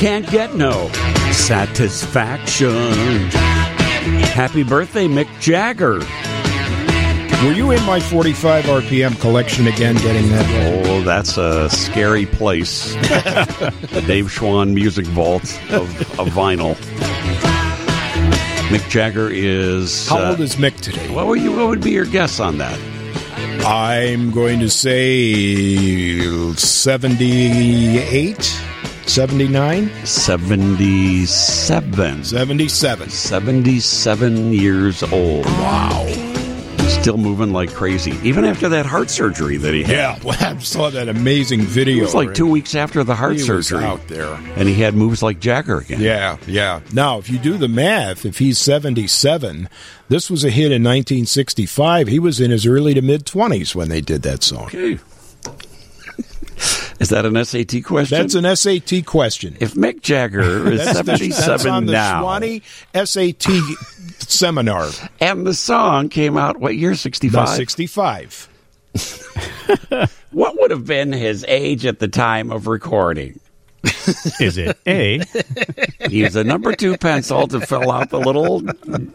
can't get no satisfaction. Happy birthday, Mick Jagger. Were you in my 45 RPM collection again, getting that right? Oh, that's a scary place. The Dave Schwann Music Vault of vinyl. Mick Jagger is... How old is Mick today? What would be your guess on that? I'm going to say 78, 79? 77. 77. 77 years old. Wow. Still moving like crazy, even after that heart surgery that he had. Yeah, well, I saw that amazing video. It was like 2 weeks after the heart He surgery. was out there. And he had moves like Jagger again. Yeah. Now, if you do the math, if he's 77, this was a hit in 1965. He was in his early to mid-20s when they did that song. Okay. Is that an SAT question? That's an SAT question. If Mick Jagger is 77 that's on the now, Schwanny SAT seminar. And the song came out, what year, 65? No, 65. What would have been his age at the time of recording? Is it A? Use a number 2 pencil to fill out the little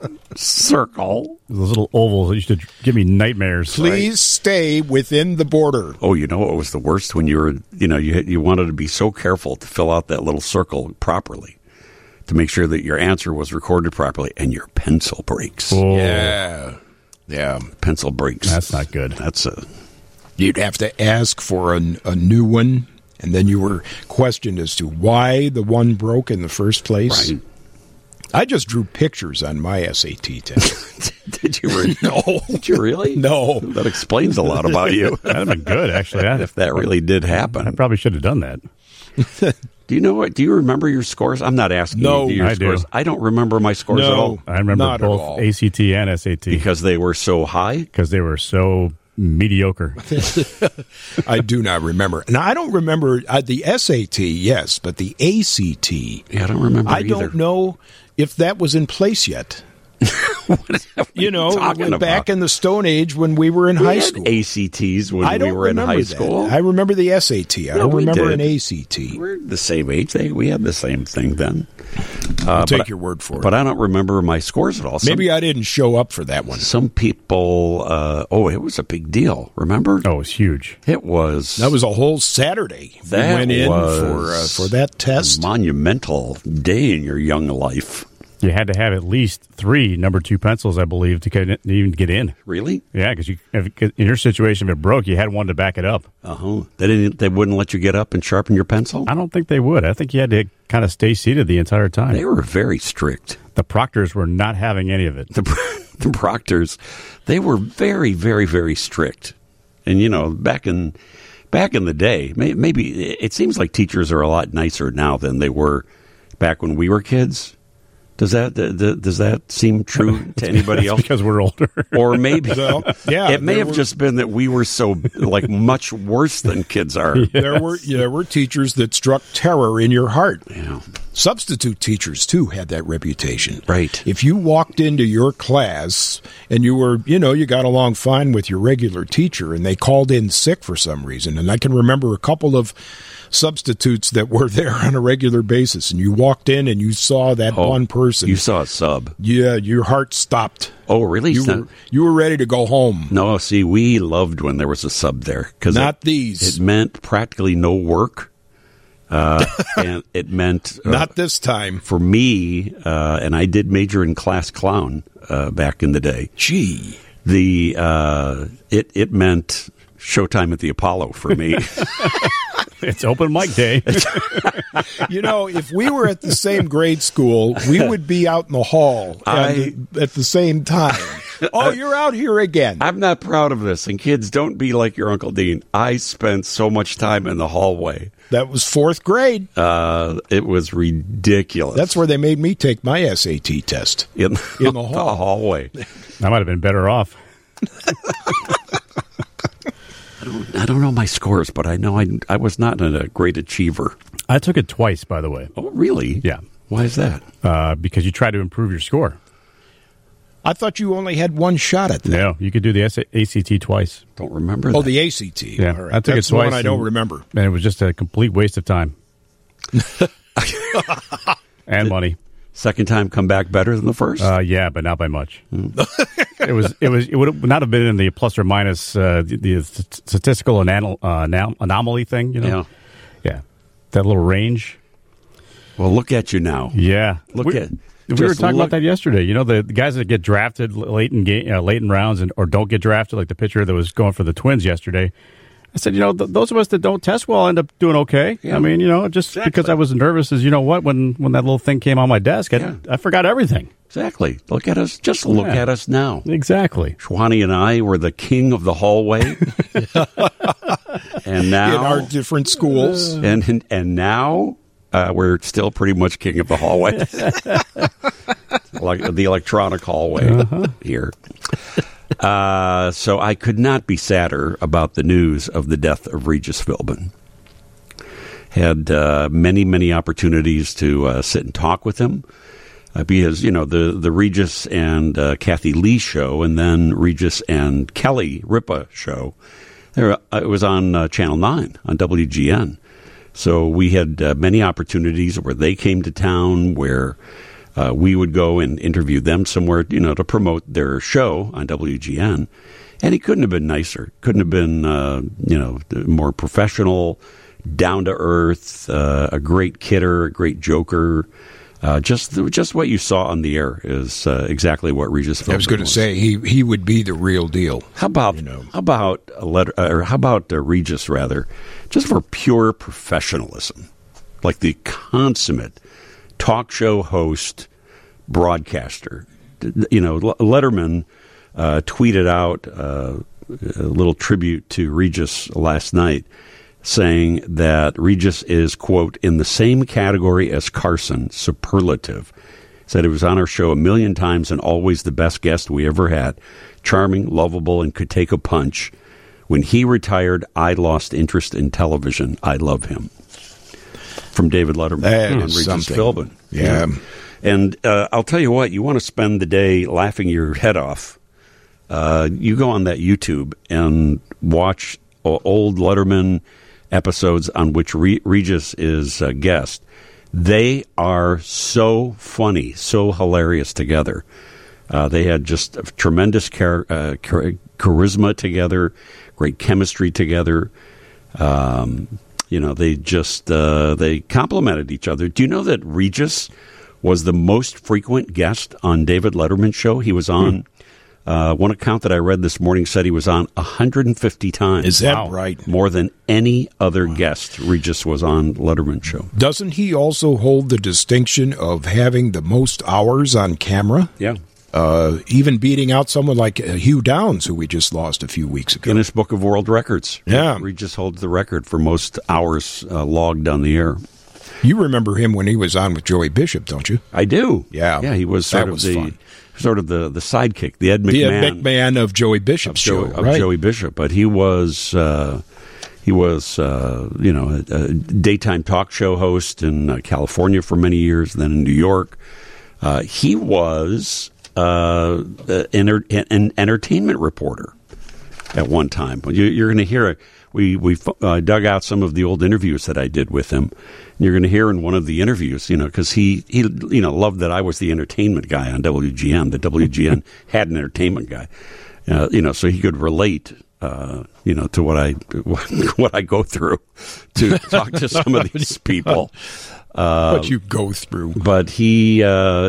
circle. Those little ovals that used to give me nightmares. Please stay within the border. Oh, you know what was the worst? When you were, you wanted to be so careful to fill out that little circle properly to make sure that your answer was recorded properly, and your pencil breaks. Oh, Yeah. Pencil breaks. that's not good. You'd have to ask for a new one, and then you were questioned as to why the one broke in the first place. Right. I just drew pictures on my SAT test. Did you really? No. Did you really? No. That explains a lot about you. That'd have been good, actually. If that really did happen. I probably should have done that. Do you know what? Do you remember your scores? I'm not asking No, you your I scores. do. I don't remember my scores at all. I remember Not at both all. ACT and SAT Because they were so high? because they were so mediocre. I do not remember. And I don't remember the SAT, yes, but the ACT, Yeah, I don't remember I either. don't know if that was in place yet. You know, talking back about? in the Stone Age when we were in We high had school. ACTs when I we don't were in remember high that. school. I remember the SAT. I don't we remember did. an ACT. We're the same age. We had the same thing then. I'll take but- your word for it. But I don't remember my scores at all. Maybe I didn't show up for that one. Some people, it was a big deal. Remember? Oh, it was huge. It was. That was a whole Saturday. That we went in was for that test. a monumental day in your young life. You had to have at least 3 number 2 pencils, I believe, to even get in. Really? Yeah, because in your situation, if it broke, you had one to back it up. Uh-huh. They wouldn't let you get up and sharpen your pencil? I don't think they would. I think you had to kind of stay seated the entire time. They were very strict. The proctors were not having any of it. The proctors, they were very, very, very strict. And, back in the day, maybe it seems like teachers are a lot nicer now than they were back when we were kids. Does that seem true to anybody else? Because we're older. Or maybe yeah, it may have just been that we were so much worse than kids are. There were teachers that struck terror in your heart. Yeah. Substitute teachers, too, had that reputation. Right. If you walked into your class and you were, you got along fine with your regular teacher and they called in sick for some reason, and I can remember a couple of substitutes that were there on a regular basis, and you walked in and you saw that one person. You saw a sub. Yeah, your heart stopped. Oh, really? You were ready to go home. No, see, we loved when there was a sub there. Not these. It meant practically no work. And it meant... Not this time. For me, and I did major in class clown back in the day. Gee. It meant showtime at the Apollo for me. It's open mic day. If we were at the same grade school, we would be out in the hall at the same time. Oh, you're out here again. I'm not proud of this, and kids, don't be like your Uncle Dean. I spent so much time in the hallway. That was 4th grade. It was ridiculous. That's where they made me take my SAT test. In the hall. The hallway. I might have been better off. I don't know my scores, but I know I was not a great achiever. I took it twice, by the way. Oh, really? Yeah. Why is that? Because you try to improve your score. I thought you only had one shot at that. No, you could do the ACT twice. Don't remember that. Oh, the ACT. Yeah, All right. I took That's it twice. the one I don't remember. And it was just a complete waste of time. And money. Second time come back better than the first? Yeah, but not by much. It would not have been in the plus or minus the statistical anomaly thing. Yeah, that little range. Well, look at you now. Yeah, We were talking about that yesterday. The guys that get drafted late in rounds or don't get drafted, like the pitcher that was going for the Twins yesterday. I said, those of us that don't test well end up doing okay. Yeah. I mean, just exactly. Because I was nervous is, when that little thing came on my desk, I forgot everything. Exactly. Look at us. Just look at us now. Exactly. Schwani and I were the king of the hallway. And now... in our different schools. And now we're still pretty much king of the hallway. Like the electronic hallway here. So I could not be sadder about the news of the death of Regis Philbin. Had many, many opportunities to sit and talk with him because, the Regis and Kathy Lee show and then Regis and Kelly Ripa show, it was on Channel 9 on WGN. So we had many opportunities where they came to town, where we would go and interview them somewhere, to promote their show on WGN. And he couldn't have been nicer. Couldn't have been, more professional, down to earth, a great kidder, a great joker. Just what you saw on the air is exactly what Regis Philbin was. I was going to say he would be the real deal. How about Regis rather, just for pure professionalism, like the consummate talk show host, broadcaster. Letterman tweeted out a little tribute to Regis last night, saying that Regis is, quote, in the same category as Carson, superlative. Said he was on our show 1,000,000 times and always the best guest we ever had. Charming, lovable, and could take a punch. When he retired, I lost interest in television. I love him. From David Letterman and Regis Philbin. Yeah. And I'll tell you what, you want to spend the day laughing your head off. You go on that YouTube and watch old Letterman episodes on which Regis is a guest. They are so funny, so hilarious together. They had just a tremendous charisma together, great chemistry together. They complimented each other. Do you know that Regis was the most frequent guest on David Letterman's show? He was on, one account that I read this morning said he was on 150 times. Is that right? More than any other guest Regis was on Letterman's show. Doesn't he also hold the distinction of having the most hours on camera? Yeah. Even beating out someone like Hugh Downs, who we just lost a few weeks ago. Guinness Book of World Records. Yeah. Regis holds the record for most hours logged on the air. You remember him when he was on with Joey Bishop, don't you? I do. Yeah. Yeah, he was sort of the sidekick, the Ed McMahon. The Ed McMahon of Joey Bishop's show, right? Joey Bishop. But he was a daytime talk show host in California for many years, then in New York. He was an entertainment reporter at one time. You're going to hear it. We dug out some of the old interviews that I did with him. And you're going to hear in one of the interviews, because he loved that I was the entertainment guy on WGN. That WGN had an entertainment guy, so he could relate, to what I go through to talk to some of these people. What you go through, but he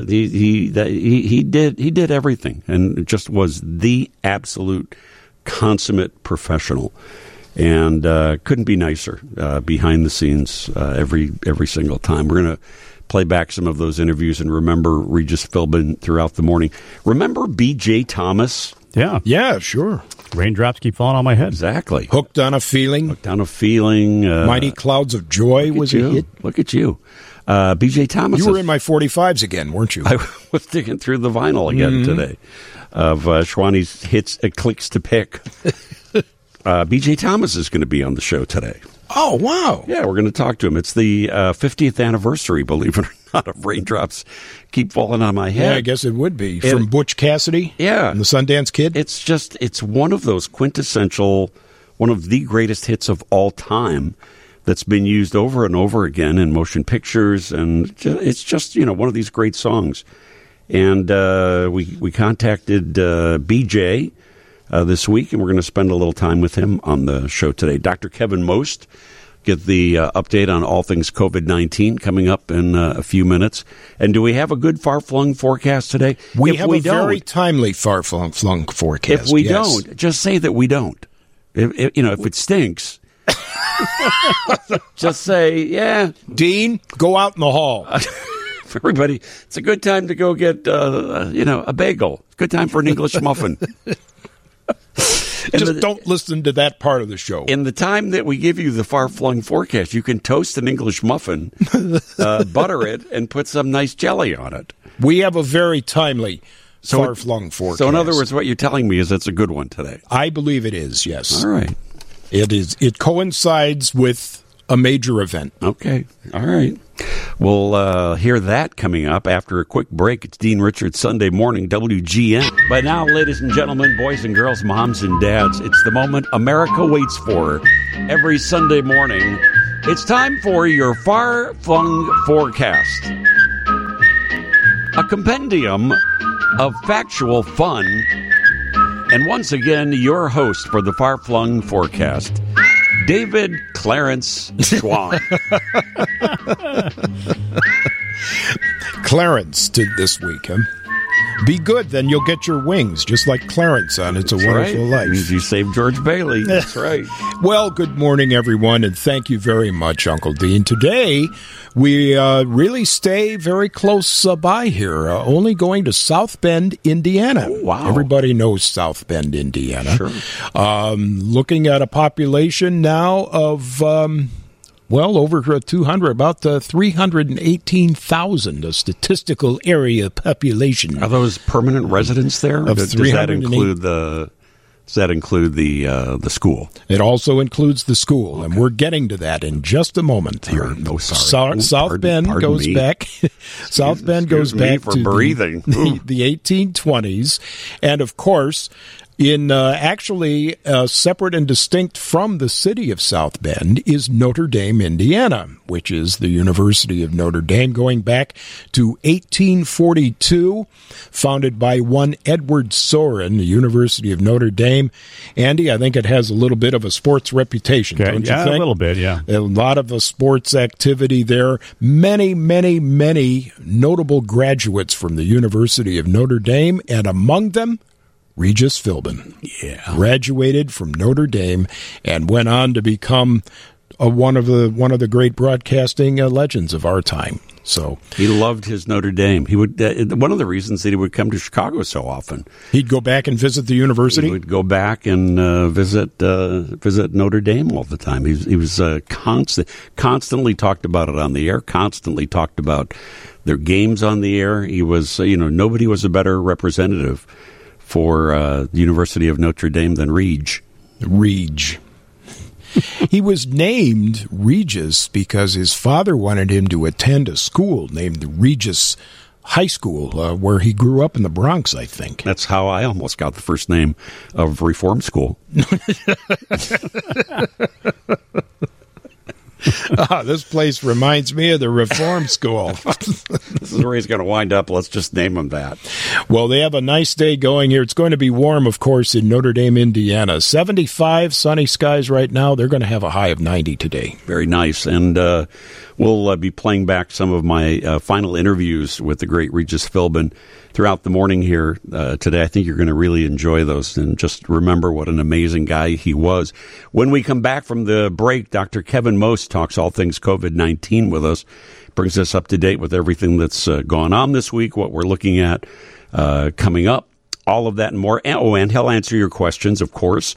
did everything, and just was the absolute consummate professional, and couldn't be nicer behind the scenes every single time. We're going to play back some of those interviews and remember Regis Philbin throughout the morning. Remember B.J. Thomas? Yeah, sure. Raindrops keep falling on my head. Exactly. Hooked on a Feeling. Mighty Clouds of Joy was a hit. Look at you. B.J. Thomas. You were in my 45s again, weren't you? I was digging through the vinyl again today of Schwani's hits, Clicks to Pick. B.J. Thomas is going to be on the show today. Oh, wow. Yeah, we're going to talk to him. It's the 50th anniversary, believe it or not, of Raindrops Keep Falling on My Head. Yeah, I guess it would be. From Butch Cassidy? Yeah. And the Sundance Kid? It's one of those quintessential, one of the greatest hits of all time that's been used over and over again in motion pictures, and it's just, one of these great songs. And we contacted BJ this week, and we're going to spend a little time with him on the show today. Dr. Kevin Most, get the update on all things COVID-19 coming up in a few minutes. And do we have a good far-flung forecast today? We have a very timely far-flung forecast. If we don't, just say that we don't. If it stinks, just say, yeah. Dean, go out in the hall. For everybody, it's a good time to go get, a bagel. It's a good time for an English muffin. Just don't listen to that part of the show. In the time that we give you the far-flung forecast, you can toast an English muffin, butter it, and put some nice jelly on it. We have a very timely far-flung forecast. So in other words, what you're telling me is it's a good one today. I believe it is, yes. All right. It is. It coincides with a major event. Okay. All right. We'll hear that coming up after a quick break. It's Dean Richards, Sunday Morning, WGN. But now, ladies and gentlemen, boys and girls, moms and dads, it's the moment America waits for every Sunday morning. It's time for your Far-Flung Forecast. A compendium of factual fun. And once again, your host for the Far-Flung Forecast, David Clarence Schwann. Clarence did this week, huh? Be good, then you'll get your wings, just like Clarence on It's a Wonderful Life. Means you saved George Bailey. That's right. Well, good morning, everyone, and thank you very much, Uncle Dean. Today, we really stay very close by here, only going to South Bend, Indiana. Oh, wow. Everybody knows South Bend, Indiana. Sure. Looking at a population now of... over 200, about 318,000, a statistical area population. Are those permanent residents there? Does that include the school? It also includes the school, okay. And we're getting to that in just a moment here. South Bend goes back. South Bend goes back to breathing. the 1820s, and of course. In actually separate and distinct from the city of South Bend is Notre Dame, Indiana, which is the University of Notre Dame, going back to 1842, founded by one Edward Sorin, the University of Notre Dame. Andy, I think it has a little bit of a sports reputation, don't you think? A little bit, yeah. A lot of sports activity there. Many, many, many notable graduates from the University of Notre Dame, and among them, Regis Philbin, graduated from Notre Dame and went on to become one of the great broadcasting legends of our time. So he loved his Notre Dame. He would one of the reasons that he would come to Chicago so often. He'd go back and visit the university. He would go back and visit Notre Dame all the time. He was constantly talked about it on the air. Constantly talked about their games on the air. He was nobody was a better representative for the University of Notre Dame than Reg. He was named Regis because his father wanted him to attend a school named Regis High School, where he grew up in the Bronx, I think. That's how I almost got the first name of Reform School. This place reminds me of the Reform School. This is where he's going to wind up. Let's just name him that. Well, they have a nice day going here. It's going to be warm, of course, in Notre Dame, Indiana. 75, sunny skies right now. They're going to have a high of 90 today. Very nice. And we'll be playing back some of my final interviews with the great Regis Philbin throughout the morning here today. I think you're going to really enjoy those, and just remember what an amazing guy he was. When we come back from the break, Dr. Kevin Most talks all things COVID-19 with us, brings us up to date with everything that's gone on this week, what we're looking at coming up, all of that and more. And he'll answer your questions, of course,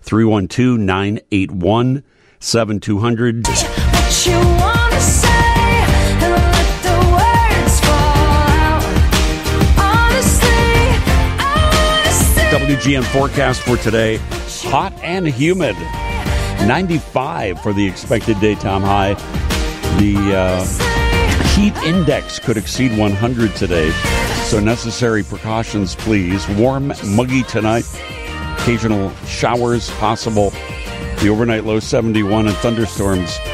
312-981-7200. What you want to say, and let the words fall out. Honestly, I want to say WGN forecast for today, hot and humid. 95 for the expected daytime high. The heat index could exceed 100 today, so necessary precautions, please. Warm, muggy tonight. Occasional showers possible. The overnight low 71 and thunderstorms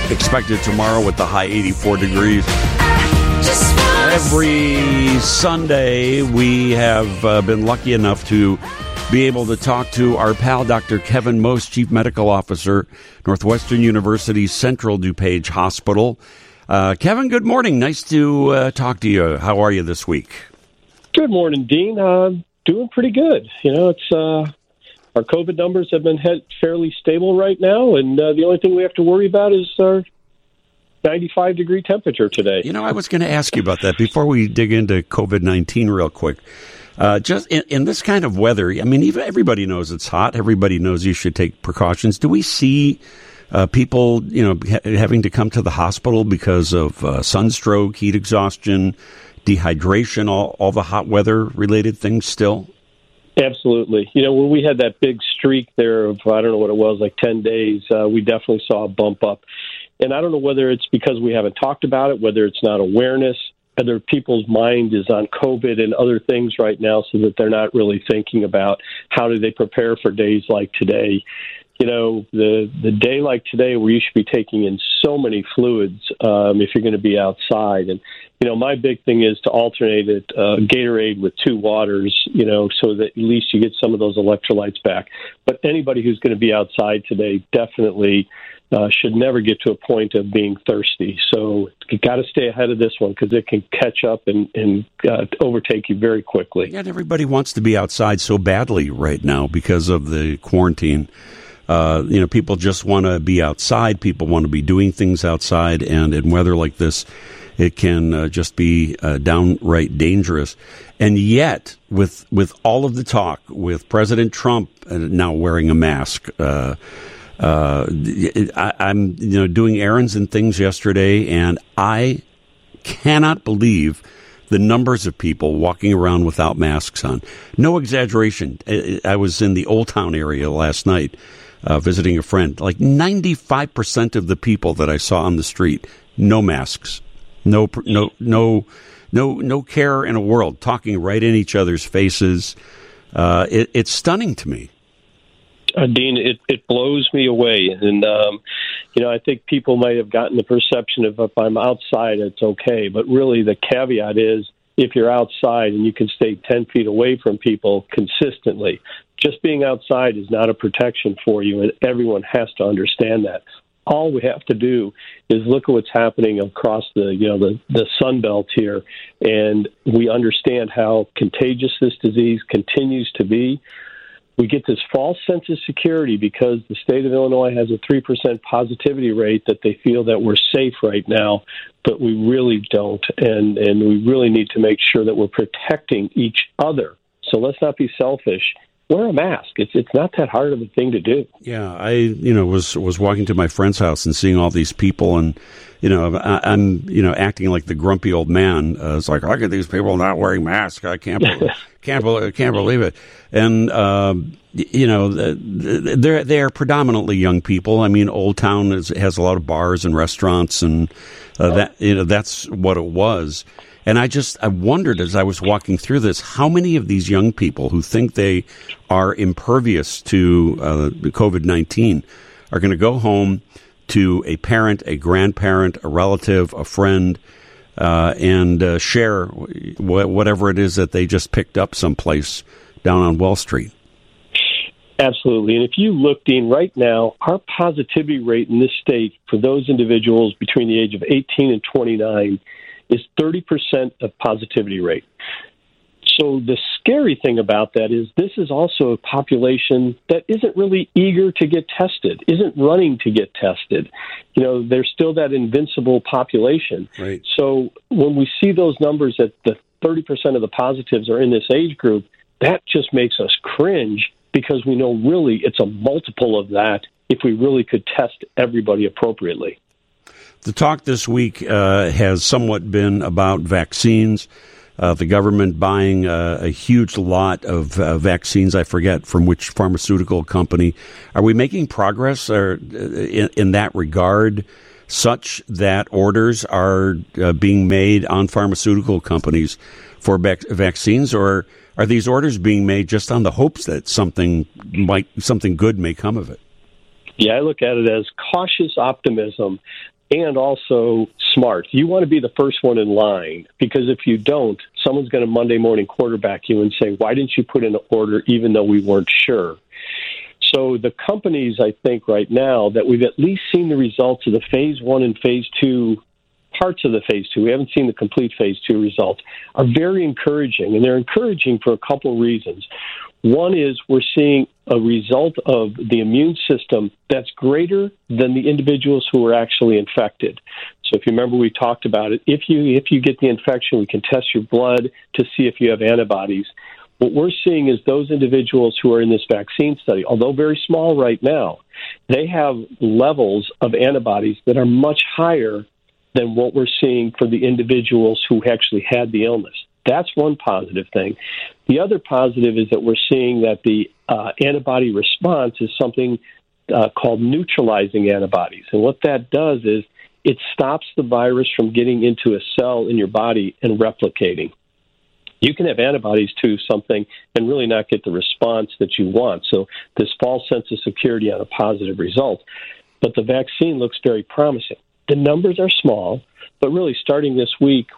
expected tomorrow with the high 84 degrees. Just wanna Every Sunday, we have been lucky enough to be able to talk to our pal, Dr. Kevin Most, Chief Medical Officer, Northwestern University Central DuPage Hospital. Kevin, good morning. Nice to talk to you. How are you this week? Good morning, Dean. Doing pretty good. You know, it's our COVID numbers have been fairly stable right now, and the only thing we have to worry about is our 95-degree temperature today. You know, I was going to ask you about that before we dig into COVID-19 real quick. Just in this kind of weather, I mean, even everybody knows it's hot. Everybody knows you should take precautions. Do we see people, you know, having to come to the hospital because of sunstroke, heat exhaustion, dehydration, all the hot weather-related things still? Absolutely. You know, when we had that big streak there of, I don't know what it was, like 10 days, we definitely saw a bump up. And I don't know whether it's because we haven't talked about it, whether it's not awareness, whether people's mind is on COVID and other things right now so that they're not really thinking about how do they prepare for days like today. You know, the day like today where you should be taking in so many fluids if you're going to be outside. And, you know, my big thing is to alternate it, Gatorade with 2 waters, you know, so that at least you get some of those electrolytes back. But anybody who's going to be outside today definitely should never get to a point of being thirsty. So you got to stay ahead of this one because it can catch up and overtake you very quickly. And everybody wants to be outside so badly right now because of the quarantine. You know, people just want to be outside. People want to be doing things outside. And in weather like this, it can just be downright dangerous. And yet, with all of the talk, with President Trump now wearing a mask, I'm doing errands and things yesterday, and I cannot believe the numbers of people walking around without masks on. No exaggeration. I was in the Old Town area last night visiting a friend. Like 95% of the people that I saw on the street, no masks, no care in a world, talking right in each other's faces. It's stunning to me. Dean, it blows me away. And, you know, I think people might have gotten the perception of if I'm outside, it's okay. But really the caveat is if you're outside and you can stay 10 feet away from people consistently, just being outside is not a protection for you. And everyone has to understand that. All we have to do is look at what's happening across the Sun Belt here. And we understand how contagious this disease continues to be. We get this false sense of security because the state of Illinois has a 3% positivity rate that they feel that we're safe right now, but we really don't. And we really need to make sure that we're protecting each other. So let's not be selfish. Wear a mask. It's not that hard of a thing to do. Yeah, I was walking to my friend's house and seeing all these people, and I'm acting like the grumpy old man. It's like, look at these people not wearing masks. I can't believe it. And they're predominantly young people. I mean, Old Town has a lot of bars and restaurants, and that's what it was. And I wondered as I was walking through this, how many of these young people who think they are impervious to COVID-19 are going to go home to a parent, a grandparent, a relative, a friend, and share whatever it is that they just picked up someplace down on Wall Street. Absolutely. And if you look, Dean, right now, our positivity rate in this state for those individuals between the age of 18 and 29 is 30% of positivity rate. So the scary thing about that is this is also a population that isn't really eager to get tested, isn't running to get tested. You know, there's still that invincible population. Right. So when we see those numbers that the 30% of the positives are in this age group, that just makes us cringe because we know really it's a multiple of that if we really could test everybody appropriately. The talk this week has somewhat been about vaccines. The government buying a huge lot of vaccines. I forget from which pharmaceutical company. Are we making progress in that regard, such that orders are being made on pharmaceutical companies for vaccines, or are these orders being made just on the hopes that something good may come of it? Yeah, I look at it as cautious optimism and also smart. You want to be the first one in line, because if you don't, someone's going to Monday morning quarterback you and say, why didn't you put in an order even though we weren't sure? So the companies, I think right now that we've at least seen the results of the phase 1 and phase 2 parts of the phase 2, we haven't seen the complete phase 2 results, are very encouraging. And they're encouraging for a couple of reasons. One is we're seeing a result of the immune system that's greater than the individuals who were actually infected. So if you remember, we talked about it. If you get the infection, we can test your blood to see if you have antibodies. What we're seeing is those individuals who are in this vaccine study, although very small right now, they have levels of antibodies that are much higher than what we're seeing for the individuals who actually had the illness. That's one positive thing. The other positive is that we're seeing that the antibody response is something called neutralizing antibodies. And what that does is it stops the virus from getting into a cell in your body and replicating. You can have antibodies to something and really not get the response that you want. So this false sense of security on a positive result. But the vaccine looks very promising. The numbers are small, but really starting this week,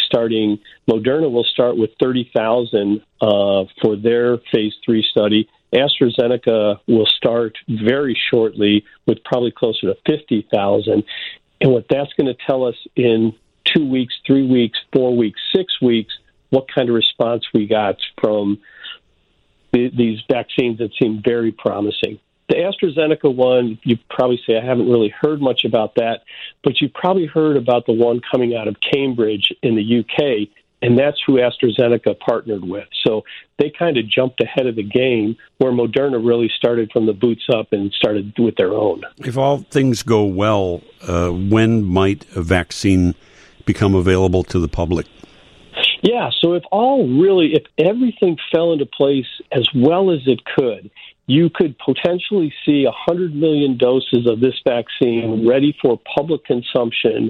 Moderna will start with 30,000 for their phase 3 study. AstraZeneca will start very shortly with probably closer to 50,000. And what that's going to tell us in 2 weeks, 3 weeks, 4 weeks, 6 weeks, what kind of response we got from these vaccines that seem very promising. The AstraZeneca one, you probably say, I haven't really heard much about that, but you probably heard about the one coming out of Cambridge in the UK, and that's who AstraZeneca partnered with. So they kind of jumped ahead of the game, where Moderna really started from the boots up and started with their own. If all things go well, when might a vaccine become available to the public? Yeah, so if everything fell into place as well as it could, you could potentially see 100 million doses of this vaccine ready for public consumption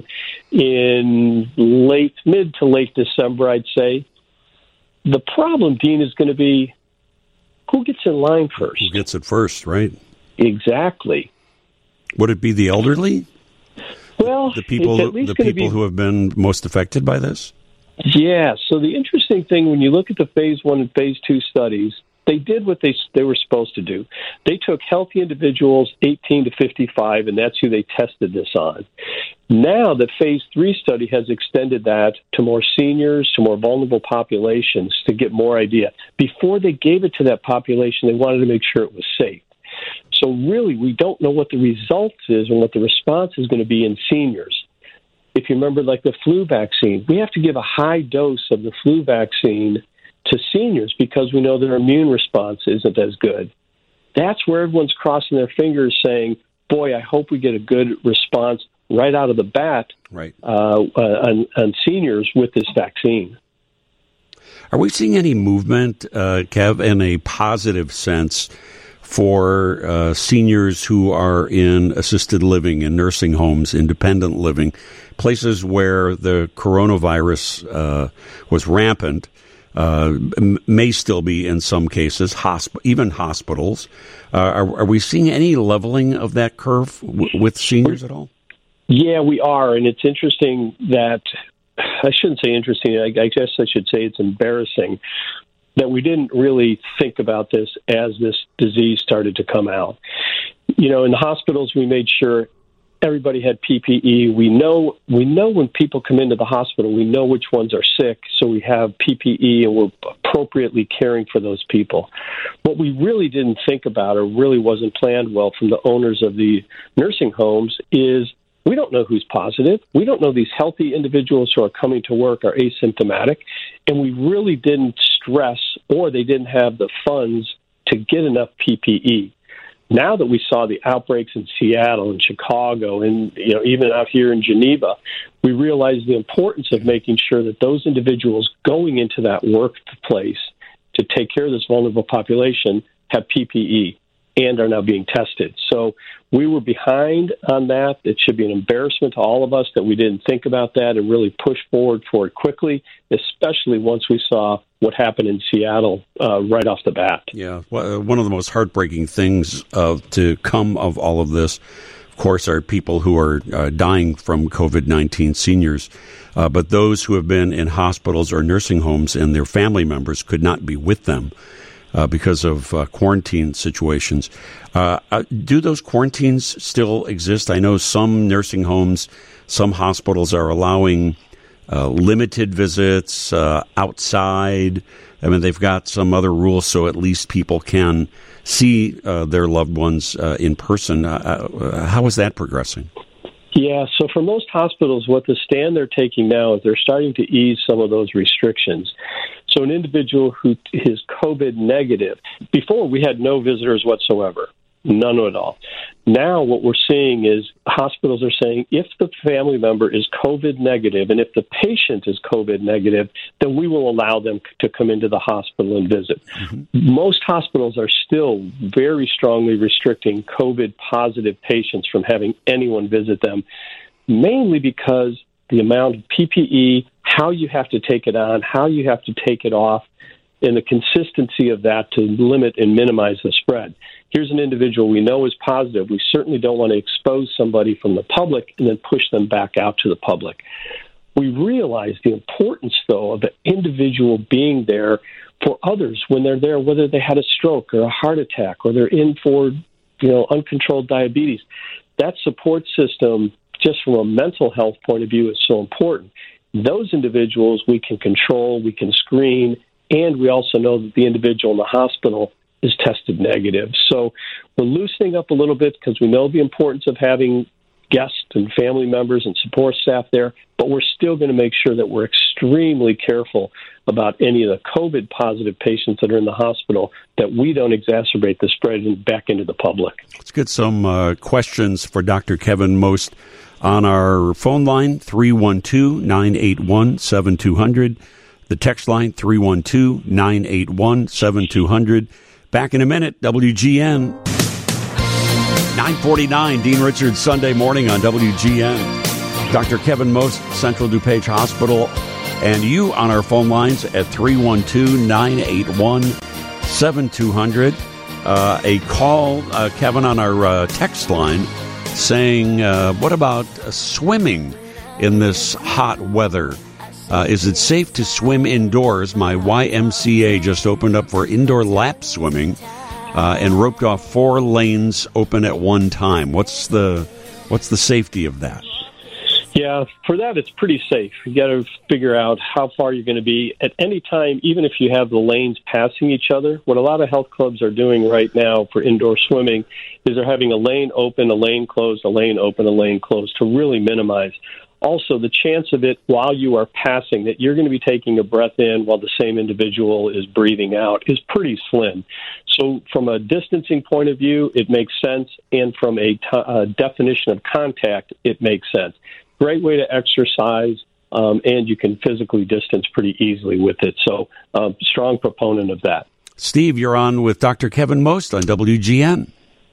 in mid to late December, I'd say. The problem, Dean, is going to be who gets in line first? Who gets it first, right? Exactly. Would it be the elderly? Well, the people who have been most affected by this? Yeah, so the interesting thing, when you look at the phase 1 and phase 2 studies, they did what they were supposed to do. They took healthy individuals 18 to 55, and that's who they tested this on. Now the phase 3 study has extended that to more seniors, to more vulnerable populations, to get more idea. Before they gave it to that population, they wanted to make sure it was safe. So really, we don't know what the result is and what the response is going to be in seniors. If you remember, like the flu vaccine, we have to give a high dose of the flu vaccine to seniors because we know their immune response isn't as good. That's where everyone's crossing their fingers saying, boy, I hope we get a good response right out of the bat right. on seniors with this vaccine. Are we seeing any movement, Kev, in a positive sense for seniors who are in assisted living, in nursing homes, independent living, places where the coronavirus was rampant, may still be in some cases, even hospitals. Are we seeing any leveling of that curve with seniors at all? Yeah, we are, and it's interesting that, I shouldn't say interesting, I guess I should say it's embarrassing that we didn't really think about this as this disease started to come out. You know, in the hospitals, we made sure everybody had PPE. We know when people come into the hospital, we know which ones are sick, so we have PPE and we're appropriately caring for those people. What we really didn't think about, or really wasn't planned well from the owners of the nursing homes, is we don't know who's positive. We don't know these healthy individuals who are coming to work are asymptomatic, and we really didn't stress, or they didn't have the funds to get enough PPE. Now that we saw the outbreaks in Seattle and Chicago and even out here in Geneva, we realized the importance of making sure that those individuals going into that workplace to take care of this vulnerable population have PPE and are now being tested. So we were behind on that. It should be an embarrassment to all of us that we didn't think about that and really push forward for it quickly, especially once we saw what happened in Seattle right off the bat. Yeah, one of the most heartbreaking things to come of all of this, of course, are people who are dying from COVID-19, seniors. But those who have been in hospitals or nursing homes and their family members could not be with them because of quarantine situations. Do those quarantines still exist? I know some nursing homes, some hospitals are allowing limited visits outside. I mean, they've got some other rules so at least people can see their loved ones in person. How is that progressing? Yeah, so for most hospitals, what the stand they're taking now is they're starting to ease some of those restrictions. So an individual who is COVID negative, before we had no visitors whatsoever, none at all. Now what we're seeing is hospitals are saying if the family member is COVID negative and if the patient is COVID negative, then we will allow them to come into the hospital and visit. Mm-hmm. Most hospitals are still very strongly restricting COVID positive patients from having anyone visit them, mainly because the amount of PPE, how you have to take it on, how you have to take it off, and the consistency of that to limit and minimize the spread. Here's an individual we know is positive. We certainly don't want to expose somebody from the public and then push them back out to the public. We realize the importance, though, of an individual being there for others when they're there, whether they had a stroke or a heart attack or they're in for, uncontrolled diabetes. That support system, just from a mental health point of view, is so important. Those individuals we can control, we can screen, and we also know that the individual in the hospital is tested negative. So we're loosening up a little bit because we know the importance of having guests and family members and support staff there, but we're still going to make sure that we're extremely careful about any of the COVID-positive patients that are in the hospital, that we don't exacerbate the spread back into the public. Let's get some questions for Dr. Kevin Most on our phone line, 312-981-7200. The text line, 312-981-7200. Back in a minute, WGN. 9:49, Dean Richards, Sunday morning on WGN. Dr. Kevin Most, Central DuPage Hospital, and you on our phone lines at 312-981-7200. A call, Kevin, on our text line saying, what about swimming in this hot weather? Is it safe to swim indoors? My YMCA just opened up for indoor lap swimming and roped off 4 lanes open at one time. What's the safety of that? Yeah, for that, it's pretty safe. You got to figure out how far you're going to be at any time, even if you have the lanes passing each other. What a lot of health clubs are doing right now for indoor swimming is they're having a lane open, a lane closed, a lane open, a lane closed to really minimize. Also, the chance of it while you are passing, that you're going to be taking a breath in while the same individual is breathing out, is pretty slim. So from a distancing point of view, it makes sense. And from a definition of contact, it makes sense. Great way to exercise, and you can physically distance pretty easily with it. So strong proponent of that. Steve, you're on with Dr. Kevin Most on WGN.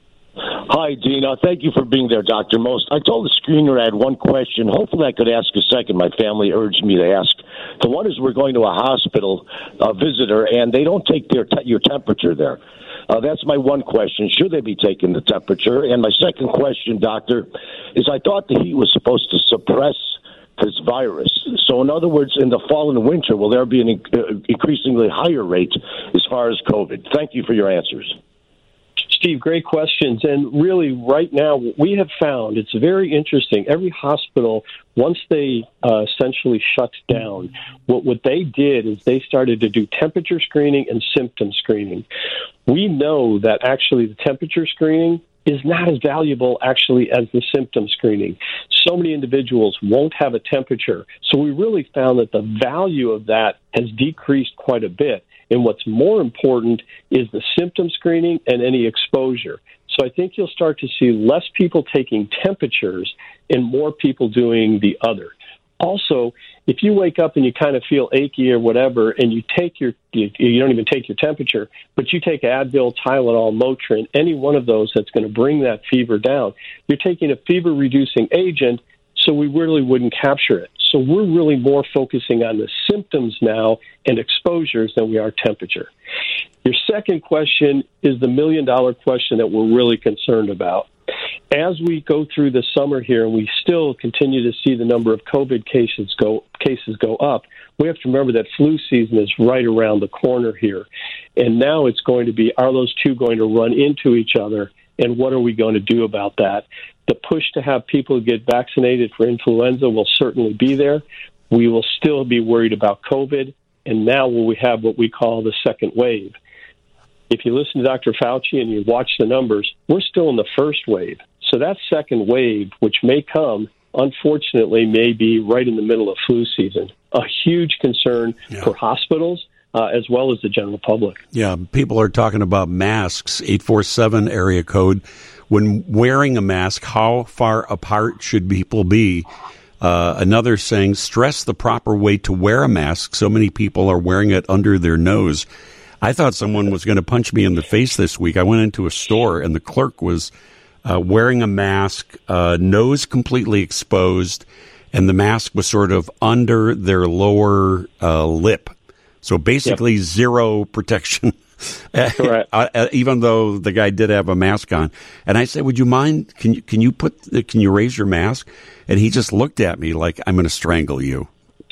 Hi, Dean. Thank you for being there, Dr. Most. I told the screener I had one question. Hopefully I could ask a second. My family urged me to ask. The one is we're going to a hospital visitor, and they don't take your temperature there. That's my one question. Should they be taking the temperature? And my second question, doctor, is I thought the heat was supposed to suppress this virus. So in other words, in the fall and winter, will there be an increasingly higher rate as far as COVID? Thank you for your answers. Steve, great questions. And really, right now, what we have found, it's very interesting. Every hospital, once they essentially shut down, what they did is they started to do temperature screening and symptom screening. We know that actually the temperature screening is not as valuable actually as the symptom screening. So many individuals won't have a temperature. So we really found that the value of that has decreased quite a bit. And what's more important is the symptom screening and any exposure. So I think you'll start to see less people taking temperatures and more people doing the other. Also, if you wake up and you kind of feel achy or whatever, and you don't even take your temperature, but you take Advil, Tylenol, Motrin, any one of those that's going to bring that fever down, you're taking a fever-reducing agent, so we really wouldn't capture it. So we're really more focusing on the symptoms now and exposures than we are temperature. Your second question is the million-dollar question that we're really concerned about. As we go through the summer here and we still continue to see the number of COVID cases go up, we have to remember that flu season is right around the corner here. And now it's going to be, are those two going to run into each other? And what are we going to do about that? The push to have people get vaccinated for influenza will certainly be there. We will still be worried about COVID. And now will we have what we call the second wave? If you listen to Dr. Fauci and you watch the numbers, we're still in the first wave. So that second wave, which may come, unfortunately, may be right in the middle of flu season. A huge concern for hospitals as well as the general public. Yeah, people are talking about masks, 847 area code. When wearing a mask, how far apart should people be? Another saying, stress the proper way to wear a mask. So many people are wearing it under their nose. I thought someone was going to punch me in the face this week. I went into a store and the clerk was wearing a mask, nose completely exposed, and the mask was sort of under their lower lip. So basically zero protection, even though the guy did have a mask on. And I said, would you mind, can you raise your mask? And he just looked at me like, I'm going to strangle you.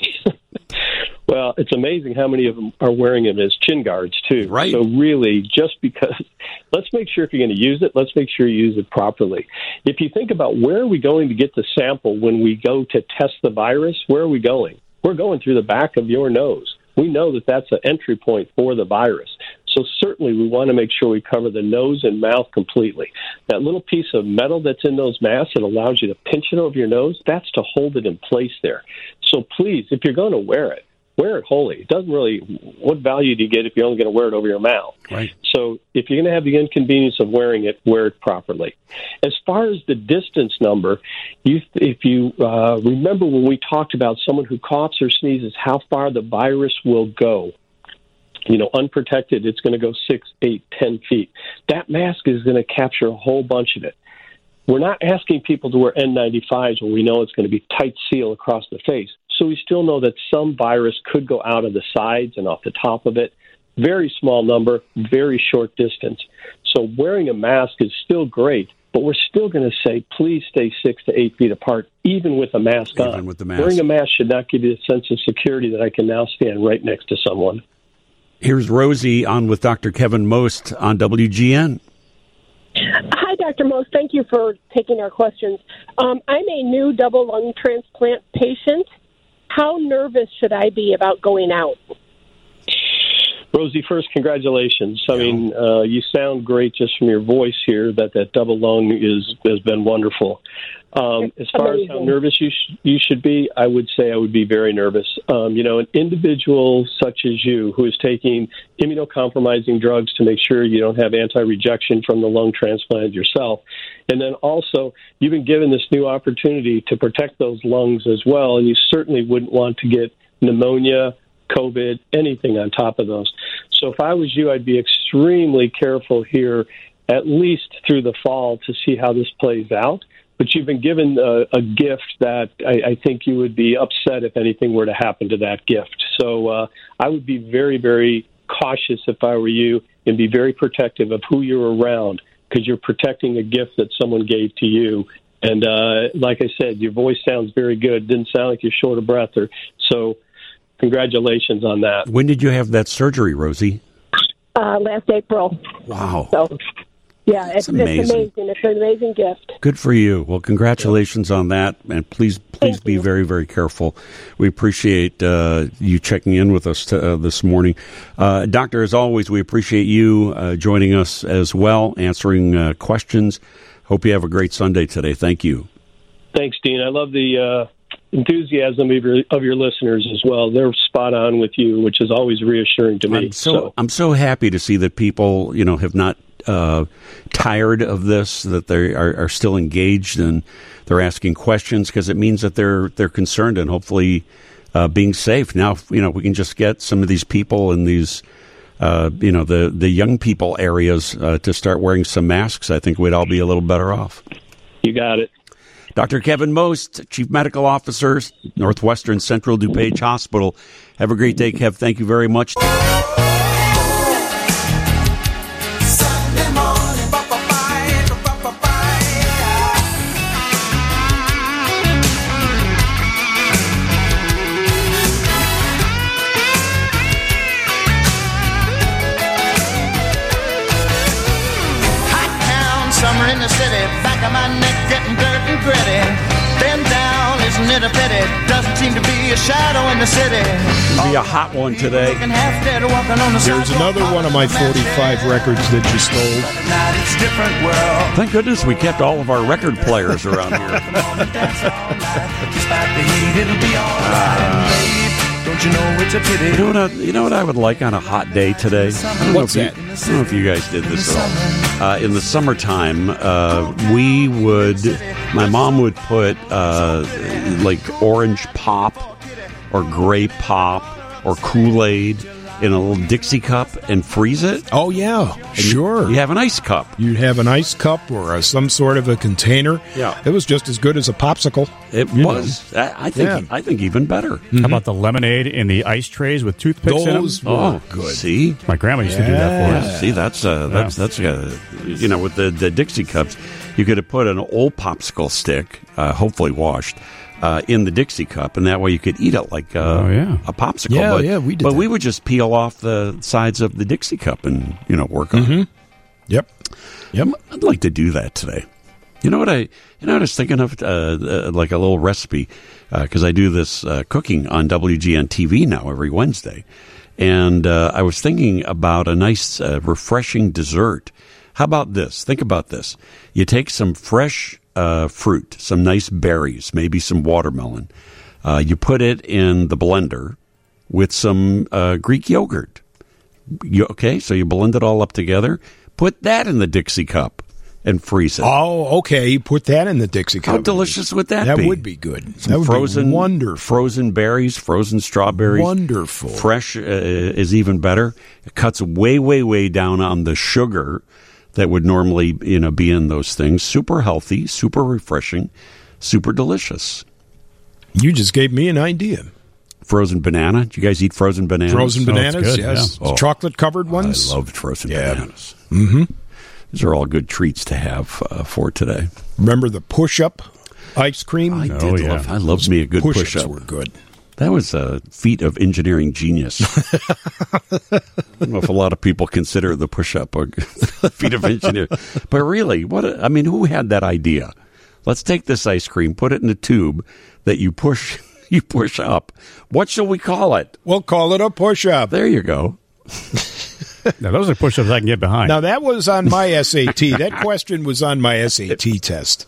Well, it's amazing how many of them are wearing them as chin guards, too. Right. So really, just because, let's make sure if you're going to use it, let's make sure you use it properly. If you think about where are we going to get the sample when we go to test the virus, where are we going? We're going through the back of your nose. We know that that's an entry point for the virus. So certainly we want to make sure we cover the nose and mouth completely. That little piece of metal that's in those masks that allows you to pinch it over your nose, that's to hold it in place there. So please, if you're going to wear it wholly. It doesn't really, what value do you get if you're only going to wear it over your mouth? Right. So if you're going to have the inconvenience of wearing it, wear it properly. As far as the distance number, if you remember when we talked about someone who coughs or sneezes, how far the virus will go. Unprotected, it's going to go 6, 8, 10 feet. That mask is going to capture a whole bunch of it. We're not asking people to wear N95s when we know it's going to be tight seal across the face. So we still know that some virus could go out of the sides and off the top of it. Very small number, very short distance. So wearing a mask is still great, but we're still going to say, please stay 6 to 8 feet apart, even with a mask on. Even with the mask. Wearing a mask should not give you a sense of security that I can now stand right next to someone. Here's Rosie on with Dr. Kevin Most on WGN. Hi, Dr. Most. Thank you for taking our questions. I'm a new double lung transplant patient. How nervous should I be about going out? Rosie, first, congratulations. I mean, you sound great just from your voice here. That double lung has been wonderful. As far as how nervous you should be, I would say I would be very nervous. An individual such as you who is taking immunocompromising drugs to make sure you don't have anti-rejection from the lung transplant yourself, and then also you've been given this new opportunity to protect those lungs as well, and you certainly wouldn't want to get pneumonia, COVID, anything on top of those. So if I was you, I'd be extremely careful here, at least through the fall, to see how this plays out. But you've been given a gift that I think you would be upset if anything were to happen to that gift. So I would be very, very cautious if I were you, and be very protective of who you're around, because you're protecting a gift that someone gave to you. And like I said, your voice sounds very good. Didn't sound like you're short of breath. So congratulations on that. When did you have that surgery, Rosie? Last April. Wow. So, yeah, it's amazing. It's an amazing gift. Good for you. Well, congratulations on that, and please be very, very careful. We appreciate you checking in with us this morning. Doctor, as always, we appreciate you joining us as well, answering questions. Hope you have a great Sunday today. Thank you. Thanks, Dean. I love the enthusiasm of your listeners as well. They're spot on with you, which is always reassuring to me. I'm so happy to see that people, have not tired of this, that they are still engaged and they're asking questions, because it means that they're concerned and hopefully being safe. Now, we can just get some of these people in these, the young people areas to start wearing some masks. I think we'd all be a little better off. You got it. Dr. Kevin Most, Chief Medical Officer, Northwestern Central DuPage Hospital. Have a great day, Kev. Thank you very much. Sunday morning, the city, back of my neck getting dirt and gritty. Bend down, isn't it a pity? Doesn't seem to be a shadow in the city. Be a hot one today. Here's another one of my 45 records that you stole. It's different world. Thank goodness we kept all of our record players around here. Despite the heat, it'll be alright, babe. Don't you know it's a pity? You know what I would like on a hot day today? What's that? I don't know if you guys did this at all. In the summertime, my mom would put like orange pop or grape pop or Kool-Aid in a little Dixie cup and freeze it. Oh, yeah, sure. You have an ice cup. You'd have an ice cup or some sort of a container. Yeah. It was just as good as a popsicle. It was. I think even better. How about the lemonade in the ice trays with toothpicks in them? Those were good. See? My grandma used to do that for us. See, that's with the Dixie cups, you could have put an old popsicle stick, hopefully washed, in the Dixie cup, and that way you could eat it like a popsicle. Yeah, we did But that. we would just peel off the sides of the Dixie cup and work on it. Yep. I'd like to do that today. You know what I was thinking of, like a little recipe, because I do this cooking on WGN TV now every Wednesday, and I was thinking about a nice, refreshing dessert. How about this? Think about this. You take some fresh fruit, some nice berries, maybe some watermelon. You put it in the blender with some Greek yogurt. So you blend it all up together. Put that in the Dixie cup and freeze it. Oh, okay. You put that in the Dixie cup. How delicious would that be? That would be good. That would Frozen, be wonderful. Frozen berries, frozen strawberries. Wonderful. Fresh is even better. It cuts way, way, way down on the sugar that would normally be in those things. Super healthy, super refreshing, super delicious. You just gave me an idea. Frozen banana. Do you guys eat frozen bananas? Frozen bananas, good, yes. yeah. Oh. Chocolate-covered ones. I loved frozen Yeah. bananas. Mm-hmm. These are all good treats to have for today. Remember the push-up ice cream? I loved me a good Push-ups push-up. were good. That was a feat of engineering genius. I don't know if a lot of people consider the push-up a feat of engineering. But really, who had that idea? Let's take this ice cream, put it in a tube that you push up. What shall we call it? We'll call it a push-up. There you go. Now, those are push-ups I can get behind. Now, that was on my SAT. That question was on my SAT test.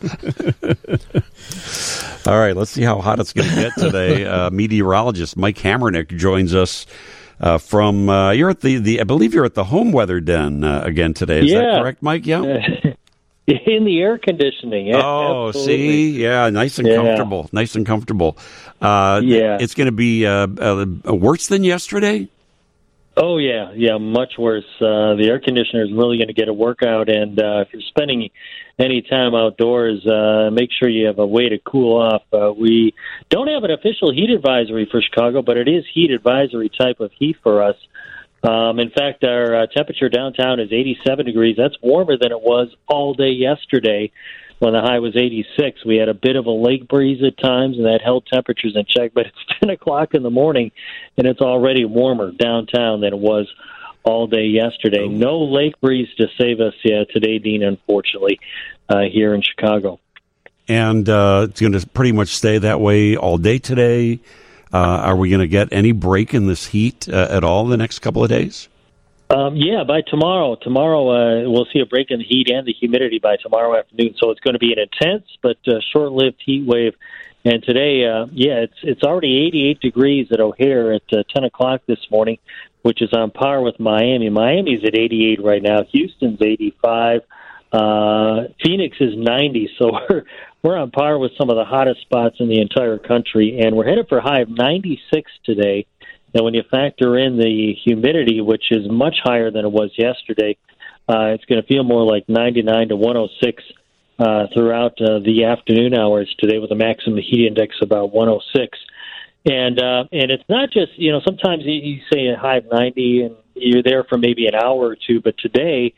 All right, let's see how hot it's going to get today. Meteorologist Mike Hammernick joins us from, you're at I believe you're at the home weather den again today. Is that correct, Mike? Yeah. In the air conditioning. Oh, absolutely. See? Yeah, nice and comfortable. Nice and comfortable. It's going to be worse than yesterday? Oh, yeah, much worse. The air conditioner is really going to get a workout, and if you're spending any time outdoors, make sure you have a way to cool off. We don't have an official heat advisory for Chicago, but it is heat advisory type of heat for us. In fact, our temperature downtown is 87 degrees. That's warmer than it was all day yesterday when the high was 86. We had a bit of a lake breeze at times, and that held temperatures in check. But it's 10 o'clock in the morning, and it's already warmer downtown than it was all day yesterday. No lake breeze to save us today, Dean, unfortunately, here in Chicago. And it's going to pretty much stay that way all day today. Are we going to get any break in this heat at all the next couple of days? By tomorrow. Tomorrow we'll see a break in the heat and the humidity by tomorrow afternoon. So it's going to be an intense but short-lived heat wave. And today, it's already 88 degrees at O'Hare at 10 o'clock this morning, which is on par with Miami. Miami's at 88 right now. Houston's 85. Phoenix is 90. So we're on par with some of the hottest spots in the entire country. And we're headed for a high of 96 today. And when you factor in the humidity, which is much higher than it was yesterday, it's going to feel more like 99 to 106 throughout the afternoon hours today, with a maximum heat index about 106. And it's not just, sometimes you say a high of 90 and you're there for maybe an hour or two, but today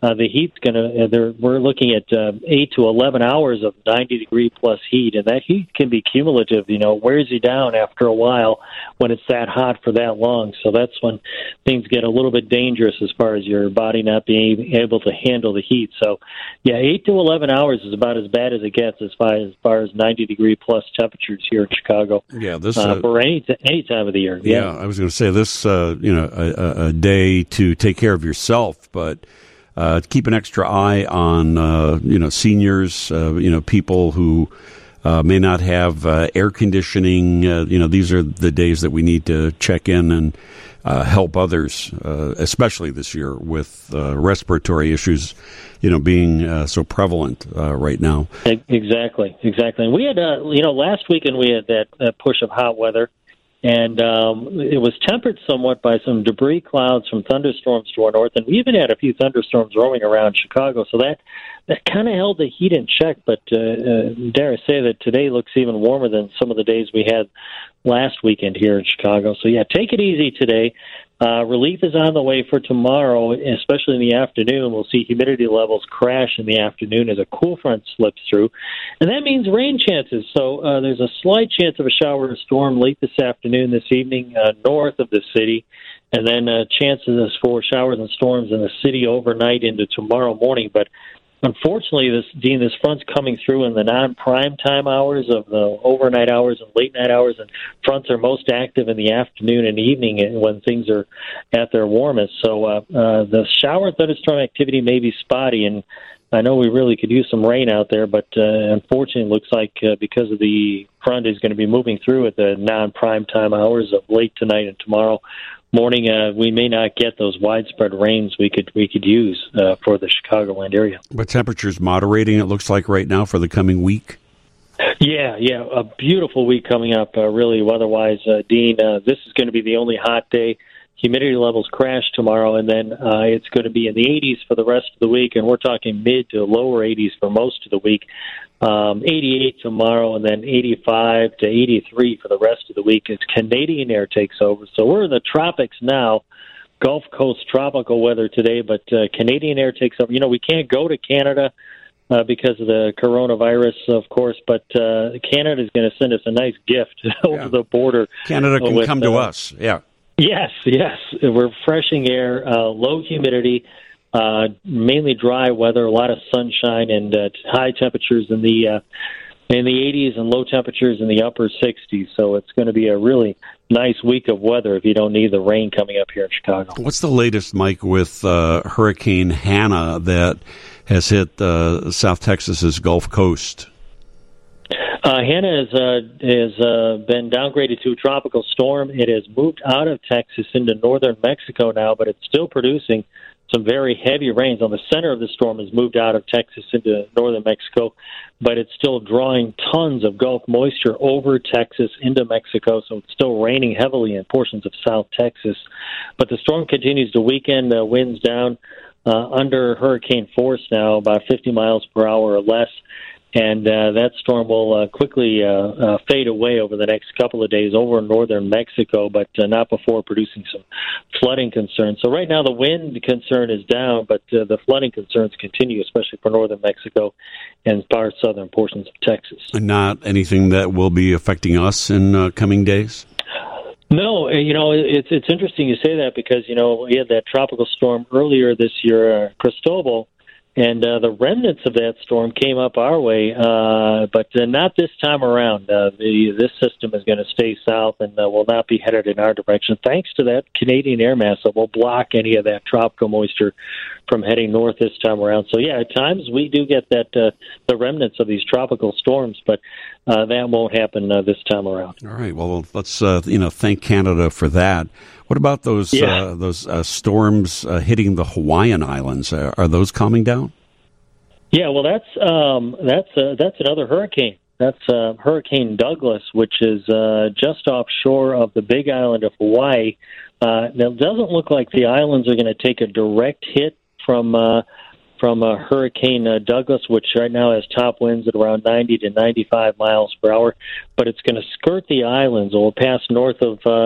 the heat's going to, we're looking at 8 to 11 hours of 90-degree plus heat, and that heat can be cumulative, wears you down after a while when it's that hot for that long. So that's when things get a little bit dangerous as far as your body not being able to handle the heat. So, 8 to 11 hours is about as bad as it gets as far as 90-degree plus temperatures here in Chicago. Yeah, this for any time of the year. Yeah, I was going to say this, a day to take care of yourself, but keep an extra eye on, seniors, people who may not have air conditioning. These are the days that we need to check in and help others, especially this year with respiratory issues, being so prevalent right now. Exactly. And we had, last weekend we had that push of hot weather. And it was tempered somewhat by some debris clouds from thunderstorms to our north, and we even had a few thunderstorms roaming around Chicago. So that kind of held the heat in check. But dare I say that today looks even warmer than some of the days we had last weekend here in Chicago. So take it easy today. Relief is on the way for tomorrow, especially in the afternoon. We'll see humidity levels crash in the afternoon as a cool front slips through. And that means rain chances. So there's a slight chance of a shower or storm late this afternoon, this evening, north of the city. And then chances for showers and storms in the city overnight into tomorrow morning. But unfortunately, this front's coming through in the non-prime time hours of the overnight hours and late night hours, and fronts are most active in the afternoon and evening when things are at their warmest. So the shower and thunderstorm activity may be spotty, and I know we really could use some rain out there, but unfortunately it looks like because of the front is going to be moving through at the non-prime time hours of late tonight and tomorrow morning, we may not get those widespread rains we could use for the Chicagoland area. But temperatures moderating, it looks like right now for the coming week. Yeah, a beautiful week coming up. Really, weather-wise, Dean, this is going to be the only hot day. Humidity levels crash tomorrow, and then it's going to be in the 80s for the rest of the week, and we're talking mid to lower 80s for most of the week. 88 tomorrow, and then 85 to 83 for the rest of the week as Canadian air takes over. So we're in the tropics now, Gulf Coast tropical weather today, but Canadian air takes over. We can't go to Canada because of the coronavirus, of course, but Canada is going to send us a nice gift over the border. Canada can come to us, yeah. Yes. We're refreshing air, low humidity, mainly dry weather, a lot of sunshine, and high temperatures in the 80s and low temperatures in the upper 60s. So it's going to be a really nice week of weather if you don't need the rain coming up here in Chicago. What's the latest, Mike, with Hurricane Hannah that has hit South Texas's Gulf Coast? Hannah has been downgraded to a tropical storm. It has moved out of Texas into northern Mexico now, but it's still producing some very heavy rains. On the center of the storm has moved out of Texas into northern Mexico, but it's still drawing tons of Gulf moisture over Texas into Mexico, so it's still raining heavily in portions of South Texas. But the storm continues to weaken, winds down under hurricane force now, about 50 miles per hour or less. And that storm will quickly fade away over the next couple of days over northern Mexico, but not before producing some flooding concerns. So right now the wind concern is down, but the flooding concerns continue, especially for northern Mexico and southern portions of Texas. And not anything that will be affecting us in coming days? No, it's interesting you say that because, we had that tropical storm earlier this year, Cristobal, and the remnants of that storm came up our way, but not this time around. This system is going to stay south and will not be headed in our direction, thanks to that Canadian air mass that will block any of that tropical moisture from heading north this time around. So, at times we do get that the remnants of these tropical storms, but that won't happen this time around. All right. Well, let's thank Canada for that. What about those storms hitting the Hawaiian Islands? Are those calming down? Yeah, well, that's another hurricane. That's Hurricane Douglas, which is just offshore of the Big Island of Hawaii. Now, it doesn't look like the islands are going to take a direct hit from Hurricane Douglas, which right now has top winds at around 90 to 95 miles per hour, but it's going to skirt the islands. It will pass north of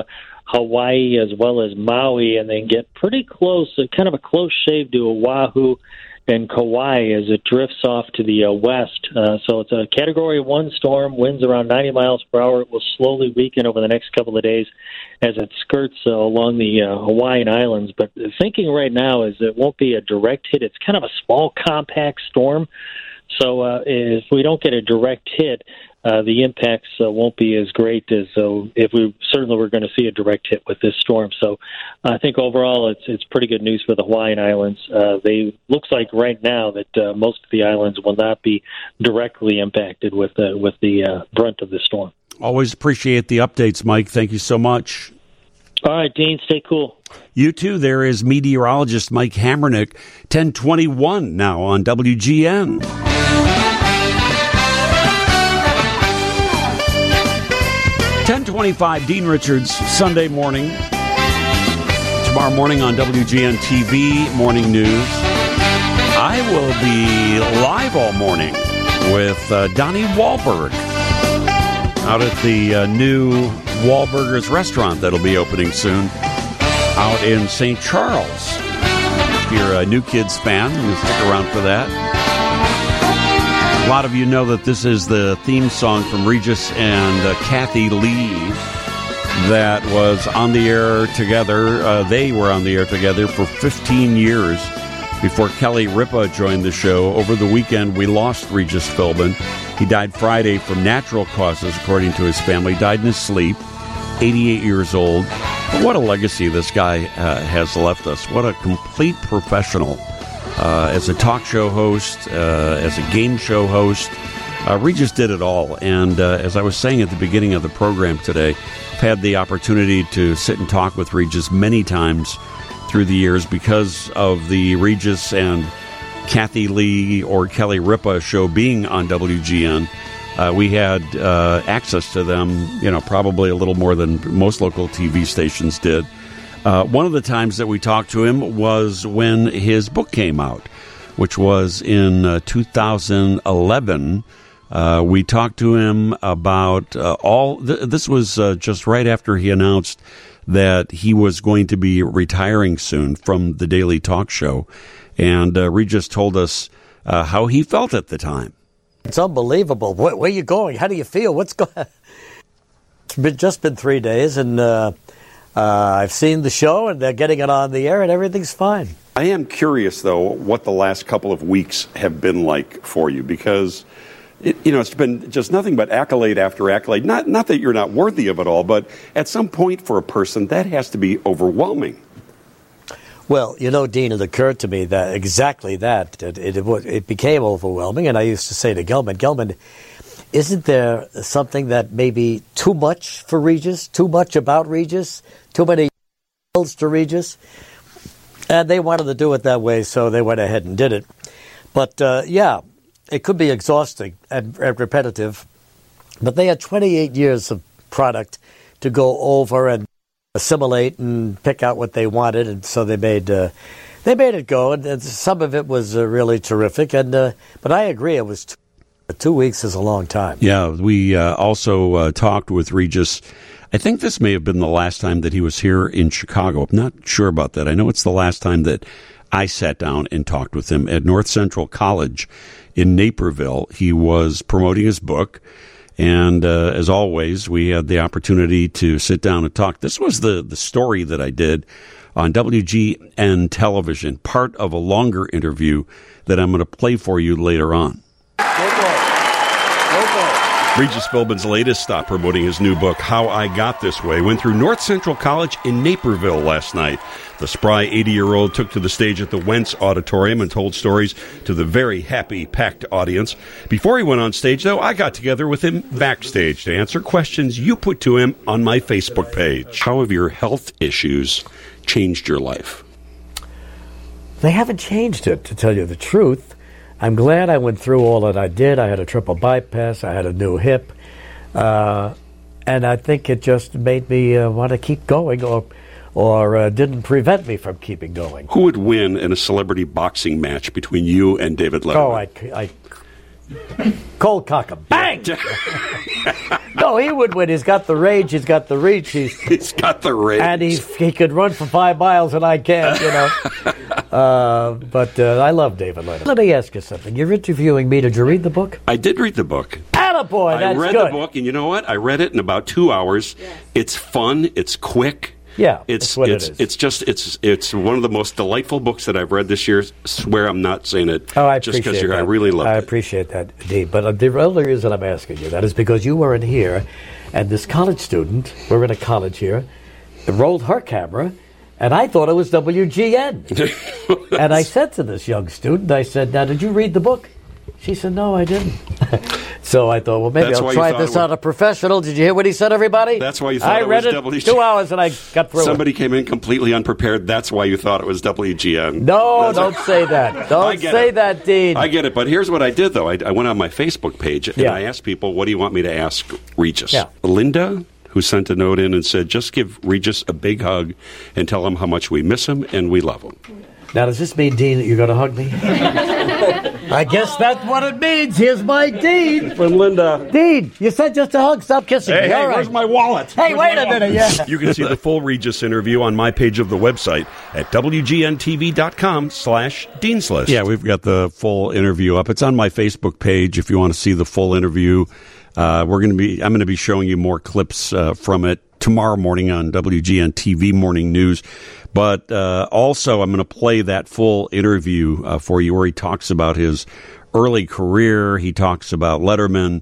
Hawaii as well as Maui, and then get pretty close, kind of a close shave to Oahu and Kauai as it drifts off to the west. So it's a Category 1 storm, winds around 90 miles per hour. It will slowly weaken over the next couple of days as it skirts along the Hawaiian Islands. But the thinking right now is it won't be a direct hit. It's kind of a small, compact storm. So if we don't get a direct hit, the impacts won't be as great as if we certainly were going to see a direct hit with this storm. So I think overall it's pretty good news for the Hawaiian Islands. Looks like right now that most of the islands will not be directly impacted with the brunt of the storm. Always appreciate the updates, Mike. Thank you so much. All right, Dean, stay cool. You too. There is meteorologist Mike Hammernick, 1021 now on WGN. 10:25, Dean Richards, Sunday morning. Tomorrow morning on WGN TV Morning News, I will be live all morning with Donnie Wahlberg out at the new Wahlburgers restaurant that'll be opening soon out in St. Charles. If you're a New Kids fan, you stick around for that. A lot of you know that this is the theme song from Regis and Kathy Lee that was on the air together. They were on the air together for 15 years before Kelly Ripa joined the show. Over the weekend, we lost Regis Philbin. He died Friday from natural causes, according to his family. Died in his sleep, 88 years old. But what a legacy this guy has left us. What a complete professional. As a talk show host, as a game show host, Regis did it all. And as I was saying at the beginning of the program today, I've had the opportunity to sit and talk with Regis many times through the years because of the Regis and Kathy Lee or Kelly Ripa show being on WGN. We had access to them, probably a little more than most local TV stations did. One of the times that we talked to him was when his book came out, which was in 2011. We talked to him about this was just right after he announced that he was going to be retiring soon from the Daily Talk Show. And Regis told us how he felt at the time. It's unbelievable. Where are you going? How do you feel? What's going on? It's just been 3 days, and I've seen the show, and they're getting it on the air, and everything's fine. I am curious, though, what the last couple of weeks have been like for you, because it's been just nothing but accolade after accolade. Not that you're not worthy of it all, but at some point for a person, that has to be overwhelming. Well, Dean, it occurred to me that exactly that. It became overwhelming, and I used to say to Gelman, isn't there something that may be too much for Regis, too much about Regis, too many builds to Regis? And they wanted to do it that way, so they went ahead and did it. But, it could be exhausting and repetitive. But they had 28 years of product to go over and assimilate and pick out what they wanted, and so they made it go. And some of it was really terrific. And but I agree, it was 2 weeks is a long time. Yeah, we also talked with Regis. I think this may have been the last time that he was here in Chicago. I'm not sure about that. I know it's the last time that I sat down and talked with him at North Central College in Naperville. He was promoting his book, and as always, we had the opportunity to sit down and talk. This was the story that I did on WGN television, part of a longer interview that I'm going to play for you later on. Regis Philbin's latest stop promoting his new book, How I Got This Way, went through North Central College in Naperville last night. The spry 80-year-old took to the stage at the Wentz Auditorium and told stories to the very happy, packed audience. Before he went on stage, though, I got together with him backstage to answer questions you put to him on my Facebook page. How have your health issues changed your life? They haven't changed it, to tell you the truth. I'm glad I went through all that I did. I had a triple bypass. I had a new hip. And I think it just made me want to keep going or didn't prevent me from keeping going. Who would win in a celebrity boxing match between you and David Letterman? Oh, Cold cock 'em. Bang! No, he would win. He's got the range. He's got the reach. He's got the range. And he could run for 5 miles, and I can't, you know. But I love David Letterman. Let me ask you something. You're interviewing me. Did you read the book? I did read the book. Attaboy, that's I read good. the book, and you know what? I read it in about 2 hours. It's fun. It's quick. Yeah, it's what it is. It's one of the most delightful books that I've read this year. Swear I'm not saying it. Oh, I just appreciate that. I really love it. I appreciate that, Dean. But the only reason I'm asking you that is because you weren't here, and this college student, we're in a college here, rolled her camera, and I thought it was WGN. And I said to this young student, I said, now, did you read the book? She said, no, I didn't. So I thought, well, maybe I'll try this on a professional. Did you hear what he said, everybody? That's why you thought I it was read WGN. 2 hours and I got through Somebody came in completely unprepared. That's why you thought it was WGN. No, don't say that. Don't say that, Dean. I get it. But here's what I did, though. I went on my Facebook page, and I asked people, what do you want me to ask Regis? Yeah. Linda, who sent a note in and said, just give Regis a big hug and tell him how much we miss him and we love him. Now, does this mean, Dean, that you're going to hug me? I guess that's what it means. Here's my Dean. From Linda. Dean, you said just a hug. Stop kissing me. Hey, All right. where's my wallet? Hey, wait a minute. Yeah. You can see the full Regis interview on my page of the website at WGNTV.com/Dean's List. Yeah, we've got the full interview up. It's on my Facebook page if you want to see the full interview. I'm going to be showing you more clips from it tomorrow morning on WGN TV Morning News. But also, I'm going to play that full interview for you where he talks about his early career. He talks about Letterman.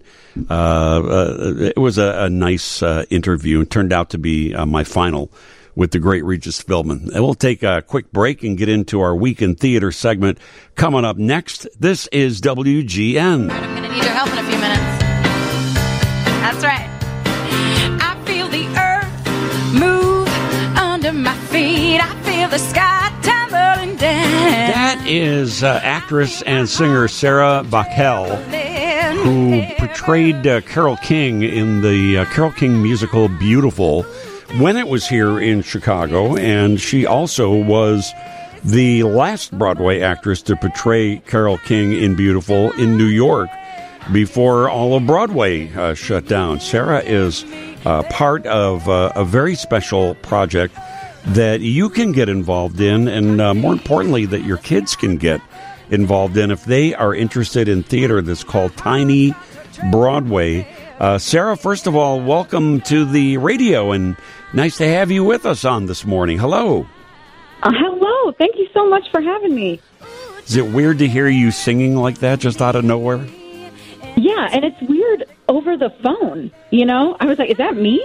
It was a nice interview. It turned out to be my final with the great Regis Philbin. And we'll take a quick break and get into our Week in Theater segment. Coming up next, this is WGN. I'm going to need your help in a few minutes. That's right. I feel the earth move under my feet. I feel the sky tumbling down. That is actress and singer Sarah Bachel, who portrayed Carole King in the Carole King musical Beautiful when it was here in Chicago. And she also was the last Broadway actress to portray Carole King in Beautiful in New York before all of Broadway shut down. Sarah is part of a very special project that you can get involved in, and more importantly, that your kids can get involved in if they are interested in theater. That's called Tiny Broadway. Sarah, first of all, welcome to the radio, and nice to have you with us on this morning. Hello. Hello. Thank you so much for having me. Is it weird to hear you singing like that just out of nowhere? Yeah, and it's weird over the phone, you know? I was like, is that me?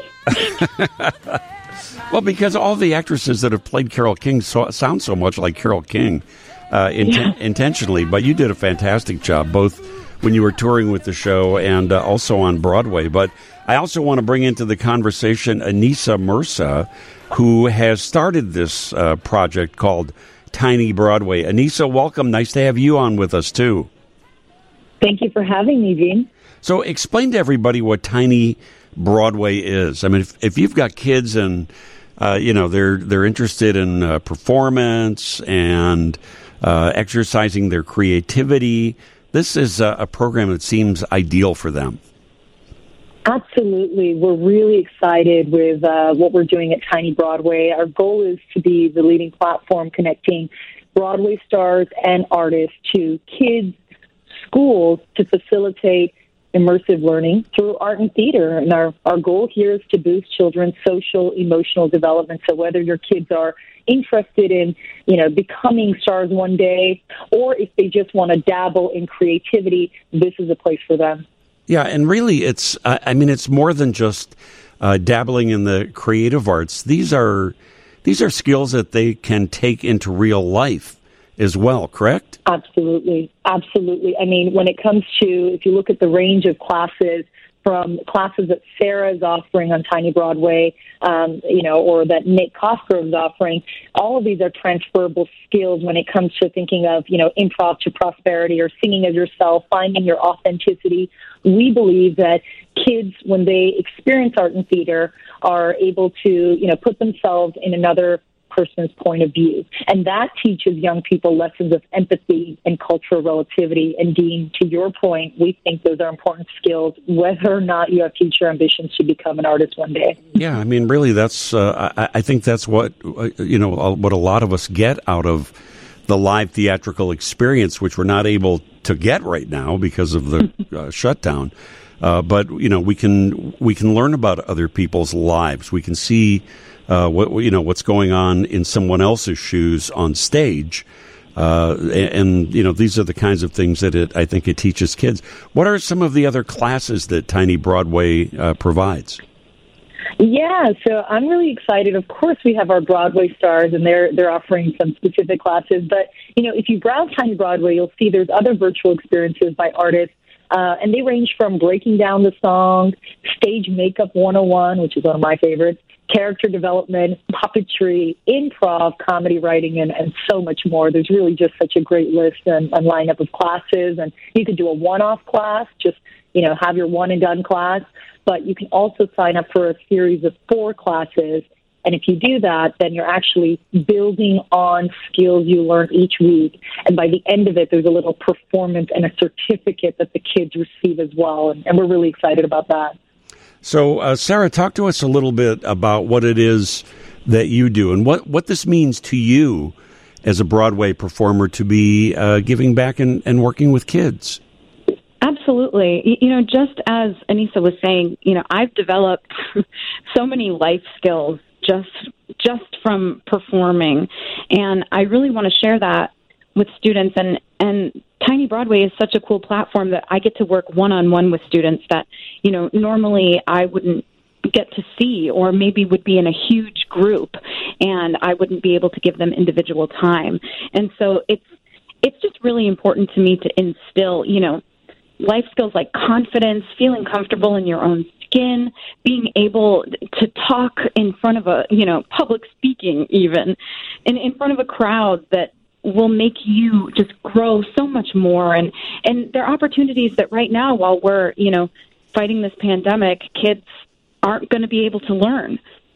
Well, because all the actresses that have played Carole King sound so much like Carole King intentionally, but you did a fantastic job, both when you were touring with the show and also on Broadway. But I also want to bring into the conversation Anissa Mirza, who has started this project called Tiny Broadway. Anissa, welcome. Nice to have you on with us, too. Thank you for having me, Gene. So explain to everybody what Tiny Broadway is. I mean, if you've got kids and they're interested in performance and exercising their creativity, this is a program that seems ideal for them. Absolutely. We're really excited with what we're doing at Tiny Broadway. Our goal is to be the leading platform connecting Broadway stars and artists to kids, schools, to facilitate immersive learning through art and theater. And our goal here is to boost children's social, emotional development. So whether your kids are interested in, becoming stars one day, or if they just want to dabble in creativity, this is a place for them. Yeah, and really it's more than just dabbling in the creative arts. These are skills that they can take into real life as well, correct? Absolutely. Absolutely. I mean, when it comes to, if you look at the range of classes, from classes that Sarah is offering on Tiny Broadway, or that Nate Cosgrove is offering, all of these are transferable skills when it comes to thinking of, improv to prosperity or singing as yourself, finding your authenticity. We believe that kids, when they experience art and theater, are able to, put themselves in another person's point of view. And that teaches young people lessons of empathy and cultural relativity. And Dean, to your point, we think those are important skills, whether or not you have future ambitions to become an artist one day. Yeah, I mean, really, that's I think that's what what a lot of us get out of the live theatrical experience, which we're not able to get right now because of the shutdown. But we can learn about other people's lives. We can see what's going on in someone else's shoes on stage. And these are the kinds of things that I think it teaches kids. What are some of the other classes that Tiny Broadway provides? Yeah, so I'm really excited. Of course, we have our Broadway stars, and they're offering some specific classes. But, if you browse Tiny Broadway, you'll see there's other virtual experiences by artists, and they range from breaking down the song, stage makeup 101, which is one of my favorites, character development, puppetry, improv, comedy writing, and so much more. There's really just such a great list and lineup of classes. And you could do a one-off class, just, have your one-and-done class. But you can also sign up for a series of 4 classes. And if you do that, then you're actually building on skills you learn each week. And by the end of it, there's a little performance and a certificate that the kids receive as well. And we're really excited about that. So, Sarah, talk to us a little bit about what it is that you do and what this means to you as a Broadway performer to be giving back and working with kids. Absolutely. Just as Anissa was saying, I've developed so many life skills just from performing, and I really want to share that with students. And Tiny Broadway is such a cool platform that I get to work one-on-one with students that, normally I wouldn't get to see, or maybe would be in a huge group, and I wouldn't be able to give them individual time. And so it's just really important to me to instill, life skills like confidence, feeling comfortable in your own skin, being able to talk in front of public speaking even, and in front of a crowd that will make you just grow so much more. And there are opportunities that right now, while we're, fighting this pandemic, kids aren't going to be able to learn.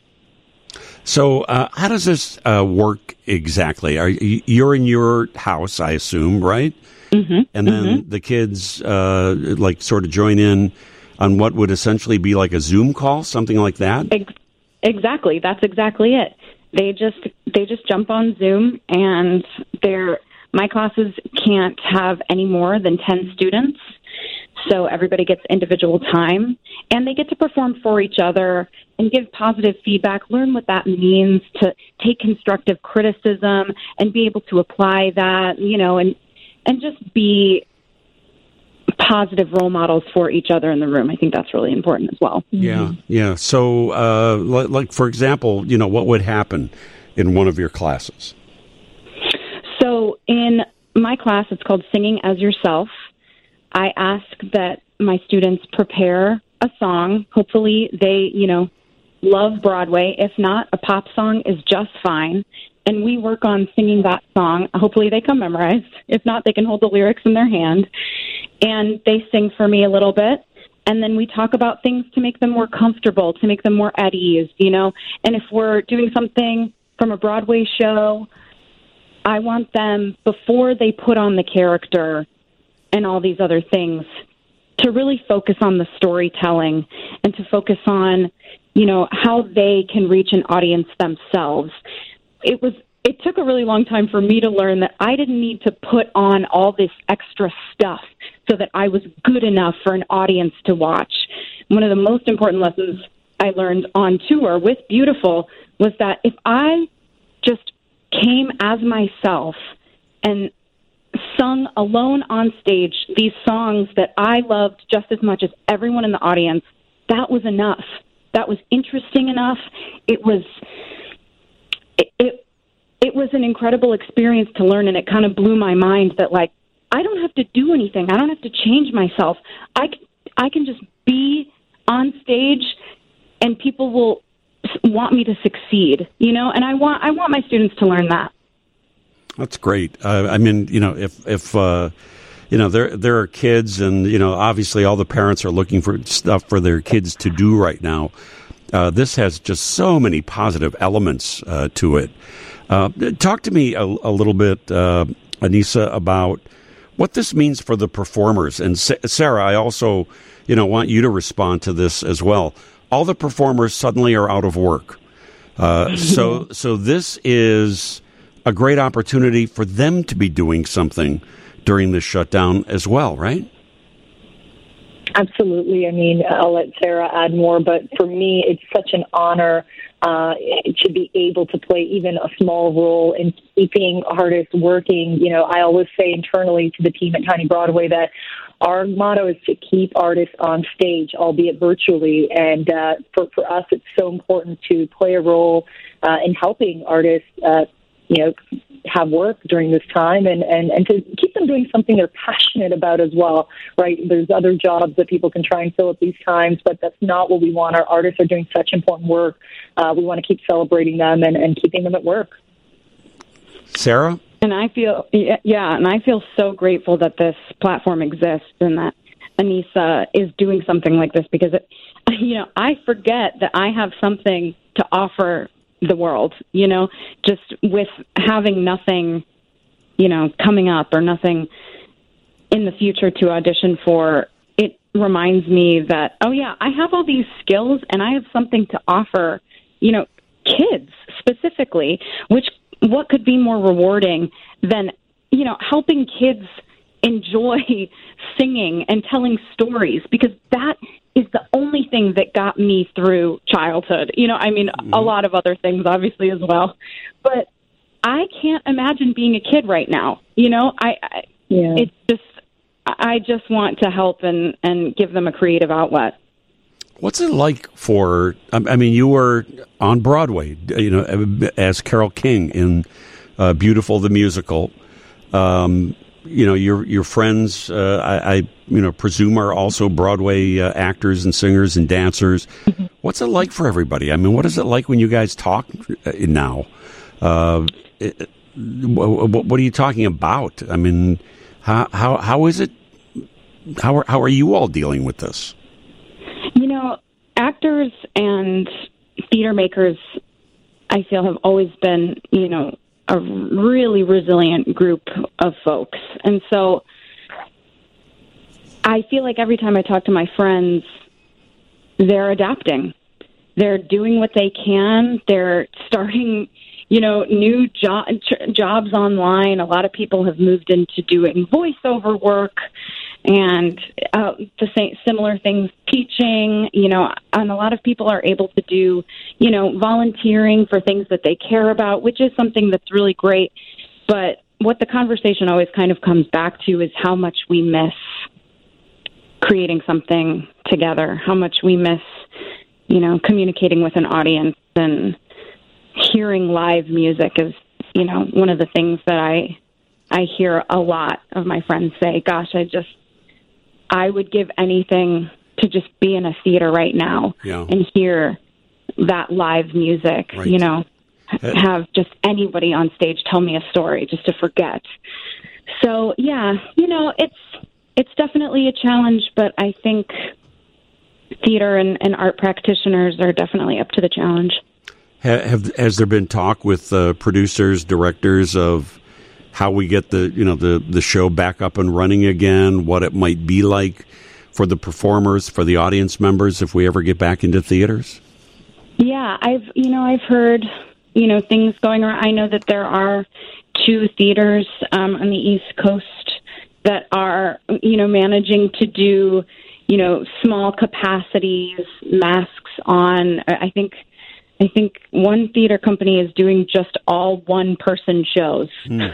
So how does this work exactly? You're in your house, I assume, right? Mm-hmm. And then the kids sort of join in on what would essentially be like a Zoom call, something like that? Exactly. That's exactly it. They just jump on Zoom, and my classes can't have any more than 10 students. So everybody gets individual time, and they get to perform for each other and give positive feedback, learn what that means, to take constructive criticism and be able to apply that, and just be positive role models for each other in the room. I think that's really important as well. Yeah. So, like, for example, what would happen in one of your classes? So in my class, it's called Singing as Yourself. I ask that my students prepare a song. Hopefully they, love Broadway. If not, a pop song is just fine. And we work on singing that song. Hopefully they come memorized. If not, they can hold the lyrics in their hand. And they sing for me a little bit. And then we talk about things to make them more comfortable, to make them more at ease, And if we're doing something from a Broadway show, I want them, before they put on the character and all these other things, to really focus on the storytelling and to focus on, how they can reach an audience themselves. It took a really long time for me to learn that I didn't need to put on all this extra stuff so that I was good enough for an audience to watch. One of the most important lessons I learned on tour with Beautiful was that if I just came as myself and sung alone on stage these songs that I loved just as much as everyone in the audience, that was enough. That was interesting enough. It was an incredible experience to learn, and it kind of blew my mind that, like, I don't have to do anything. I don't have to change myself. I can just be on stage, and people will want me to succeed, and I want my students to learn that. That's great. I mean, if there are kids, and obviously all the parents are looking for stuff for their kids to do right now. this has just so many positive elements to it. Talk to me a little bit, Anissa, about what this means for the performers. And Sarah, I also, want you to respond to this as well. All the performers suddenly are out of work. So this is a great opportunity for them to be doing something during this shutdown as well, right? Absolutely. I mean, I'll let Sarah add more, but for me, it's such an honor to be able to play even a small role in keeping artists working. I always say internally to the team at Tiny Broadway that our motto is to keep artists on stage, albeit virtually. And for us, it's so important to play a role in helping artists, have work during this time and to keep them doing something they're passionate about as well, right? There's other jobs that people can try and fill at these times, but that's not what we want. Our artists are doing such important work. We want to keep celebrating them and keeping them at work. Sarah? And I feel so grateful that this platform exists and that Anissa is doing something like this because, I forget that I have something to offer the world, just with having nothing, coming up or nothing in the future to audition for. It reminds me that, I have all these skills and I have something to offer, kids specifically, what could be more rewarding than, helping kids enjoy singing and telling stories, because that is the only thing that got me through childhood. A lot of other things obviously as well, but I can't imagine being a kid right now. It's just, I just want to help and give them a creative outlet. What's it like you were on Broadway, as Carole King in Beautiful the Musical. Your friends, I presume are also Broadway actors and singers and dancers. Mm-hmm. What's it like for everybody? What is it like when you guys talk now? What are you talking about? How is it? How are you all dealing with this? Actors and theater makers, I feel, have always been, a really resilient group of folks. And so I feel like every time I talk to my friends, they're adapting. They're doing what they can. They're starting, new jobs online. A lot of people have moved into doing voiceover work and similar things, teaching, and a lot of people are able to do, volunteering for things that they care about, which is something that's really great. But what the conversation always kind of comes back to is how much we miss creating something together, how much we miss, communicating with an audience, and hearing live music is, one of the things that I hear a lot of my friends say. Gosh, I would give anything to just be in a theater right now and hear that live music, right. Have just anybody on stage tell me a story just to forget. So, it's definitely a challenge, but I think theater and art practitioners are definitely up to the challenge. Has there been talk with producers, directors of how we get the show back up and running again, what it might be like for the performers, for the audience members, if we ever get back into theaters? Yeah, I've heard, things going around. I know that there are 2 theaters on the East Coast that are, managing to do, small capacities, masks on. I think one theater company is doing just all one-person shows.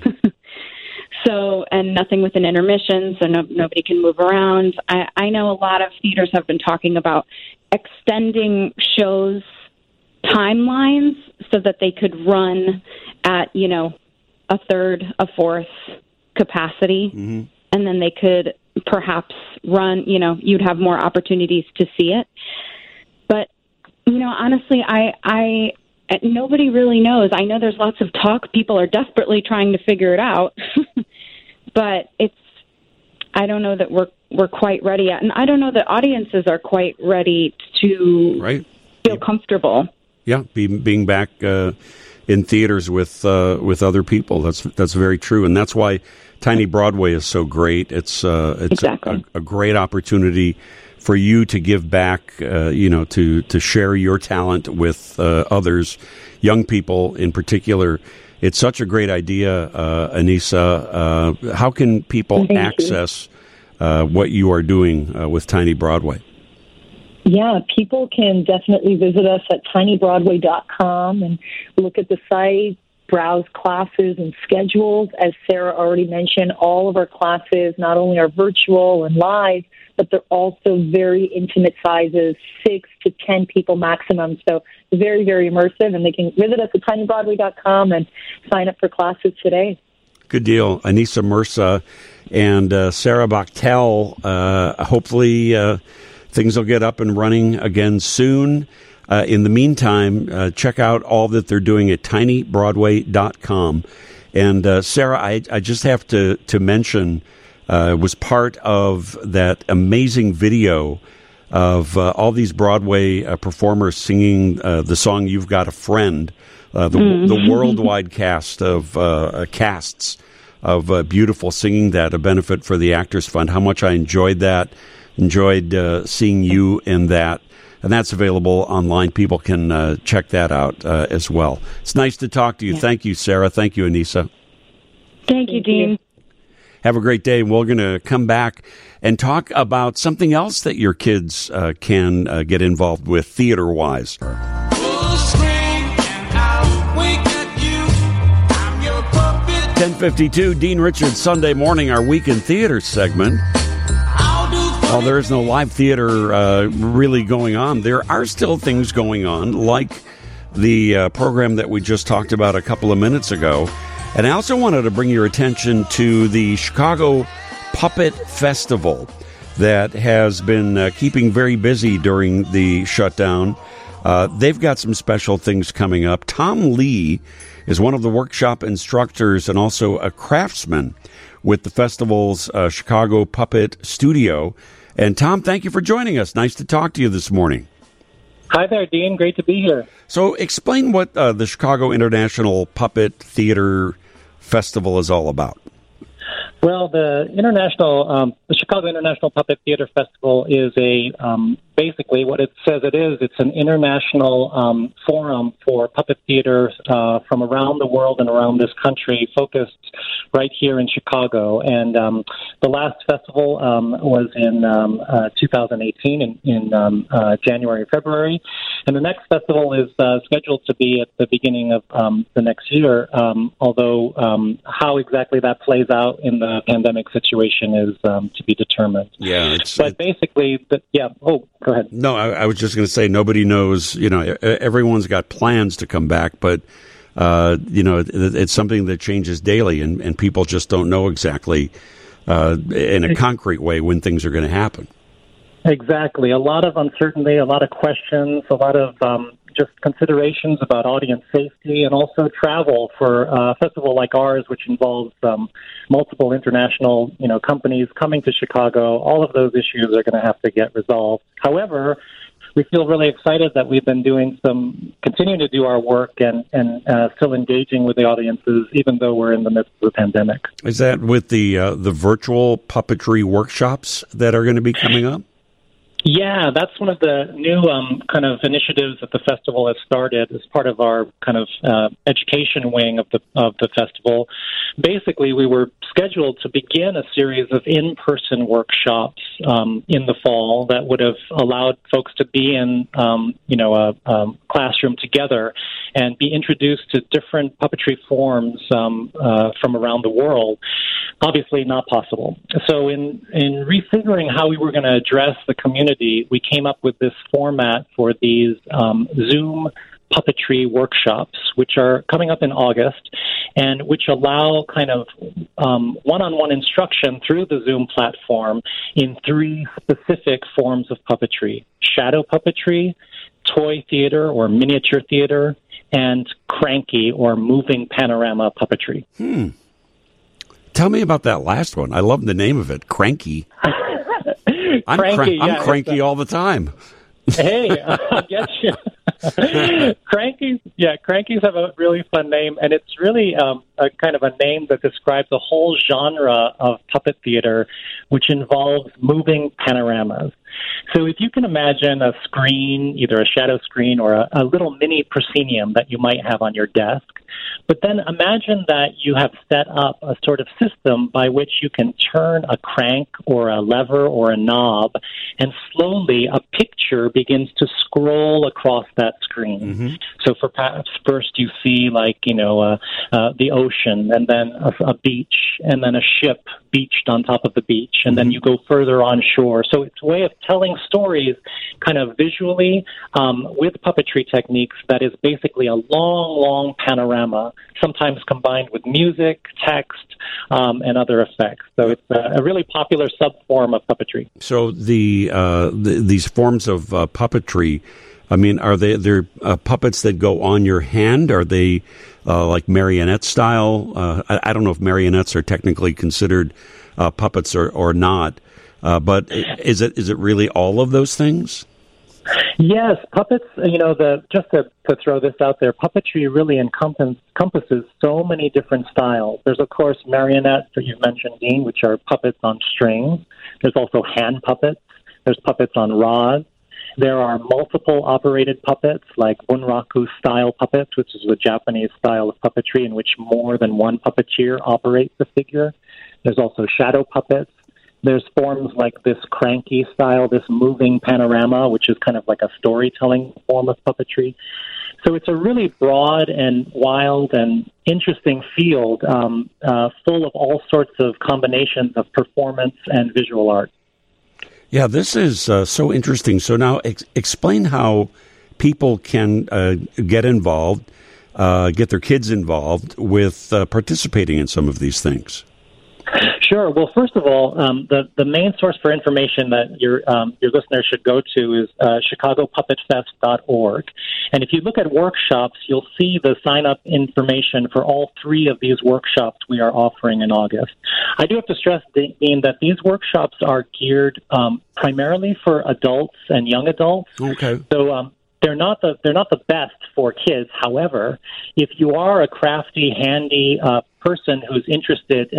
So, and nothing with an intermission, so nobody can move around. I know a lot of theaters have been talking about extending shows' timelines so that they could run at, a third, a fourth capacity. Mm-hmm. And then they could perhaps run, you'd have more opportunities to see it. But, honestly, I nobody really knows. I know there's lots of talk. People are desperately trying to figure it out. But I don't know that we're quite ready yet. And I don't know that audiences are quite ready to feel comfortable. Yeah, being back in theaters with other people. That's very true, and that's why Tiny Broadway is so great. It's Exactly. a great opportunity for you to give back, to share your talent with others, young people in particular. It's such a great idea, Anissa. How can people access what you are doing with Tiny Broadway? Yeah, people can definitely visit us at tinybroadway.com and look at the site, browse classes and schedules. As Sarah already mentioned, all of our classes not only are virtual and live, but they're also very intimate sizes, 6 to 10 people maximum. So very, very immersive. And they can visit us at tinybroadway.com and sign up for classes today. Good deal. Anissa Mirza and Sarah Bachtel. Hopefully things will get up and running again soon. In the meantime, check out all that they're doing at tinybroadway.com. And Sarah, I just have to mention, was part of that amazing video of all these Broadway performers singing the song "You've Got a Friend." The worldwide casts of beautiful singing that, a benefit for the Actors Fund. How much I enjoyed that. Enjoyed seeing you in that. And that's available online. People can check that out as well. It's nice to talk to you. Yeah. Thank you, Sarah. Thank you, Anissa. Thank you, Dean. Have a great day. We're going to come back and talk about something else that your kids can get involved with theater-wise. 10:52, Dean Richards, Sunday morning, our Weekend Theater segment. While there is no live theater really going on, there are still things going on, like the program that we just talked about a couple of minutes ago. And I also wanted to bring your attention to the Chicago Puppet Festival that has been keeping very busy during the shutdown. They've got some special things coming up. Tom Lee is one of the workshop instructors and also a craftsman with the festival's Chicago Puppet Studio. And Tom, thank you for joining us. Nice to talk to you this morning. Hi there, Dean. Great to be here. So explain what the Chicago International Puppet Theater Festival is all about. Well, the Chicago International Puppet Theater Festival is basically what it says it is. It's an international forum for puppet theater from around the world and around this country, focused right here in Chicago. And the last festival was in 2018 in January, February. And the next festival is scheduled to be at the beginning of the next year, although how exactly that plays out in the pandemic situation is to be determined. Yeah, basically, go ahead. No, I was just going to say nobody knows. Everyone's got plans to come back, but it's something that changes daily, and people just don't know exactly in a concrete way when things are going to happen. Exactly. A lot of uncertainty, a lot of questions, a lot of just considerations about audience safety and also travel for a festival like ours, which involves multiple international companies coming to Chicago. All of those issues are going to have to get resolved. However, we feel really excited that we've been continuing to do our work and still engaging with the audiences, even though we're in the midst of the pandemic. Is that with the virtual puppetry workshops that are going to be coming up? Yeah, that's one of the new kind of initiatives that the festival has started as part of our kind of education wing of the festival. Basically, we were scheduled to begin a series of in-person workshops in the fall that would have allowed folks to be in a classroom together and be introduced to different puppetry forms from around the world. Obviously not possible. So in refiguring how we were going to address the community, we came up with this format for these Zoom puppetry workshops, which are coming up in August, and which allow kind of one-on-one instruction through the Zoom platform in 3 specific forms of puppetry: shadow puppetry, toy theater or miniature theater, and cranky or moving panorama puppetry. Tell me about that last one. I love the name of it, Cranky. I'm cranky all the time. Hey, I get you. Crankies have a really fun name, and it's really a kind of a name that describes a whole genre of puppet theater, which involves moving panoramas. So if you can imagine a screen, either a shadow screen or a little mini proscenium that you might have on your desk, but then imagine that you have set up a sort of system by which you can turn a crank or a lever or a knob, and slowly a picture begins to scroll across that screen. Mm-hmm. So for perhaps first you see the ocean, and then a beach, and then a ship beached on top of the beach, and then you go further on shore. So it's a way of telling stories kind of visually with puppetry techniques that is basically a long panorama, sometimes combined with music, text, and other effects. So it's a really popular sub-form of puppetry. So these forms of puppetry, I mean, are they're puppets that go on your hand? Are they like marionette style? I don't know if marionettes are technically considered puppets or not. But is it really all of those things? Yes, puppets, just to throw this out there, puppetry really encompasses so many different styles. There's, of course, marionettes that you've mentioned, Dean, which are puppets on strings. There's also hand puppets. There's puppets on rods. There are multiple operated puppets like bunraku-style puppets, which is a Japanese style of puppetry in which more than one puppeteer operates the figure. There's also shadow puppets. There's forms like this cranky style, this moving panorama, which is kind of like a storytelling form of puppetry. So it's a really broad and wild and interesting field full of all sorts of combinations of performance and visual art. Yeah, this is so interesting. So now explain how people can get involved, get their kids involved with participating in some of these things. Sure. Well, first of all, the main source for information that your listeners should go to is ChicagoPuppetFest.org. And if you look at workshops, you'll see the sign-up information for all three of these workshops we are offering in August. I do have to stress, Dean, that these workshops are geared primarily for adults and young adults. Okay. So they're not the best for kids. However, if you are a crafty, handy person who's interested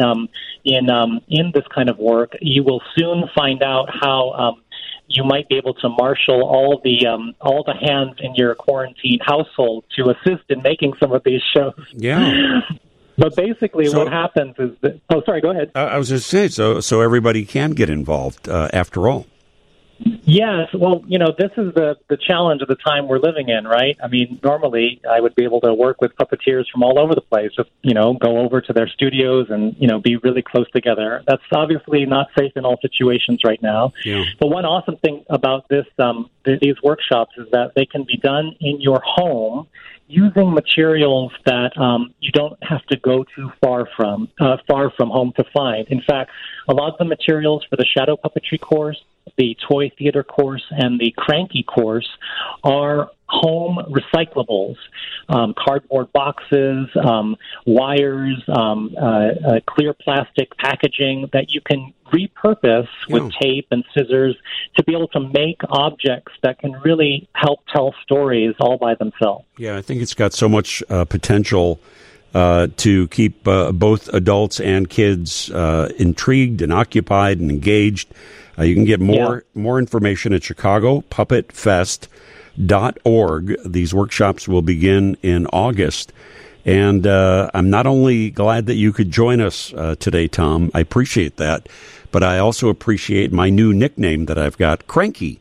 in this kind of work, you will soon find out how you might be able to marshal all the hands in your quarantine household to assist in making some of these shows. Yeah. But basically, what happens is that. Oh, sorry. Go ahead. I was just saying, so everybody can get involved after all. Yes. Well, this is the challenge of the time we're living in, right? I mean, normally I would be able to work with puppeteers from all over the place, just, go over to their studios and, be really close together. That's obviously not safe in all situations right now. Yeah. But one awesome thing about these workshops is that they can be done in your home using materials that you don't have to go too far from home to find. In fact, a lot of the materials for the shadow puppetry course, the toy theater course, and the cranky course are home recyclables, cardboard boxes, wires, clear plastic packaging that you can repurpose with tape and scissors to be able to make objects that can really help tell stories all by themselves. Yeah, I think it's got so much potential to keep both adults and kids intrigued and occupied and engaged. You can get more information at ChicagoPuppetFest.org. These workshops will begin in August. And I'm not only glad that you could join us today, Tom. I appreciate that. But I also appreciate my new nickname that I've got, Cranky.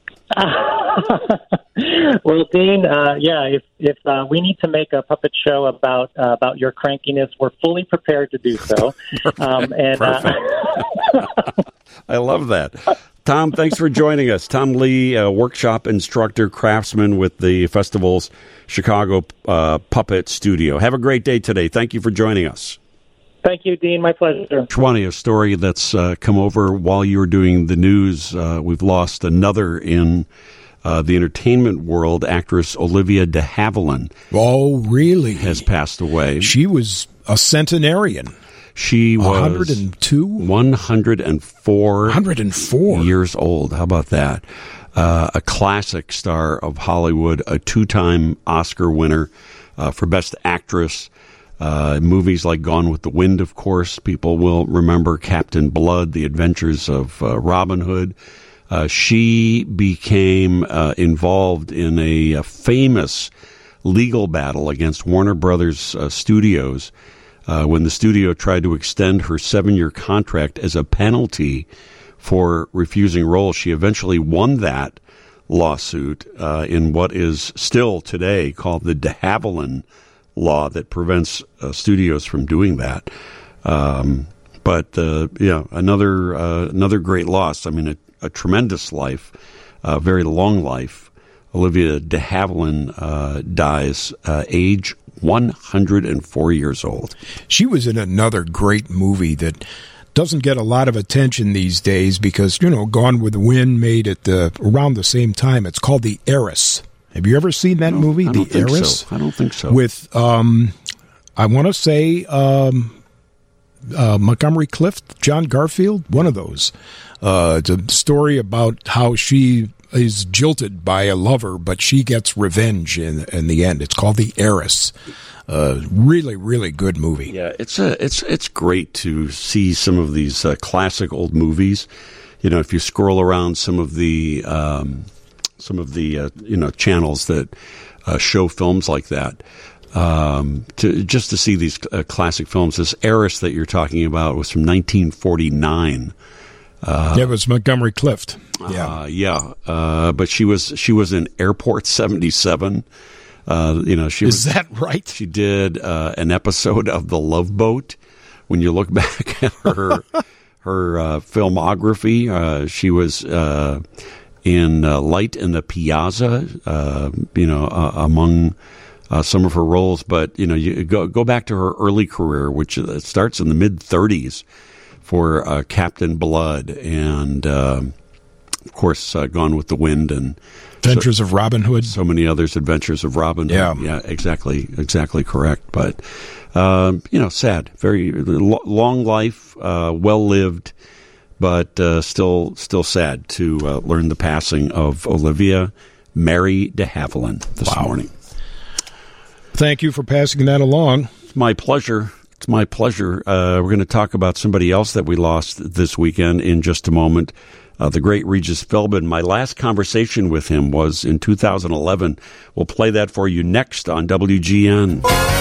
Well, Dean, if we need to make a puppet show about your crankiness, we're fully prepared to do so. Perfect. I love that. Tom, thanks for joining us. Tom Lee, workshop instructor, craftsman with the festival's Chicago Puppet Studio. Have a great day today. Thank you for joining us. Thank you, Dean. My pleasure. Shwani, a story that's come over while you were doing the news. We've lost another in the entertainment world. Actress Olivia de Havilland. Oh, really? Has passed away. She was a centenarian. She was 102? 104. 104 years old. How about that? A classic star of Hollywood, a 2-time Oscar winner for Best Actress. Movies like Gone with the Wind, of course. People will remember Captain Blood, The Adventures of Robin Hood. She became involved in a famous legal battle against Warner Brothers Studios when the studio tried to extend her 7-year contract as a penalty for refusing roles. She eventually won that lawsuit in what is still today called the de Havilland law that prevents studios from doing that. But another great loss. I mean, a tremendous life, a very long life. Olivia de Havilland dies age 104 years old. She was in another great movie that doesn't get a lot of attention these days because, Gone with the Wind made it around the same time. It's called The Heiress. Have you ever seen that movie, The Heiress? I don't think so. With, I want to say, Montgomery Clift, John Garfield, one of those. It's a story about how she is jilted by a lover, but she gets revenge in the end. It's called The Heiress. Really, really good movie. Yeah, it's great to see some of these classic old movies. If you scroll around some of the channels that show films like that, to see these classic films. This Heiress that you're talking about was from 1949. It was Montgomery Clift. But she was in Airport 77. Is that right? She did an episode of The Love Boat. When you look back at her filmography, she was in Light in the Piazza. Among some of her roles, but you go back to her early career, which starts in the mid-30s for Captain Blood and of course Gone with the Wind and Adventures of Robin Hood. So many others, Adventures of Robin Hood. Yeah, exactly correct. But sad, very long life, well lived, but still sad to learn the passing of Olivia Mary de Havilland this morning. Thank you for passing that along. It's my pleasure. We're going to talk about somebody else that we lost this weekend in just a moment. The great Regis Philbin. My last conversation with him was in 2011. We'll play that for you next on WGN.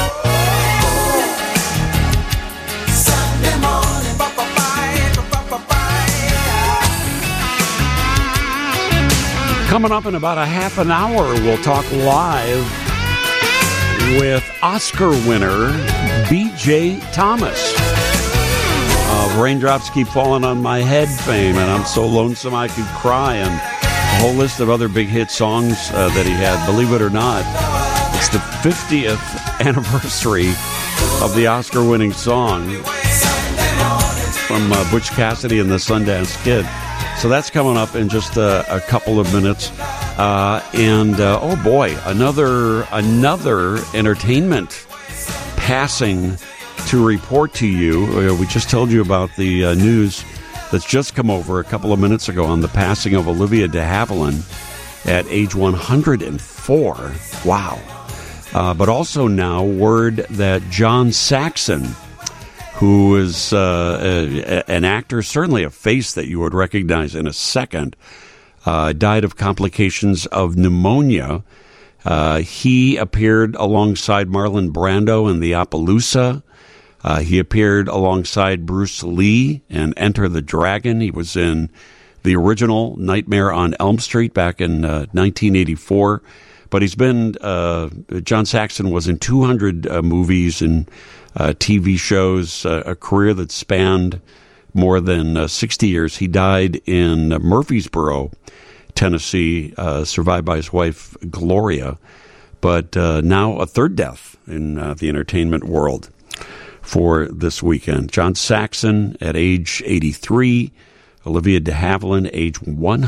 Coming up in about a half an hour, we'll talk live with Oscar winner B.J. Thomas. Raindrops Keep Falling on My Head fame, and I'm so lonesome I could cry, and a whole list of other big hit songs that he had. Believe it or not, it's the 50th anniversary of the Oscar-winning song from Butch Cassidy and the Sundance Kid. So that's coming up in just a couple of minutes. Oh boy, another entertainment passing to report to you. We just told you about the news that's just come over a couple of minutes ago on the passing of Olivia de Havilland at age 104. Wow. But also now word that John Saxon, who is an actor, certainly a face that you would recognize in a second, died of complications of pneumonia. He appeared alongside Marlon Brando in The Appaloosa. He appeared alongside Bruce Lee in Enter the Dragon. He was in the original Nightmare on Elm Street back in 1984. But he's been, John Saxon was in 200 movies and TV shows, a career that spanned more than 60 years. He died in Murfreesboro, Tennessee, survived by his wife, Gloria. But now a third death in the entertainment world for this weekend. John Saxon at age 83, Olivia de Havilland, age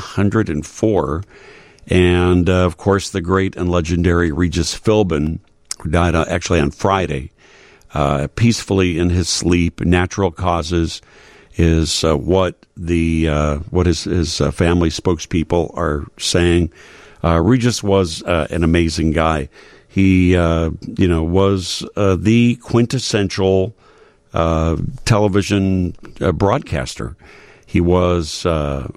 104, and, of course, the great and legendary Regis Philbin, who died actually on Friday, peacefully in his sleep. Natural causes is what his family spokespeople are saying. Regis was an amazing guy. He, was the quintessential television broadcaster. He was a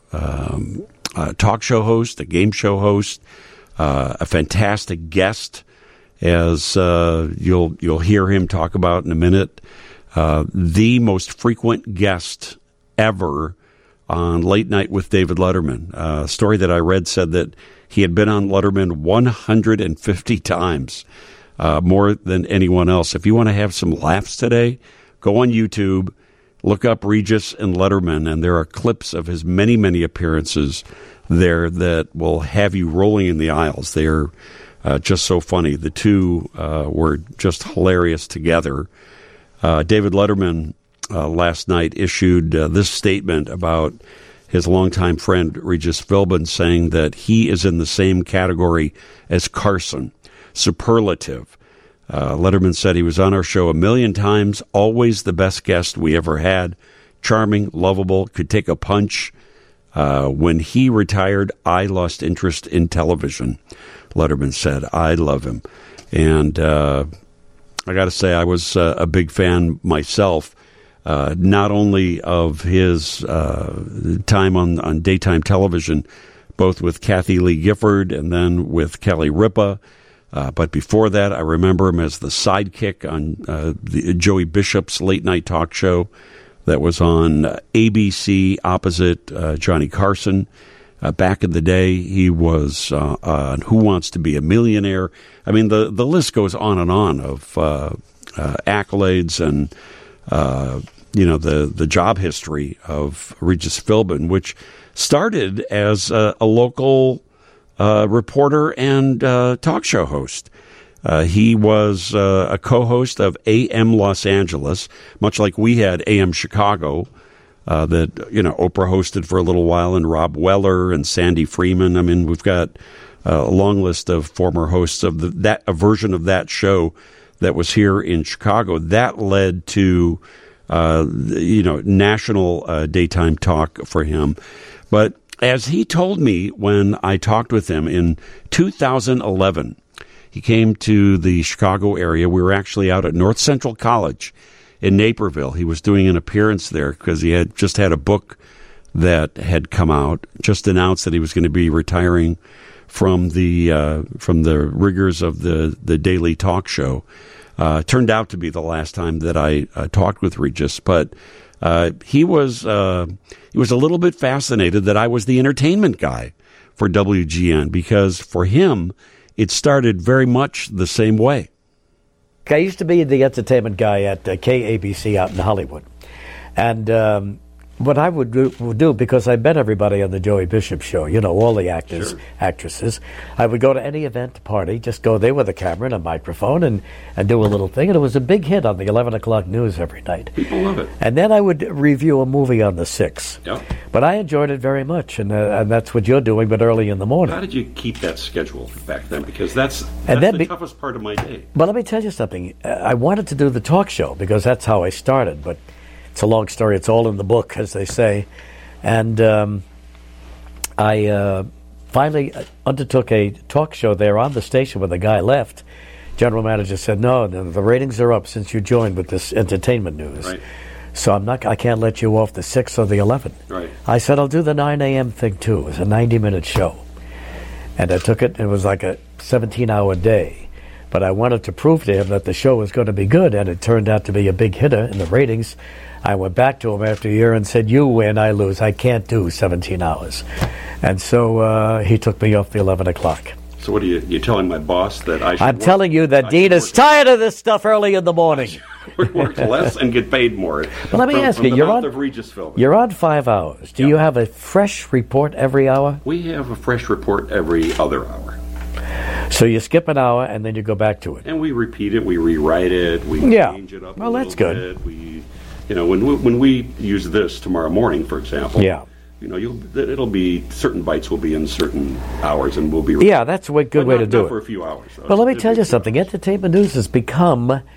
talk show host, a game show host, a fantastic guest, as you'll hear him talk about in a minute. The most frequent guest ever on Late Night with David Letterman. A story that I read said that he had been on Letterman 150 times, more than anyone else. If you want to have some laughs today, go on YouTube, look up Regis and Letterman, and there are clips of his many, many appearances there that will have you rolling in the aisles. They're just so funny. The two were just hilarious together. David Letterman last night issued this statement about his longtime friend Regis Philbin, saying that he is in the same category as Carson, superlative. Letterman said he was on our show 1,000,000 times, always the best guest we ever had, charming, lovable, could take a punch. When he retired, I lost interest in television, Letterman said. I love him. And I got to say, I was a big fan myself, not only of his time on daytime television, both with Kathy Lee Gifford and then with Kelly Ripa. But before that, I remember him as the sidekick on the Joey Bishop's late night talk show that was on ABC opposite Johnny Carson. Back in the day, he was on Who Wants to Be a Millionaire. I mean, the list goes on and on of accolades and the job history of Regis Philbin, which started as a local reporter and talk show host. He was a co-host of AM Los Angeles, much like we had AM Chicago, that Oprah hosted for a little while, and Rob Weller and Sandy Freeman. I mean, we've got a long list of former hosts of a version of that show that was here in Chicago. That led to national daytime talk for him. But as he told me when I talked with him in 2011, he came to the Chicago area. We were actually out at North Central College in Naperville. He was doing an appearance there because he had just had a book that had come out, just announced that he was going to be retiring from the rigors of the daily talk show. Turned out to be the last time that I talked with Regis, but he was a little bit fascinated that I was the entertainment guy for WGN, because for him it started very much the same way. I used to be the entertainment guy at KABC out in Hollywood. And what I would do, because I met everybody on the Joey Bishop show, all the actors, actresses, I would go to any event, party, just go there with a camera and a microphone and do a little thing. And it was a big hit on the 11 o'clock news every night. People love it. And then I would review a movie on the 6. Yep. But I enjoyed it very much, and that's what you're doing, but early in the morning. How did you keep that schedule back then? Because that's the toughest part of my day. But let me tell you something. I wanted to do the talk show because that's how I started, but it's a long story. It's all in the book, as they say. And I finally undertook a talk show there on the station when the guy left. General manager said, no, the ratings are up since you joined with this entertainment news. Right. So I can't let you off the 6 or the 11. Right. I said, I'll do the 9 a.m. thing, too. It was a 90-minute show. And I took it, and it was like a 17-hour day. But I wanted to prove to him that the show was going to be good, and it turned out to be a big hitter in the ratings. I went back to him after a year and said, you win, I lose. I can't do 17 hours. And so he took me off the 11 o'clock. So what are you telling my boss that I should I'm telling you that Dean is tired of this stuff early in the morning. Work less and get paid more. Well, let me ask you, you're on 5 hours. Do you have a fresh report every hour? We have a fresh report every other hour. So you skip an hour and then you go back to it. And we repeat it, we rewrite it, we change it up a little that's good. bit. We, when we use this tomorrow morning, for example, it'll be certain bites will be in certain hours, and we'll be that's a good way to do it for a few hours. But let me tell you something. Entertainment news has become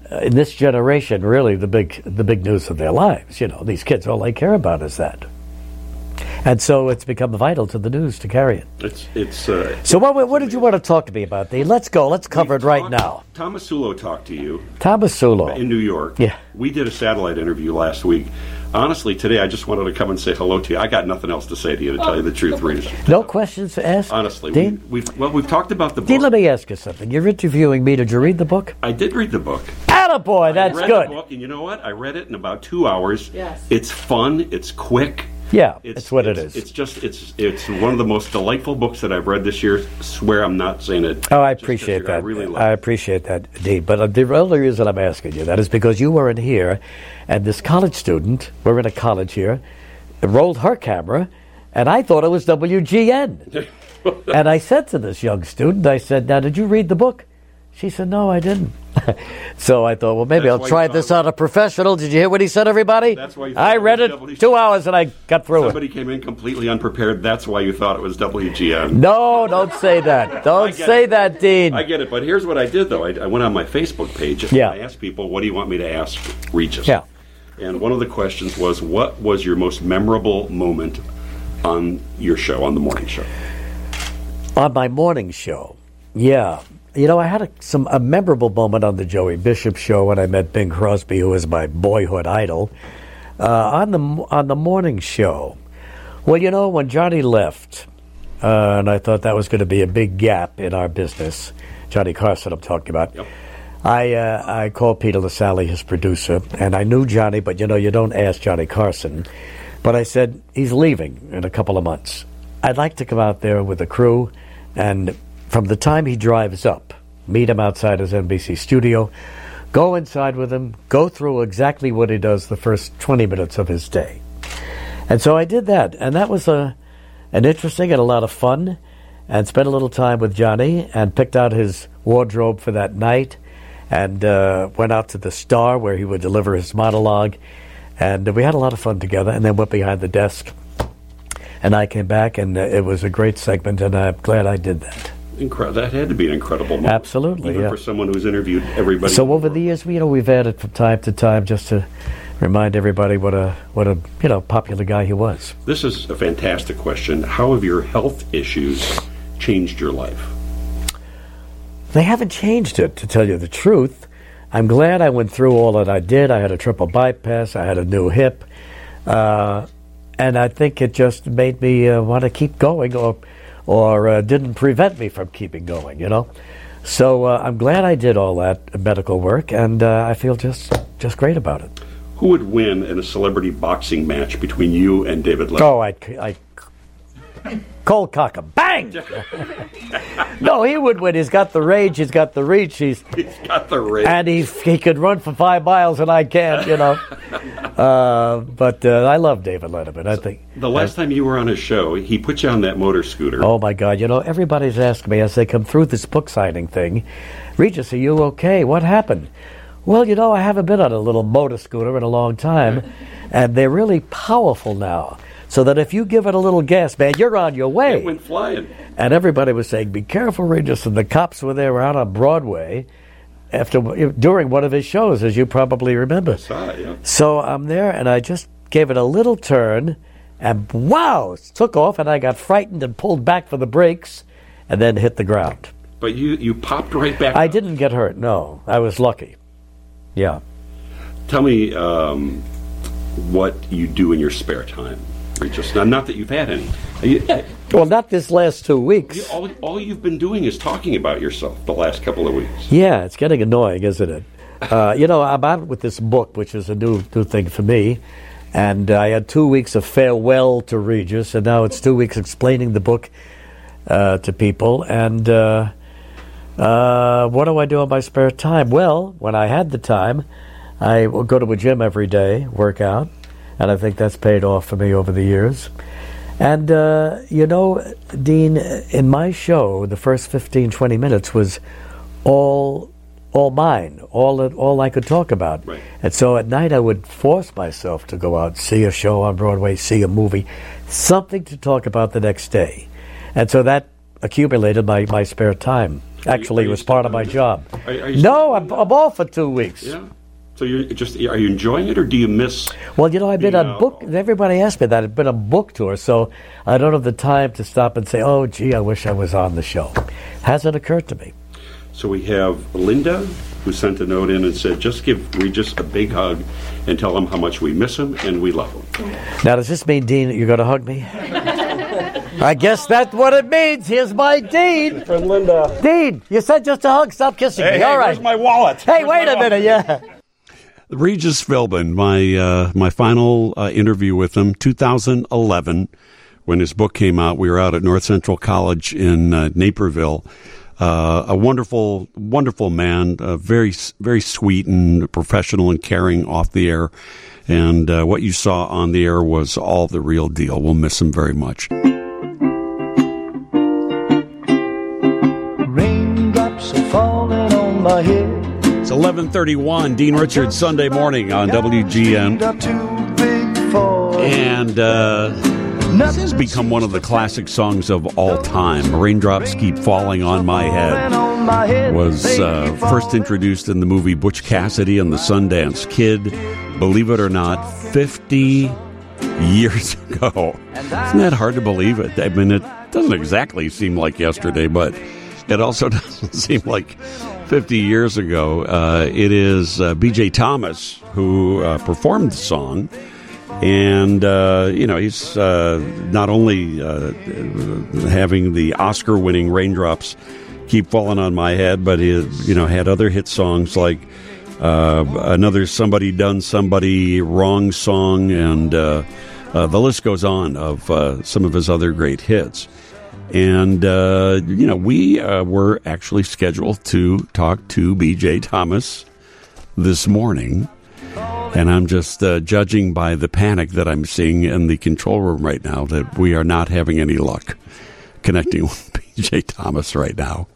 in this generation, really the big news of their lives. You know, these kids, all they care about is that. And so it's become vital to the news to carry it. So what did you want to talk to me about, Dean? Let's go. Let's cover it right now. Thomas Sulo talked to you. Thomas Sulo. In New York. Yeah. We did a satellite interview last week. Honestly, today I just wanted to come and say hello to you. I got nothing else to say to you, to tell you the truth, Regis. No questions to ask? Honestly. Dean? We've talked about the book. Dean, let me ask you something. You're interviewing me. Did you read the book? I did read the book. Attaboy, that's I read good. the book, and you know what? I read it in about 2 hours. Yes. It's fun. It's quick. Yeah, it's what it is. It's one of the most delightful books that I've read this year. Swear I'm not saying it. Oh, I appreciate that. I really love I appreciate that, Dean. But the only reason I'm asking you that is because you weren't here, and this college student, we're in a college here, rolled her camera, and I thought it was WGN. And I said to this young student, I said, "Now, did you read the book?" She said, "No, I didn't." So I thought, well, maybe I'll try this on a professional. Did you hear what he said, everybody? That's why you I read it 2 hours and I got through Somebody came in completely unprepared. That's why you thought it was WGN. No, don't say that. Don't say that, Dean. I get it, but here's what I did, though. I went on my Facebook page and I asked people, what do you want me to ask Regis? Yeah. And one of the questions was, what was your most memorable moment on your show, on the morning show? On my morning show, yeah. You know, I had a memorable moment on the Joey Bishop show when I met Bing Crosby, who was my boyhood idol. On the morning show, well, you know, when Johnny left, and I thought that was going to be a big gap in our business, Johnny Carson I'm talking about, yep. I called Peter LaSalle, his producer, and I knew Johnny, but, you know, you don't ask Johnny Carson. But I said, he's leaving in a couple of months. I'd like to come out there with the crew, and from the time he drives up, meet him outside his NBC studio, go inside with him, go through exactly what he does the first 20 minutes of his day. And so I did that, and that was an interesting and a lot of fun, and spent a little time with Johnny, and picked out his wardrobe for that night, and went out to the Star where he would deliver his monologue, and we had a lot of fun together, and then went behind the desk, and I came back, and it was a great segment, and I'm glad I did that. That had to be an incredible moment. Absolutely, even for someone who's interviewed everybody. So over the years, we've added from time to time just to remind everybody what a popular guy he was. This is a fantastic question. How have your health issues changed your life? They haven't changed it, to tell you the truth. I'm glad I went through all that I did. I had a triple bypass. I had a new hip. And I think it just made me want to keep going, or didn't prevent me from keeping going, you know. So I'm glad I did all that medical work, and I feel just great about it. Who would win in a celebrity boxing match between you and David Letterman? Oh, I cold cock him. Bang! No, he would win. He's got the rage. He's got the reach. He's got the rage. And he could run for 5 miles, and I can't, you know. But I love David Letterman. I think the last time you were on his show, he put you on that motor scooter. Oh, my God. You know, everybody's asking me as they come through this book signing thing, Regis, are you okay? What happened? Well, you know, I haven't been on a little motor scooter in a long time, and they're really powerful now. So that if you give it a little gas, man, you're on your way. It went flying. And everybody was saying, be careful, Regis. And the cops were there out on Broadway during one of his shows, as you probably remember. I saw it, yeah. So I'm there, and I just gave it a little turn, and wow, it took off, and I got frightened and pulled back for the brakes, and then hit the ground. But you popped right back I up. didn't get hurt, no. I was lucky. Yeah. Tell me what you do in your spare time. Regis. Not that you've had any. Well, not this last 2 weeks. All you've been doing is talking about yourself the last couple of weeks. Yeah, it's getting annoying, isn't it? You know, I'm out with this book, which is a new thing for me. And I had 2 weeks of farewell to Regis, and now it's 2 weeks explaining the book to people. And what do I do in my spare time? Well, when I had the time, I will go to a gym every day, work out. And I think that's paid off for me over the years. And, you know, Dean, in my show, the first 15, 20 minutes was all mine, all I could talk about. Right. And so at night I would force myself to go out, see a show on Broadway, see a movie, something to talk about the next day. And so that accumulated my spare time. Actually, it was part of my job. Are you No, I'm off for 2 weeks. Yeah. So are you enjoying it, or do you miss? Well, I've been on book. Everybody asked me that. I've been on book tour, so I don't have the time to stop and say, "Oh, gee, I wish I was on the show." Hasn't occurred to me. So we have Linda, who sent a note in and said, "Just give Regis a big hug and tell him how much we miss him and we love him." Now, does this mean, Dean, that you're going to hug me? I guess that's what it means. Here's my Dean. Friend Linda. Dean, you said just a hug. Stop kissing me. All right. Where's my wallet? Hey, wait a minute. Yeah. Regis Philbin, my final interview with him, 2011, when his book came out. We were out at North Central College in Naperville. A wonderful, wonderful man, very, very sweet and professional and caring off the air. And what you saw on the air was all the real deal. We'll miss him very much. Raindrops are falling on my head. It's 11:31, Dean Richards, Sunday morning on WGN. And this has become one of the classic songs of all time. Raindrops Keep Falling on My Head was first introduced in the movie Butch Cassidy and the Sundance Kid. Believe it or not, 50 years ago. Isn't that hard to believe it? I mean, it doesn't exactly seem like yesterday, but it also doesn't seem like 50 years ago. It is B.J. Thomas who performed the song. And, he's not only having the Oscar-winning Raindrops Keep Falling on My Head, but he, had other hit songs like another Somebody Done Somebody Wrong song, and the list goes on of some of his other great hits. And, we were actually scheduled to talk to B.J. Thomas this morning. And I'm just judging by the panic that I'm seeing in the control room right now that we are not having any luck connecting with B.J. Thomas right now.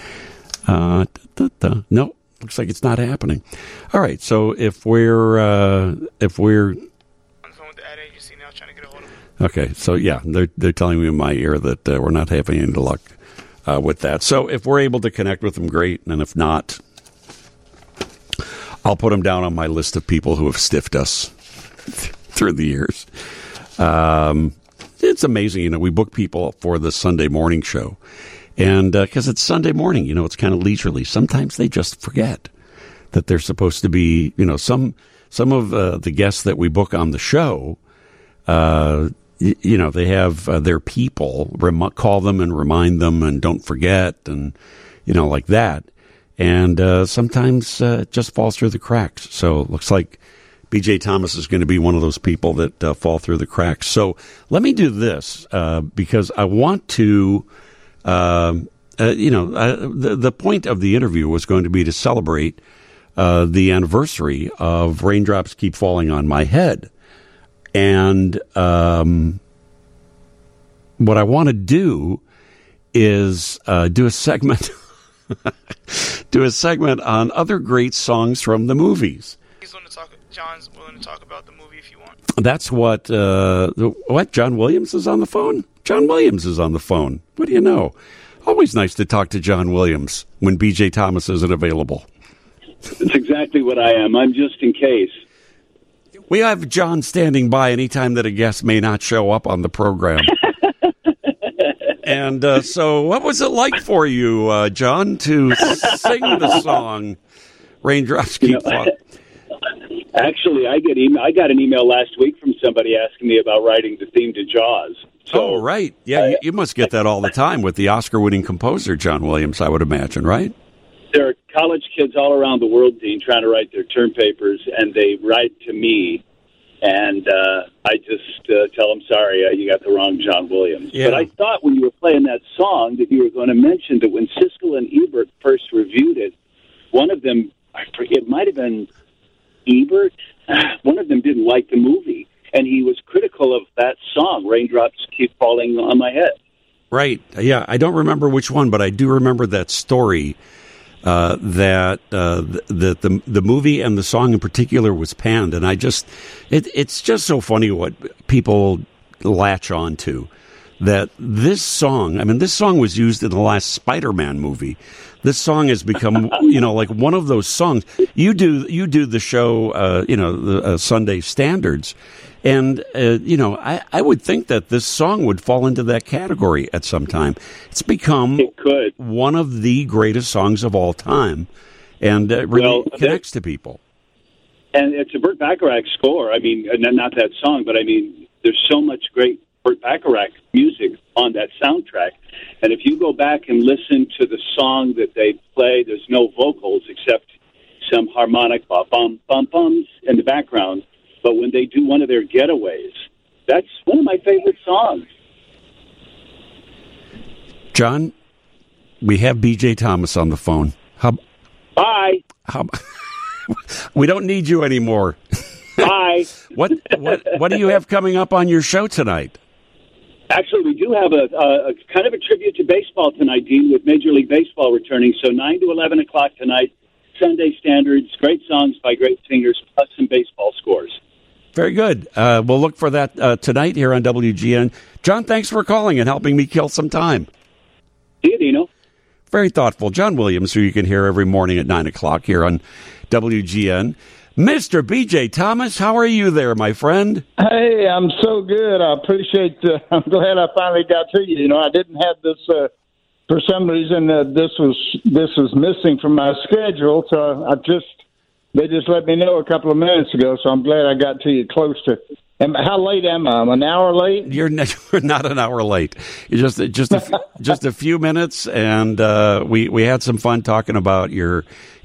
No, looks like it's not happening. All right, so if we're okay, so yeah, they're telling me in my ear that we're not having any luck with that. So if we're able to connect with them, great, and if not, I'll put them down on my list of people who have stiffed us through the years. It's amazing, we book people for the Sunday morning show, and because it's Sunday morning, it's kind of leisurely. Sometimes they just forget that they're supposed to be, some of the guests that we book on the show. They have their people call them and remind them and don't forget and, like that. And sometimes it just falls through the cracks. So it looks like B.J. Thomas is going to be one of those people that fall through the cracks. So let me do this because I want to, the point of the interview was going to be to celebrate the anniversary of Raindrops Keep Falling on My Head. And what I want to do is do a segment on other great songs from the movies. John's willing to talk about the movie if you want. That's what John Williams is on the phone? John Williams is on the phone. What do you know? Always nice to talk to John Williams when B.J. Thomas isn't available. That's exactly what I am. I'm just in case. We have John standing by anytime that a guest may not show up on the program. And so what was it like for you, John, to sing the song Raindrops Keep Falling? Actually, I got an email last week from somebody asking me about writing the theme to Jaws. So, right. Yeah, you must get that all the time with the Oscar-winning composer, John Williams, I would imagine, right? There are college kids all around the world, Dean, trying to write their term papers, and they write to me, and I just tell them, sorry, you got the wrong John Williams. Yeah. But I thought when you were playing that song that you were going to mention that when Siskel and Ebert first reviewed it, one of them, it might have been Ebert, one of them didn't like the movie, and he was critical of that song, Raindrops Keep Falling on My Head. Right. Yeah, I don't remember which one, but I do remember that story. That the movie and the song in particular was panned, and it's just so funny what people latch on to. that this song, I mean, this song was used in the last Spider-Man movie. This song has become, like one of those songs. You do the show, the Sunday Standards. And, I would think that this song would fall into that category at some time. It's become one of the greatest songs of all time, and really connects to people. And it's a Burt Bacharach score. I mean, not that song, but I mean, there's so much great Burt Bacharach music on that soundtrack. And if you go back and listen to the song that they play, there's no vocals except some harmonic bum bum bums in the background. But when they do one of their getaways, that's one of my favorite songs. John, we have B.J. Thomas on the phone. Bye. We don't need you anymore. Bye. What do you have coming up on your show tonight? Actually, we do have a kind of a tribute to baseball tonight, Dean, with Major League Baseball returning. So 9 to 11 o'clock tonight, Sunday Standards, great songs by great singers, plus some baseball scores. Very good. We'll look for that tonight here on WGN. John, thanks for calling and helping me kill some time. See you, Dino. Very thoughtful. John Williams, who you can hear every morning at 9 o'clock here on WGN. Mr. B.J. Thomas, how are you there, my friend? Hey, I'm so good. I appreciate I'm glad I finally got to you. I didn't have this for some reason. This was missing from my schedule, so they just let me know a couple of minutes ago. So I'm glad I got to you close to. And how late am I? I'm an hour late. You're not an hour late. You're just a few minutes, and we had some fun talking about your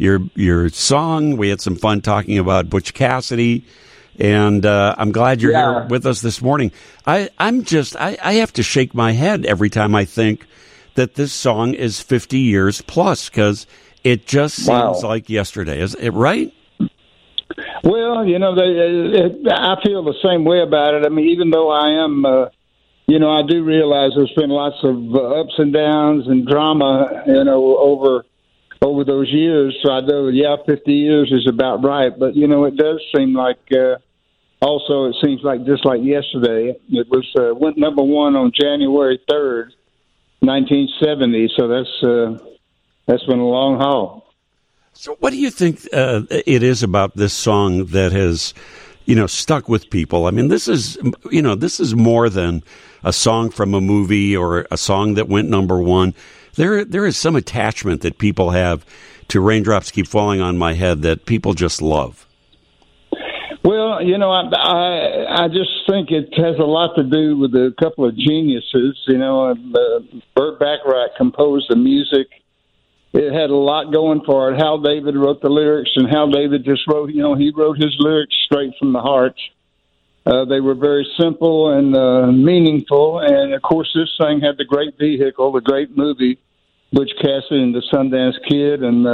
song. We had some fun talking about Butch Cassidy, and I'm glad you're here with us this morning. I have to shake my head every time I think that this song is 50 years plus, because it just seems like yesterday. Is it right? Well, I feel the same way about it. I mean, even though I am, I do realize there's been lots of ups and downs and drama, over those years. So I know, 50 years is about right. But, it does seem like, also it seems like just like yesterday, it was went number one on January 3rd, 1970. So that's been a long haul. So what do you think it is about this song that has, stuck with people? I mean, this is more than a song from a movie or a song that went number one. There is some attachment that people have to Raindrops Keep Falling on My Head that people just love. Well, I just think it has a lot to do with a couple of geniuses. Burt Bacharach composed the music. It had a lot going for it. Hal David wrote the lyrics, and Hal David just wrote, he wrote his lyrics straight from the heart. They were very simple and meaningful. And, of course, this thing had the great vehicle, the great movie, Butch Cassidy and the Sundance Kid. And,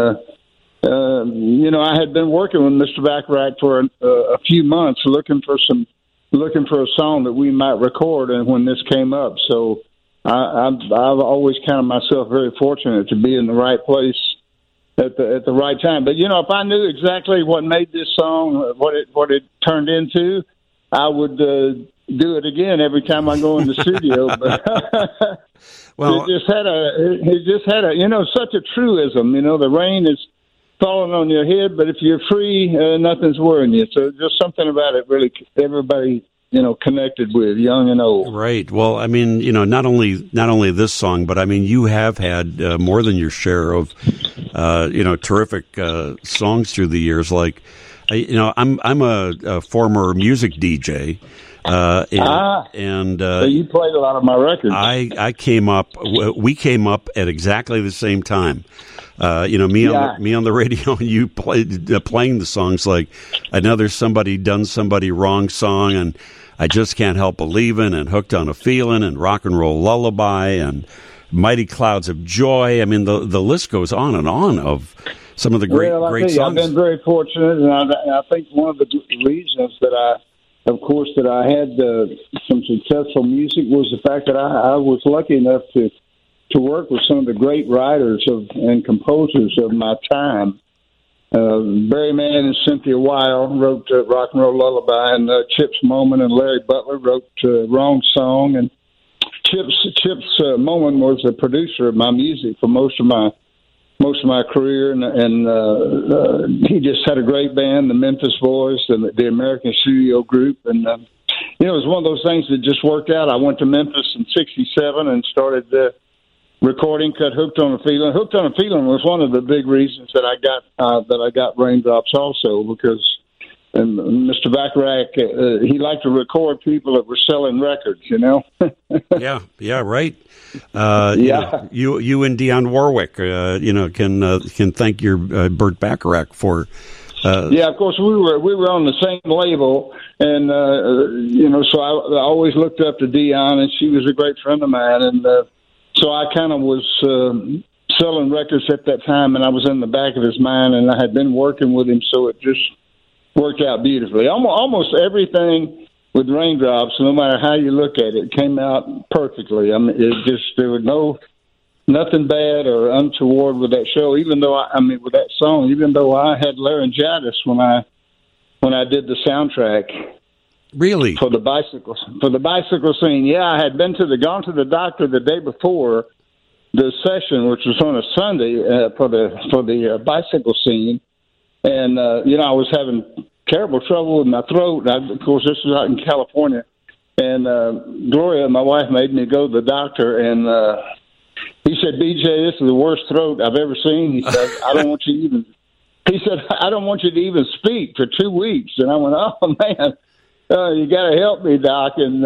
I had been working with Mr. Bacharach for a few months looking for a song that we might record, and when this came up. So I've always counted myself very fortunate to be in the right place at the right time. But if I knew exactly what made this song, what it turned into, I would do it again every time I go in the studio. But well, it just had a such a truism. The rain is falling on your head, but if you're free, nothing's worrying you. So just something about it really everybody connected with, young and old. Right. Well, I mean, not only this song, but I mean, you have had more than your share of, terrific songs through the years. Like, I'm a former music DJ. So you played a lot of my records. We came up at exactly the same time. Me on the radio, and you playing the songs like Another Somebody Done Somebody Wrong song, and I Just Can't Help Believin', and Hooked on a Feelin', and Rock and Roll Lullaby, and Mighty Clouds of Joy. I mean, the list goes on and on of some of the great songs. I've been very fortunate, and I think one of the reasons that I had some successful music was the fact that I was lucky enough to work with some of the great writers and composers of my time. Barry Mann and Cynthia Weil wrote Rock and Roll Lullaby, and Chips Moman and Larry Butler wrote Wrong Song, and Chip's Moment was a producer of my music for most of my career, and he just had a great band, the Memphis Boys, the American Studio Group, and it was one of those things that just worked out. I went to Memphis in '67 and started recording, cut Hooked on a Feeling. Hooked on a Feeling was one of the big reasons that I got Raindrops also, because Mr. Bacharach, he liked to record people that were selling records, Yeah, right. You and Dionne Warwick, can thank your Burt Bacharach for. Of course, we were on the same label, and so I always looked up to Dionne, and she was a great friend of mine, and so I kind of was selling records at that time, and I was in the back of his mind, and I had been working with him, so it just worked out beautifully. Almost everything with Raindrops, no matter how you look at it, came out perfectly. I mean, there was nothing bad or untoward with that show. Even though with that song, even though I had laryngitis when I did the soundtrack. Really? For the bicycle scene. Yeah, I had gone to the doctor the day before the session, which was on a Sunday for the bicycle scene. And, I was having terrible trouble with my throat. Of course, this was out in California. And Gloria, my wife, made me go to the doctor. And he said, BJ, this is the worst throat I've ever seen. He said, I don't want you to even speak for 2 weeks. And I went, oh, man, you got to help me, Doc. And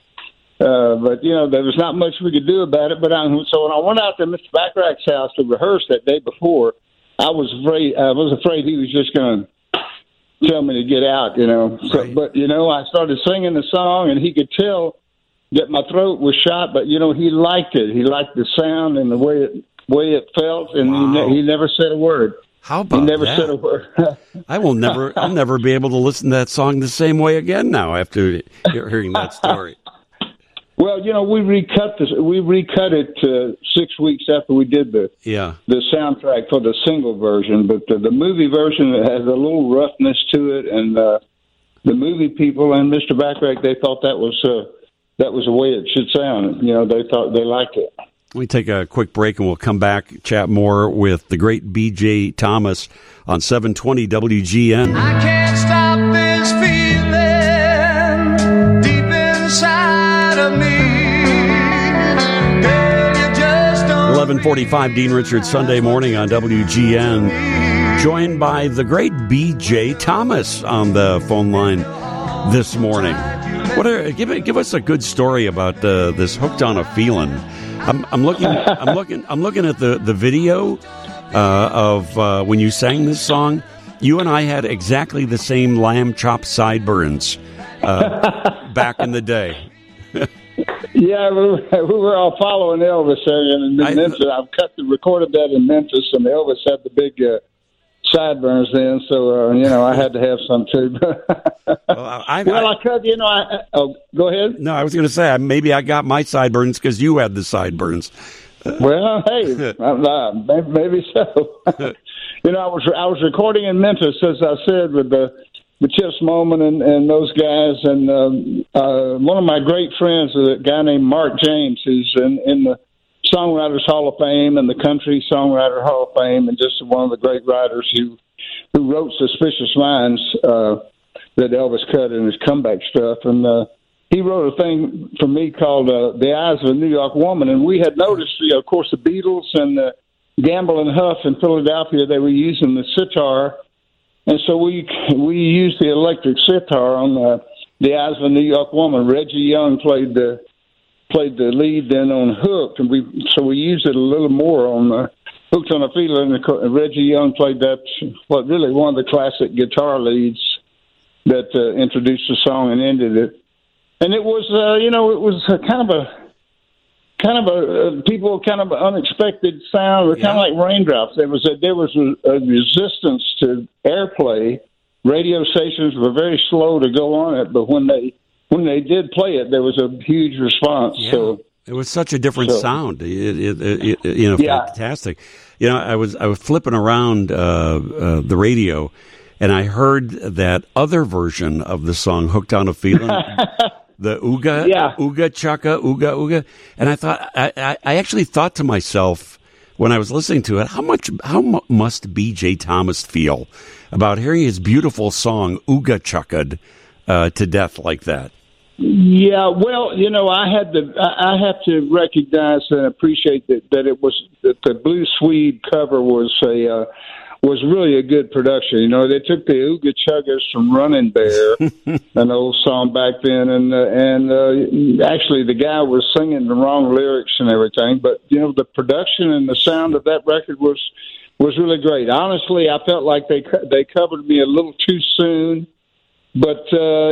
but, there was not much we could do about it. But so when I went out to Mr. Bacharach's house to rehearse that day before, I was afraid he was just going to tell me to get out, So, right. But, I started singing the song, and he could tell that my throat was shot, but, he liked it. He liked the sound and the way it felt, and Wow. he never said a word. How about He never that? said a word. I'll never be able to listen to that song the same way again now after hearing that story. Well, we recut it 6 weeks after we did the soundtrack for the single version, but the movie version has a little roughness to it, and the movie people and Mr. Bacharach, they thought that was the way it should sound. They liked it. We take a quick break and we'll come back, chat more with the great B.J. Thomas on 720 WGN. I can't stop this feeling deep inside of me. Girl, you just don't 11:45, Dean Richards, Sunday morning on WGN. Joined by the great B.J. Thomas on the phone line this morning. Give us a good story about this Hooked on a Feeling. I'm looking at the video of when you sang this song. You and I had exactly the same lamb chop sideburns back in the day. Yeah, we were all following Elvis in Memphis. I've recorded that in Memphis, and Elvis had the big sideburns then, so I had to have some too. Go ahead. No, I was going to say maybe I got my sideburns because you had the sideburns. Well, hey, maybe so. I was recording in Memphis, as I said, with the Chip's Moment and those guys, and one of my great friends is a guy named Mark James, who's in the Songwriters Hall of Fame and the Country Songwriter Hall of Fame, and just one of the great writers who wrote Suspicious Minds that Elvis cut in his comeback stuff. And he wrote a thing for me called The Eyes of a New York Woman. And we had noticed, of course, the Beatles and Gamble and Huff in Philadelphia, they were using the sitar. And so we used the electric sitar on The Eyes of a New York Woman. Reggie Young played the lead then on Hooked, and we used it a little more on Hooked on a Feeling. And Reggie Young played that, really one of the classic guitar leads that introduced the song and ended it. And it was, it was kind of a people kind of unexpected sound, kind of like Raindrops. There was a resistance to airplay. Radio stations were very slow to go on it, but when they did play it, there was a huge response. Yeah. So it was such a different sound. Fantastic. I was flipping around the radio, and I heard that other version of the song "Hooked on a Feeling." The Ooga, Yeah. Ooga Chaka, Ooga Ooga. And I thought, I actually thought to myself when I was listening to it, how must B.J. Thomas feel about hearing his beautiful song Ooga Chucka'd to death like that? Yeah, well, I have to recognize and appreciate that it was that the Blue Swede cover was really a good production. They took the Ooga Chuggas from Running Bear, an old song back then, and actually the guy was singing the wrong lyrics and everything. But the production and the sound of that record was really great. Honestly, I felt like they covered me a little too soon. But,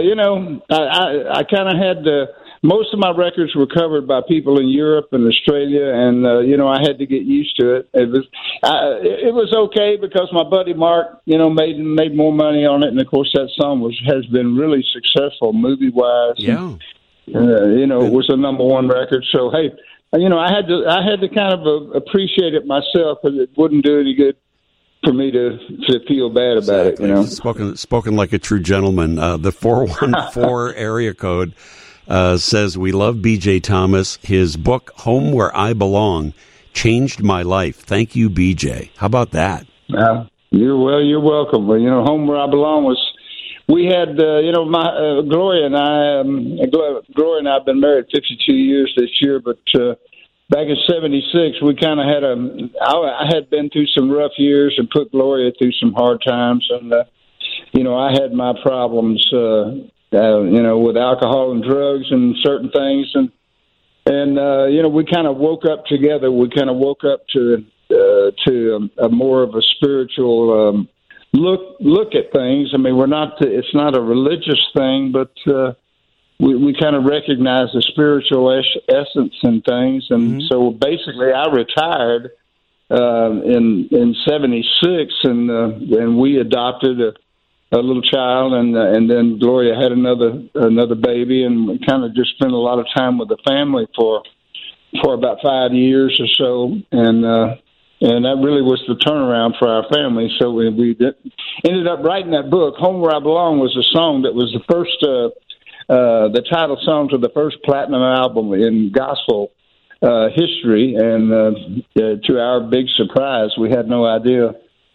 I kind of had most of my records were covered by people in Europe and Australia, and, I had to get used to it. It was okay because my buddy Mark, made more money on it. And, of course, that song has been really successful movie-wise. Yeah. And, it was a number one record. So, hey, I had to kind of appreciate it myself because it wouldn't do any good for me to feel bad about it, Spoken like a true gentleman. The 414 area code says, we love B.J. Thomas. His book, Home Where I Belong, changed my life. Thank you, B.J. How about that? You're welcome. Well, Home Where I Belong was, we had, my Gloria and I have been married 52 years this year, but back in '76, we kind of had I had been through some rough years and put Gloria through some hard times, and I had my problems, with alcohol and drugs and certain things, and we kind of woke up together. We kind of woke up to a more of a spiritual look at things. I mean, it's not a religious thing, but we kind of recognize the spiritual essence in things. And so basically I retired in '76, and we adopted a little child, and then Gloria had another baby, and we kind of just spent a lot of time with the family for about 5 years or so, and that really was the turnaround for our family. So we ended up writing that book. Home Where I Belong was a song that was the first the title song to the first platinum album in gospel history, and to our big surprise, we had no idea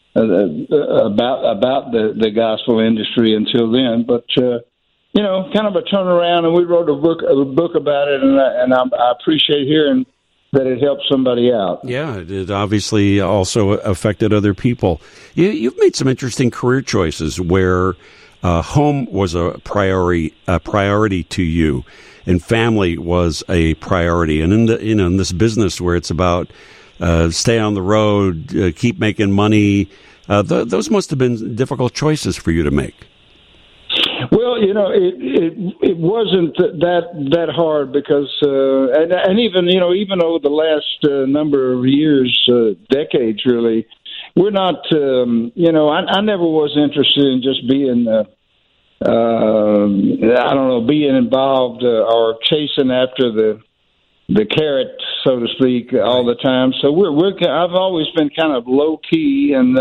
about the gospel industry until then. But kind of a turnaround, and we wrote a book about it, and I appreciate hearing that it helped somebody out. Yeah, it obviously also affected other people. You've made some interesting career choices where home was a priority to you, and family was a priority. And in this business where it's about stay on the road, keep making money, those must have been difficult choices for you to make. Well, it wasn't that hard because, and even over the last number of years, decades, really, we're not. I never was interested in just being, being involved or chasing after the carrot, so to speak, all the time. So I've always been kind of low key, and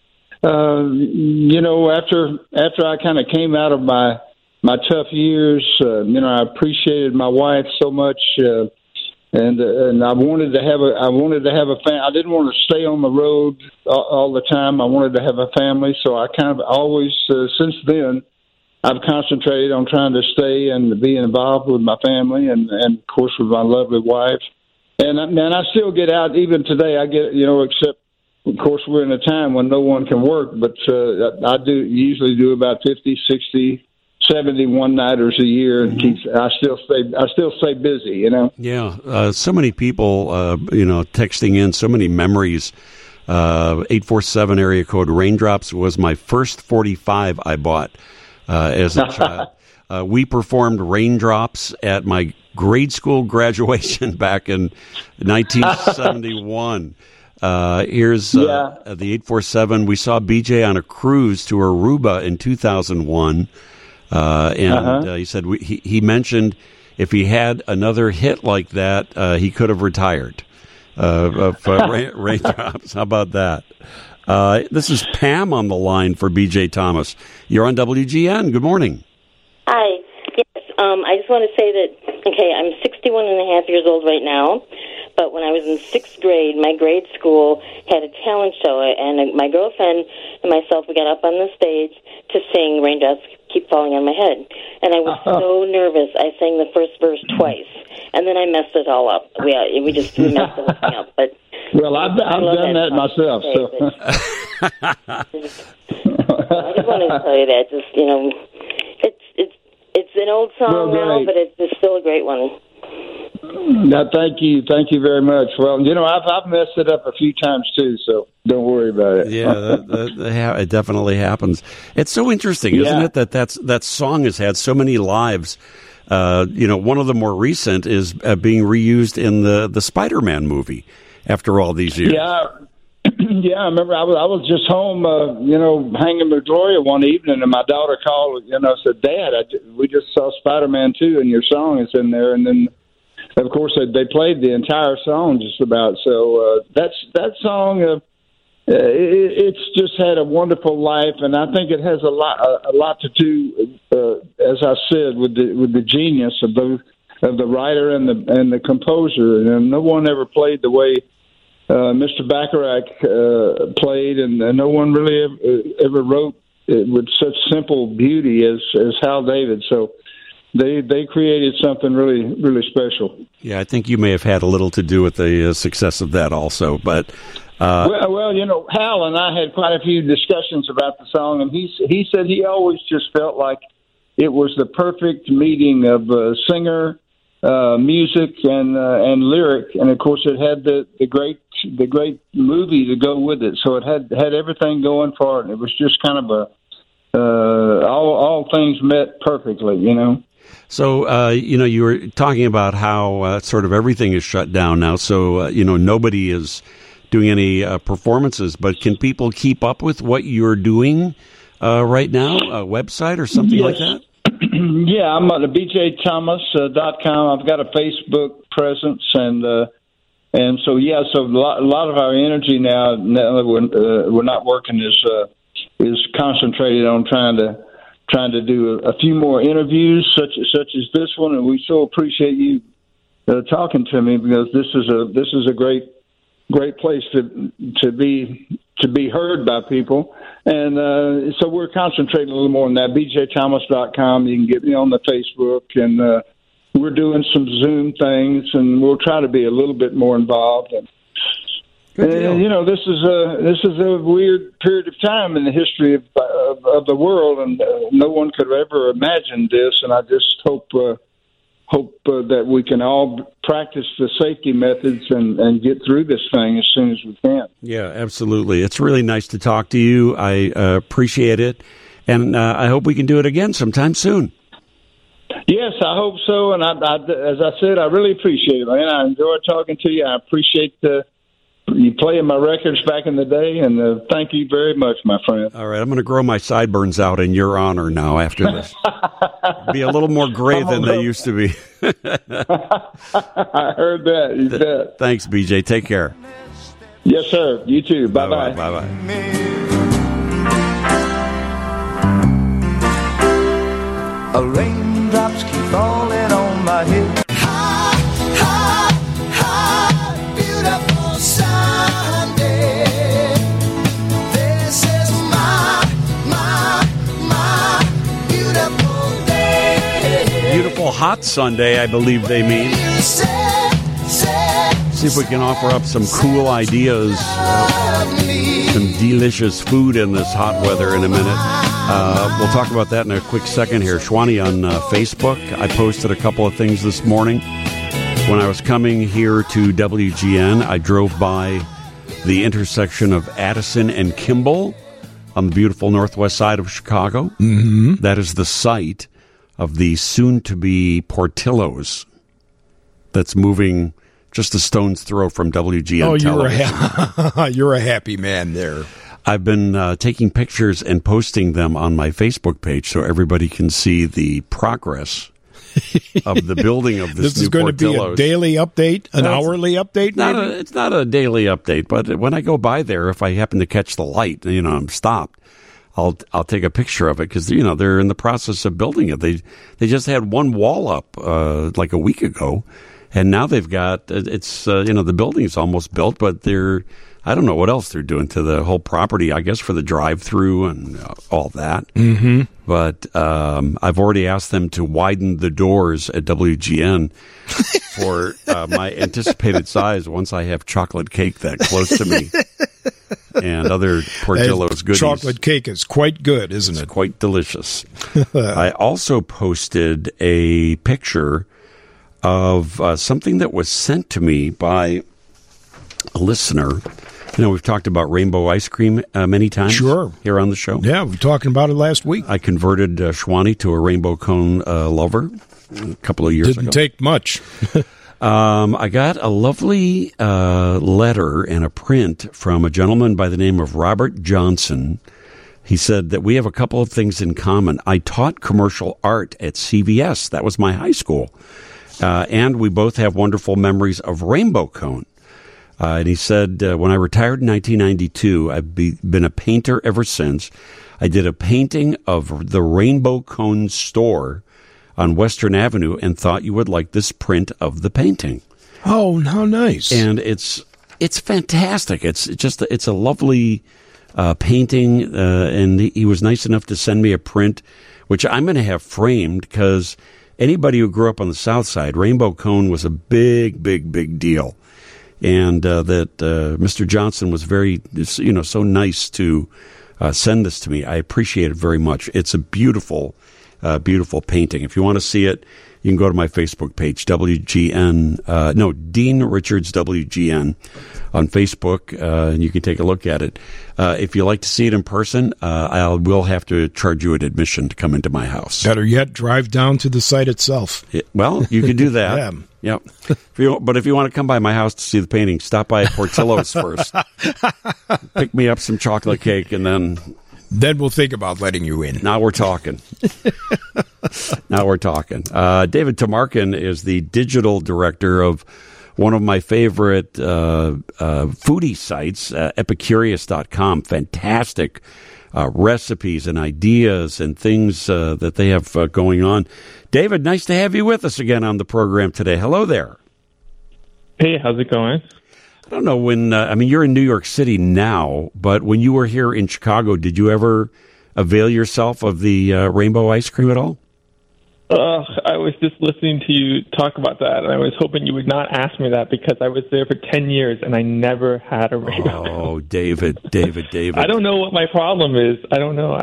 after I kind of came out of my tough years, I appreciated my wife so much, and I wanted to have a family. I didn't want to stay on the road all the time. I wanted to have a family, so I kind of always since then I've concentrated on trying to stay and be involved with my family, and of course with my lovely wife. And I still get out even today. I get except. Of course, we're in a time when no one can work, but I usually do about 50, 60, 70 one-nighters a year, and I still stay busy, Yeah, so many people, texting in so many memories. 847 area code Raindrops was my first 45 I bought as a child. We performed Raindrops at my grade school graduation back in 1971. Here's the 847. We saw BJ on a cruise to Aruba in 2001, and he said he mentioned if he had another hit like that, he could have retired. Raindrops. How about that? This is Pam on the line for BJ Thomas. You're on WGN. Good morning. Hi. Yes, I just want to say that, okay, I'm 61 and a half years old right now, but when I was in 6th grade, my grade school had a talent show, and my girlfriend and myself, we got up on the stage to sing Raindrops Keep Falling on My Head. And I was so nervous, I sang the first verse twice, and then I messed it all up. We messed the whole thing up. But well, I've done that myself. So. I just wanted to tell you that. Just, you know, it's an old song now, but it's still a great one. No, thank you very much. Well, you know, I've messed it up a few times too, so don't worry about it. Yeah, it definitely happens. It's so interesting, isn't it, that song has had so many lives. You know, one of the more recent is being reused in the Spider-Man movie after all these years. Yeah. Yeah, I remember I was just home, you know, hanging with Gloria one evening, and my daughter called, you know, said, "Dad, we just saw Spider-Man 2, and your song is in there." And then, of course, they played the entire song just about. So that song, it's just had a wonderful life, and I think it has a lot to do, as I said, with the genius of the writer and the composer. And no one ever played the way Mr. Bacharach played, and no one really ever wrote it with such simple beauty as Hal David. So they created something really, really special. Yeah, I think you may have had a little to do with the success of that also. But well, you know, Hal and I had quite a few discussions about the song, and he said he always just felt like it was the perfect meeting of singer, music, and lyric, and of course it had the great movie to go with it. So it had everything going for it. And it was just kind of all things met perfectly, you know. So, you know, you were talking about how sort of everything is shut down now. So, you know, nobody is doing any performances. But can people keep up with what you're doing right now? A website or something like that? Yeah, I'm on the bjthomas.com. I've got a Facebook presence, and so yeah, so a lot of our energy now we're not working is concentrated on trying to do a few more interviews such as this one, and we so appreciate you talking to me, because this is a great place to be heard by people. And so we're concentrating a little more on that. bjthomas.com. You can get me on the Facebook, and we're doing some Zoom things, and we'll try to be a little bit more involved. And you know, this is a weird period of time in the history of the world, and no one could have ever imagined this. And I just hope that we can all practice the safety methods and get through this thing as soon as we can. Yeah, absolutely. It's really nice to talk to you. I appreciate it, and I hope we can do it again sometime soon. Yes, I hope so. And I, as I said, I really appreciate it, man. I enjoy talking to you. I appreciate you playing my records back in the day, and thank you very much, my friend. All right, I'm going to grow my sideburns out in your honor now after this. Be a little more gray than they used to be. I heard that. You bet. Thanks, BJ. Take care. Yes, sir. You too. Bye-bye. Bye-bye. Raindrops keep falling on my head. Beautiful hot Sunday, I believe they mean. See if we can offer up some cool ideas, some delicious food in this hot weather in a minute. We'll talk about that in a quick second here. Shwani on Facebook, I posted a couple of things this morning. When I was coming here to WGN, I drove by the intersection of Addison and Kimball on the beautiful northwest side of Chicago. Mm-hmm. That is the site of the soon-to-be Portillo's that's moving just a stone's throw from WGN television. You're a happy man there. I've been taking pictures and posting them on my Facebook page so everybody can see the progress of the building of this new Portillo's. This is going to be a daily update, an hourly update? It's not a daily update, but when I go by there, if I happen to catch the light, I'm stopped. I'll take a picture of it because they're in the process of building it. They just had one wall up like a week ago, and now they've got the building is almost built, but I don't know what else they're doing to the whole property, I guess, for the drive-through and all that. Mm-hmm. But I've already asked them to widen the doors at WGN for my anticipated size once I have chocolate cake that close to me and other Portillo's goodies. Chocolate cake is quite good, isn't it? Quite delicious. I also posted a picture of something that was sent to me by a listener. We've talked about rainbow ice cream many times. Sure. Here on the show. Yeah, we were talking about it last week. I converted Schwani to a rainbow cone lover a couple of years ago. Didn't take much. I got a lovely letter and a print from a gentleman by the name of Robert Johnson. He said that we have a couple of things in common. I taught commercial art at CVS. That was my high school. And we both have wonderful memories of rainbow cone. And he said, when I retired in 1992, I've been a painter ever since. I did a painting of the Rainbow Cone store on Western Avenue and thought you would like this print of the painting. Oh, how nice. And it's fantastic. It's a lovely painting, and he was nice enough to send me a print, which I'm going to have framed because anybody who grew up on the South Side, Rainbow Cone was a big, big, big deal. And that Mr. Johnson was very, so nice to send this to me. I appreciate it very much. It's a beautiful, beautiful painting. If you want to see it, you can go to my Facebook page, Dean Richards WGN on Facebook, and you can take a look at it. If you like to see it in person, I will have to charge you an admission to come into my house. Better yet, drive down to the site itself. Well, you could do that. Yeah. Yep. But if you want to come by my house to see the painting, stop by Portillo's first. Pick me up some chocolate cake, and then we'll think about letting you in. Now we're talking. David Tamarkin is the digital director of one of my favorite foodie sites, Epicurious.com. Fantastic recipes and ideas and things that they have going on. David, nice to have you with us again on the program today. Hello there. Hey, how's it going? I don't know when, you're in New York City now, but when you were here in Chicago, did you ever avail yourself of the rainbow ice cream at all? I was just listening to you talk about that, and I was hoping you would not ask me that because I was there for 10 years, and I never had a rainbow. Oh, David. I don't know what my problem is. I don't know.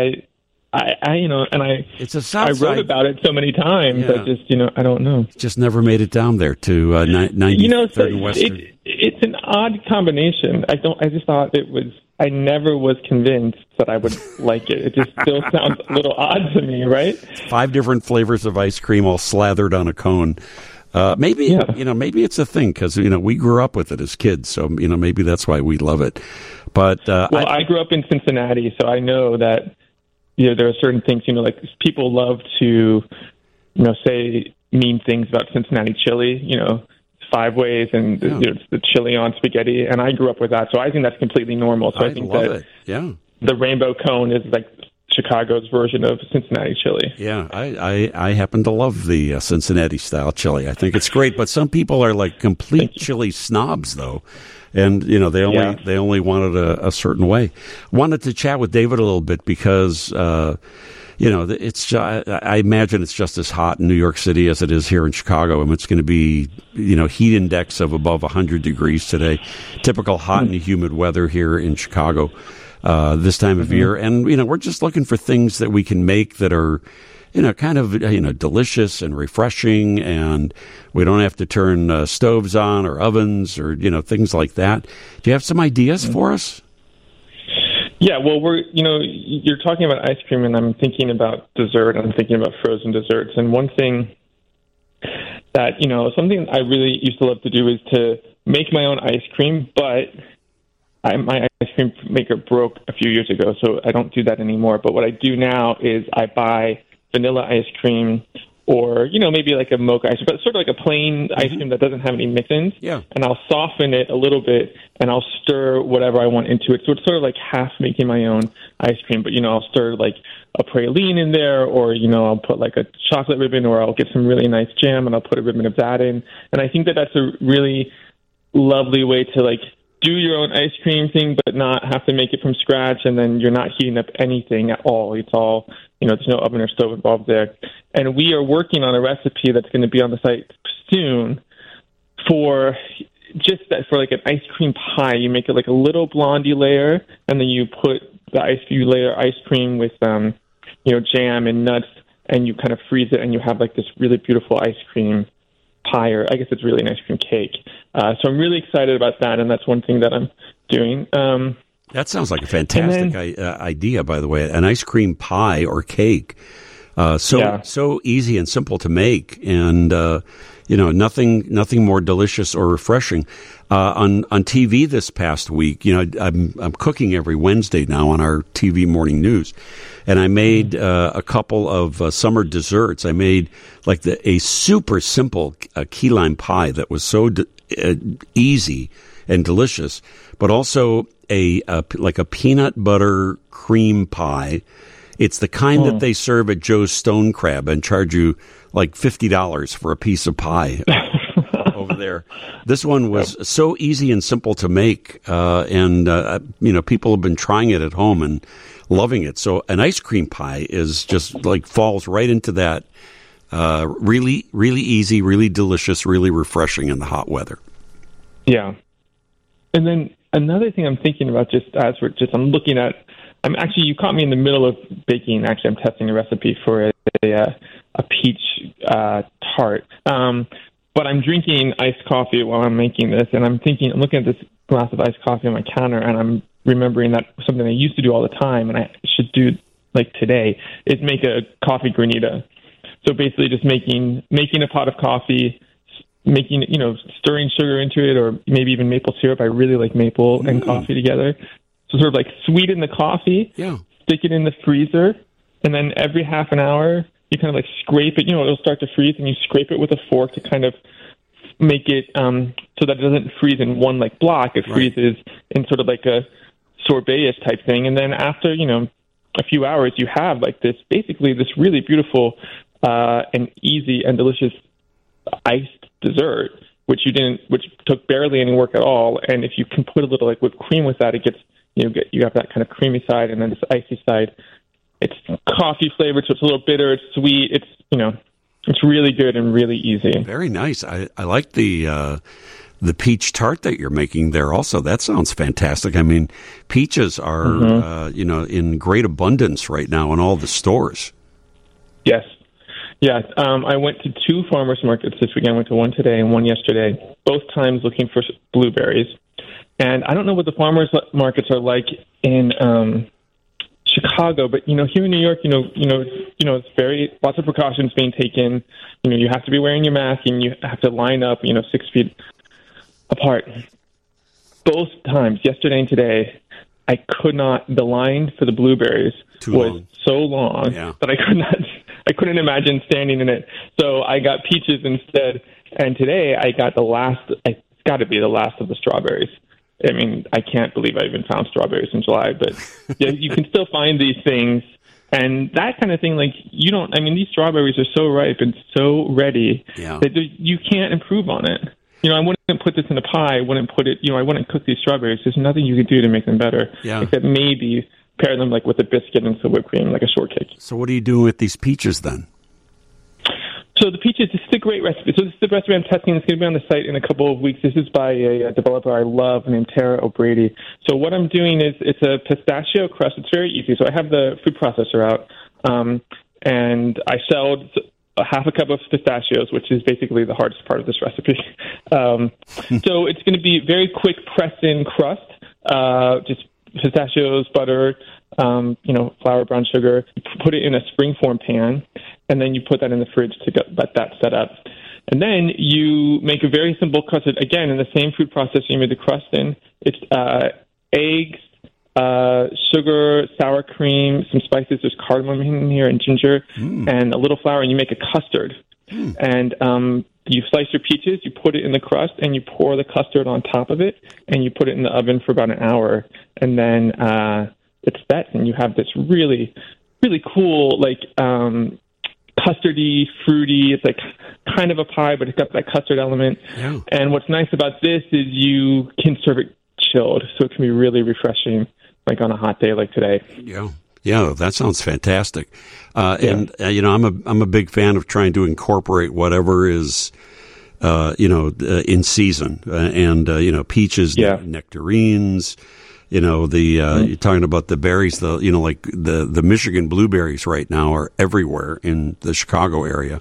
It's a South I wrote Side. about it so many times. Yeah. I just, I don't know. Just never made it down there to 93rd and Western. It's an odd combination. I just thought it was. I never was convinced that I would like it. It just still sounds a little odd to me, right? 5 different flavors of ice cream all slathered on a cone. Maybe it's a thing because we grew up with it as kids, so maybe that's why we love it. But I grew up in Cincinnati, so I know that there are certain things like people love to say mean things about Cincinnati chili. 5 ways and the chili on spaghetti, and I grew up with that, so I think that's completely normal. So I think that the rainbow cone is like Chicago's version of Cincinnati chili. Yeah, I happen to love the Cincinnati style chili. I think it's great, but some people are like complete chili snobs, though, and they only want it a certain way. Wanted to chat with David a little bit because. I imagine it's just as hot in New York City as it is here in Chicago. It's going to be, heat index of above 100 degrees today. Typical hot and humid weather here in Chicago this time of year. And, we're just looking for things that we can make that are, kind of, delicious and refreshing. And we don't have to turn stoves on or ovens or, things like that. Do you have some ideas for us? Yeah, well, you're talking about ice cream, and I'm thinking about dessert. I'm thinking about frozen desserts. And one thing that, something I really used to love to do is to make my own ice cream, but my ice cream maker broke a few years ago, so I don't do that anymore. But what I do now is I buy vanilla ice cream or, maybe like a mocha ice cream, but sort of like a plain ice cream that doesn't have any mix-ins. Yeah. And I'll soften it a little bit, and I'll stir whatever I want into it. So it's sort of like half making my own ice cream, but, I'll stir like a praline in there, or, I'll put like a chocolate ribbon, or I'll get some really nice jam, and I'll put a ribbon of that in. And I think that that's a really lovely way to like do your own ice cream thing, but not have to make it from scratch, and then you're not heating up anything at all. It's all, there's no oven or stove involved there. And we are working on a recipe that's going to be on the site soon for just that, for like an ice cream pie. You make it like a little blondie layer, and then you put you layer ice cream with, jam and nuts, and you kind of freeze it, and you have like this really beautiful ice cream pie, or I guess it's really an ice cream cake. So I'm really excited about that, and that's one thing that I'm doing. That sounds like a fantastic idea, by the way. An ice cream pie or cake. So easy and simple to make, and nothing more delicious or refreshing. On TV this past week, I'm cooking every Wednesday now on our TV morning news, and I made a couple of summer desserts. I made like a super simple key lime pie that was so easy and delicious, but also like a peanut butter cream pie. It's the kind that they serve at Joe's Stone Crab and charge you like $50 for a piece of pie over there. This one was so easy and simple to make, and people have been trying it at home and loving it. So an ice cream pie is just like falls right into that. Really, really easy, really delicious, really refreshing in the hot weather. Yeah. And then another thing I'm thinking about, you caught me in the middle of baking. Actually, I'm testing a recipe for a peach tart. But I'm drinking iced coffee while I'm making this, and I'm looking at this glass of iced coffee on my counter, and I'm remembering that something I used to do all the time, and I should do like today, is make a coffee granita. So basically just making a pot of coffee, stirring sugar into it, or maybe even maple syrup. I really like maple and coffee together. So sort of like sweeten the coffee, stick it in the freezer, and then every half an hour, you kind of like scrape it. It'll start to freeze, and you scrape it with a fork to kind of make it so that it doesn't freeze in one like block. It freezes in sort of like a sorbet-ish type thing. And then after, a few hours, you have like this really beautiful and easy and delicious iced dessert, which took barely any work at all. And if you can put a little like whipped cream with that, it gets, you have that kind of creamy side, and then this icy side. It's coffee flavored, so it's a little bitter, it's sweet, it's really good and really easy. Very nice. I like the peach tart that you're making there also. That sounds fantastic. I mean, peaches are, in great abundance right now in all the stores. Yes. Yeah. I went to 2 farmers markets this weekend. I went to one today and one yesterday, both times looking for blueberries. And I don't know what the farmers markets are like in Chicago, but here in New York, it's lots of precautions being taken. You have to be wearing your mask, and you have to line up, 6 feet apart. Both times, yesterday and today, the line for the blueberries was so long that I couldn't imagine standing in it. So I got peaches instead, and today I got it's got to be the last of the strawberries. I mean, I can't believe I even found strawberries in July, but you can still find these things. And that kind of thing, these strawberries are so ripe and so ready that you can't improve on it. I wouldn't put this in a pie. I wouldn't cook these strawberries. There's nothing you could do to make them better, except maybe pair them like with a biscuit and some whipped cream, like a shortcake. So what do you do with these peaches then? So the peaches, this is a great recipe. So this is the recipe I'm testing. It's going to be on the site in a couple of weeks. This is by a developer I love named Tara O'Brady. So what I'm doing is it's a pistachio crust. It's very easy. So I have the food processor out, and I shelled a half a cup of pistachios, which is basically the hardest part of this recipe. So it's going to be very quick press-in crust, just pistachios, butter, flour, brown sugar. You put it in a springform pan, and then you put that in the fridge to let that set up. And then you make a very simple crust. Again, in the same food processor you made the crust in. It's eggs, sugar, sour cream, some spices. There's cardamom in here and ginger, and a little flour, and you make a custard. And you slice your peaches, you put it in the crust, and you pour the custard on top of it, and you put it in the oven for about an hour, and then it's set, and you have this really, really cool, like, custardy, fruity. It's like kind of a pie, but it's got that custard element. Yeah. And what's nice about this is you can serve it chilled, so it can be really refreshing, like on a hot day like today. Yeah, that sounds fantastic. And I'm a big fan of trying to incorporate whatever is, in season, and peaches, nectarines. You're talking about the berries. Like the Michigan blueberries right now are everywhere in the Chicago area.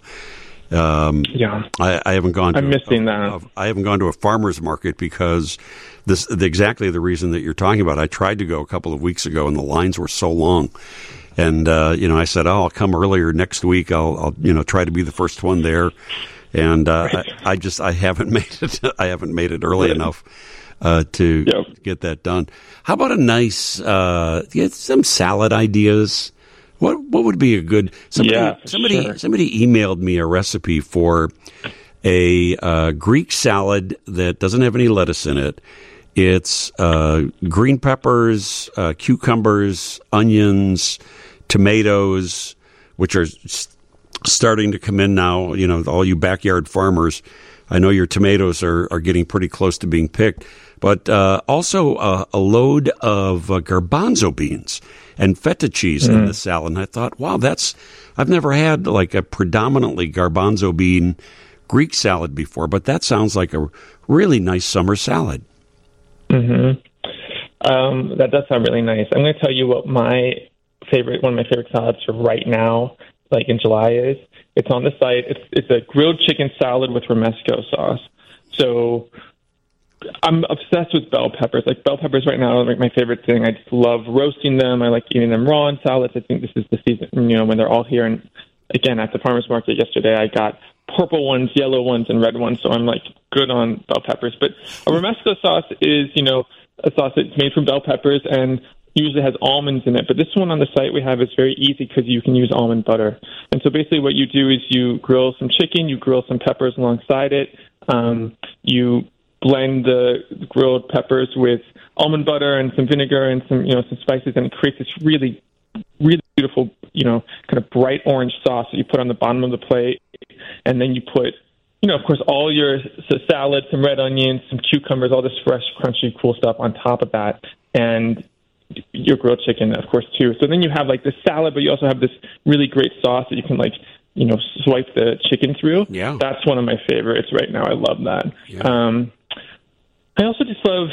I haven't gone. I'm missing that. I haven't gone to a farmer's market because exactly the reason that you're talking about. I tried to go a couple of weeks ago, and the lines were so long. And I said, I'll come earlier next week. I'll try to be the first one there. And I haven't made it. I haven't made it early enough to get that done. How about a nice some salad ideas? What would be a good somebody emailed me a recipe for a Greek salad that doesn't have any lettuce in it. It's green peppers, cucumbers, onions, tomatoes, which are starting to come in now. All you backyard farmers, I know your tomatoes are getting pretty close to being picked. But also a load of garbanzo beans and feta cheese in the salad. And I thought, wow, I've never had like a predominantly garbanzo bean Greek salad before, but that sounds like a really nice summer salad. That does sound really nice. I'm going to tell you what one of my favorite salads for right now, like in July, is. It's on the site. It's a grilled chicken salad with romesco sauce. So I'm obsessed with bell peppers. Like, bell peppers right now are like my favorite thing. I just love roasting them. I like eating them raw in salads. I think this is the season, when they're all here. And again, at the farmer's market yesterday, I got purple ones, yellow ones, and red ones. So I'm like good on bell peppers. But a romesco sauce is, a sauce that's made from bell peppers and usually has almonds in it. But this one on the site we have is very easy because you can use almond butter. And so basically what you do is you grill some chicken, you grill some peppers alongside it. You blend the grilled peppers with almond butter and some vinegar and some spices, and it creates this really, really beautiful, kind of bright orange sauce that you put on the bottom of the plate. And then you put, of course, all your salad, some red onions, some cucumbers, all this fresh, crunchy, cool stuff on top of that. And your grilled chicken, of course, too. So then you have like this salad, but you also have this really great sauce that you can swipe the chicken through. Yeah. That's one of my favorites right now. I love that. Yeah. I also just love,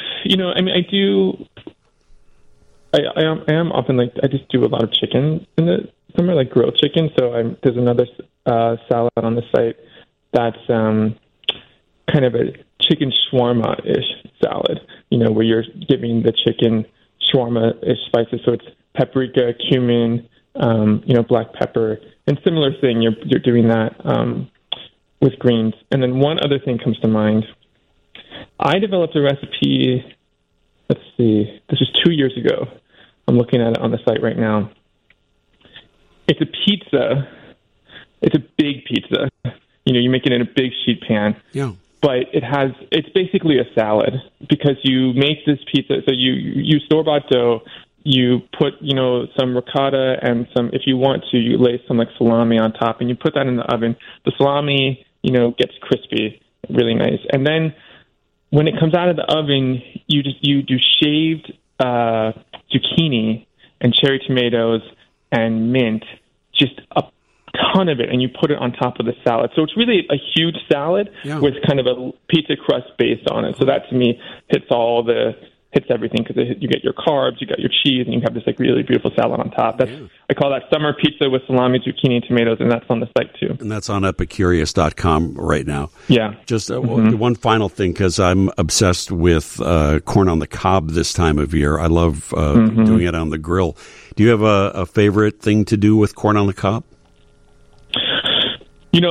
I am often I just do a lot of chicken in the summer, like grilled chicken. So there's another salad on the site that's kind of a chicken shawarma-ish salad, where you're giving the chicken shawarma-ish spices. So it's paprika, cumin, black pepper, and similar thing. You're doing that with greens. And then one other thing comes to mind. I developed a recipe, let's see, this was 2 years ago. I'm looking at it on the site right now. It's a pizza. It's a big pizza. You make it in a big sheet pan. Yeah. But it's basically a salad because you make this pizza. So you store-bought dough. You put, some ricotta and if you want to, you lay some salami on top, and you put that in the oven. The salami, gets crispy, really nice. And then when it comes out of the oven, you do shaved zucchini and cherry tomatoes and mint, just a ton of it, and you put it on top of the salad. So it's really a huge salad with kind of a pizza crust base on it. So that to me hits everything because you get your carbs, you got your cheese, and you have this really beautiful salad on top. I call that summer pizza with salami, zucchini, and tomatoes, and that's on the site too. And that's on epicurious.com right now. Yeah. Just one final thing, because I'm obsessed with corn on the cob this time of year. I love doing it on the grill. Do you have a favorite thing to do with corn on the cob?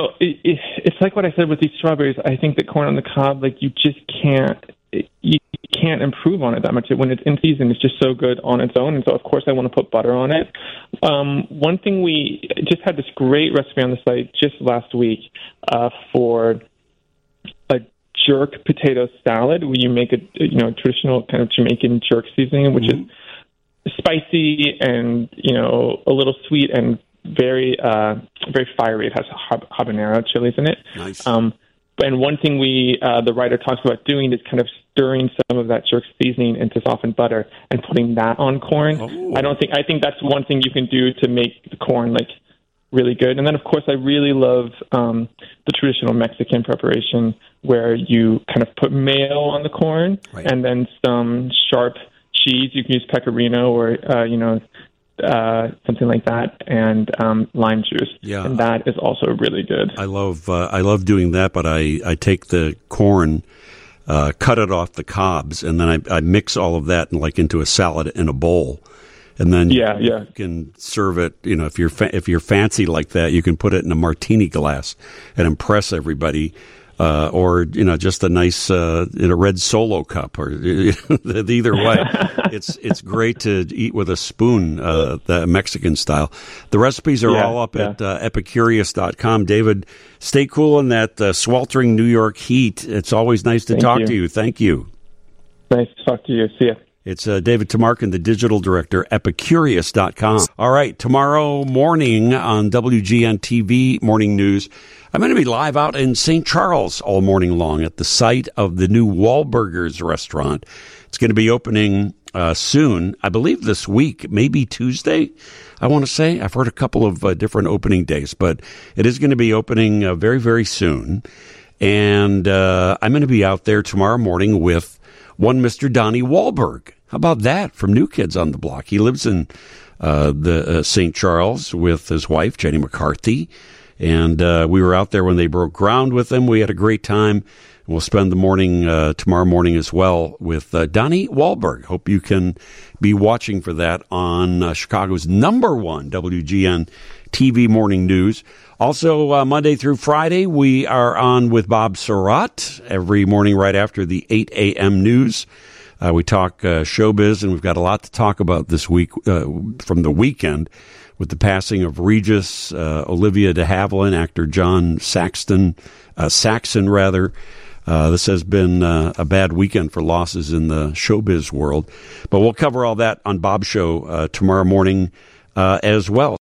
It's like what I said with these strawberries. I think that corn on the cob, you just can't can't improve on it that much. When it's in season, it's just so good on its own. And so, of course, I want to put butter on it. One thing, we just had this great recipe on the site just last week for a jerk potato salad, where you make a traditional kind of Jamaican jerk seasoning, which is spicy and a little sweet and very fiery. It has habanero chilies in it. Nice. And one thing the writer talks about doing is kind of stirring some of that jerk seasoning into softened butter and putting that on corn. Oh. I think that's one thing you can do to make the corn really good. And then, of course, I really love the traditional Mexican preparation where you kind of put mayo on the corn and then some sharp cheese. You can use pecorino or something like that, and lime juice. Yeah. And that is also really good. I love doing that, but I take the corn, cut it off the cobs, and then I mix all of that into a salad in a bowl. And then you can serve it. If you're fancy like that, you can put it in a martini glass and impress everybody, or just a nice in a red Solo cup, or either way. It's great to eat with a spoon, the Mexican style. The recipes are all up at Epicurious.com. David, stay cool in that sweltering New York heat. It's always nice to talk to you. Thank you. Nice to talk to you. See ya. It's David Tamarkin, the digital director, Epicurious.com. All right, tomorrow morning on WGN TV Morning News, I'm going to be live out in St. Charles all morning long at the site of the new Wahlburgers restaurant. It's going to be opening soon, I believe this week, maybe Tuesday, I want to say. I've heard a couple of different opening days, but it is going to be opening very, very soon. And I'm going to be out there tomorrow morning with one Mr. Donnie Wahlberg. How about that, from New Kids on the Block? He lives in the St. Charles with his wife, Jenny McCarthy. And we were out there when they broke ground with him. We had a great time. We'll spend the morning tomorrow morning as well with Donnie Wahlberg. Hope you can be watching for that on Chicago's #1 WGN TV Morning News. Also, Monday through Friday, we are on with Bob Surratt every morning right after the 8 a.m. news. We talk showbiz, and we've got a lot to talk about this week from the weekend with the passing of Regis, Olivia de Havilland, actor John Saxon. This has been a bad weekend for losses in the showbiz world. But we'll cover all that on Bob's show tomorrow morning as well.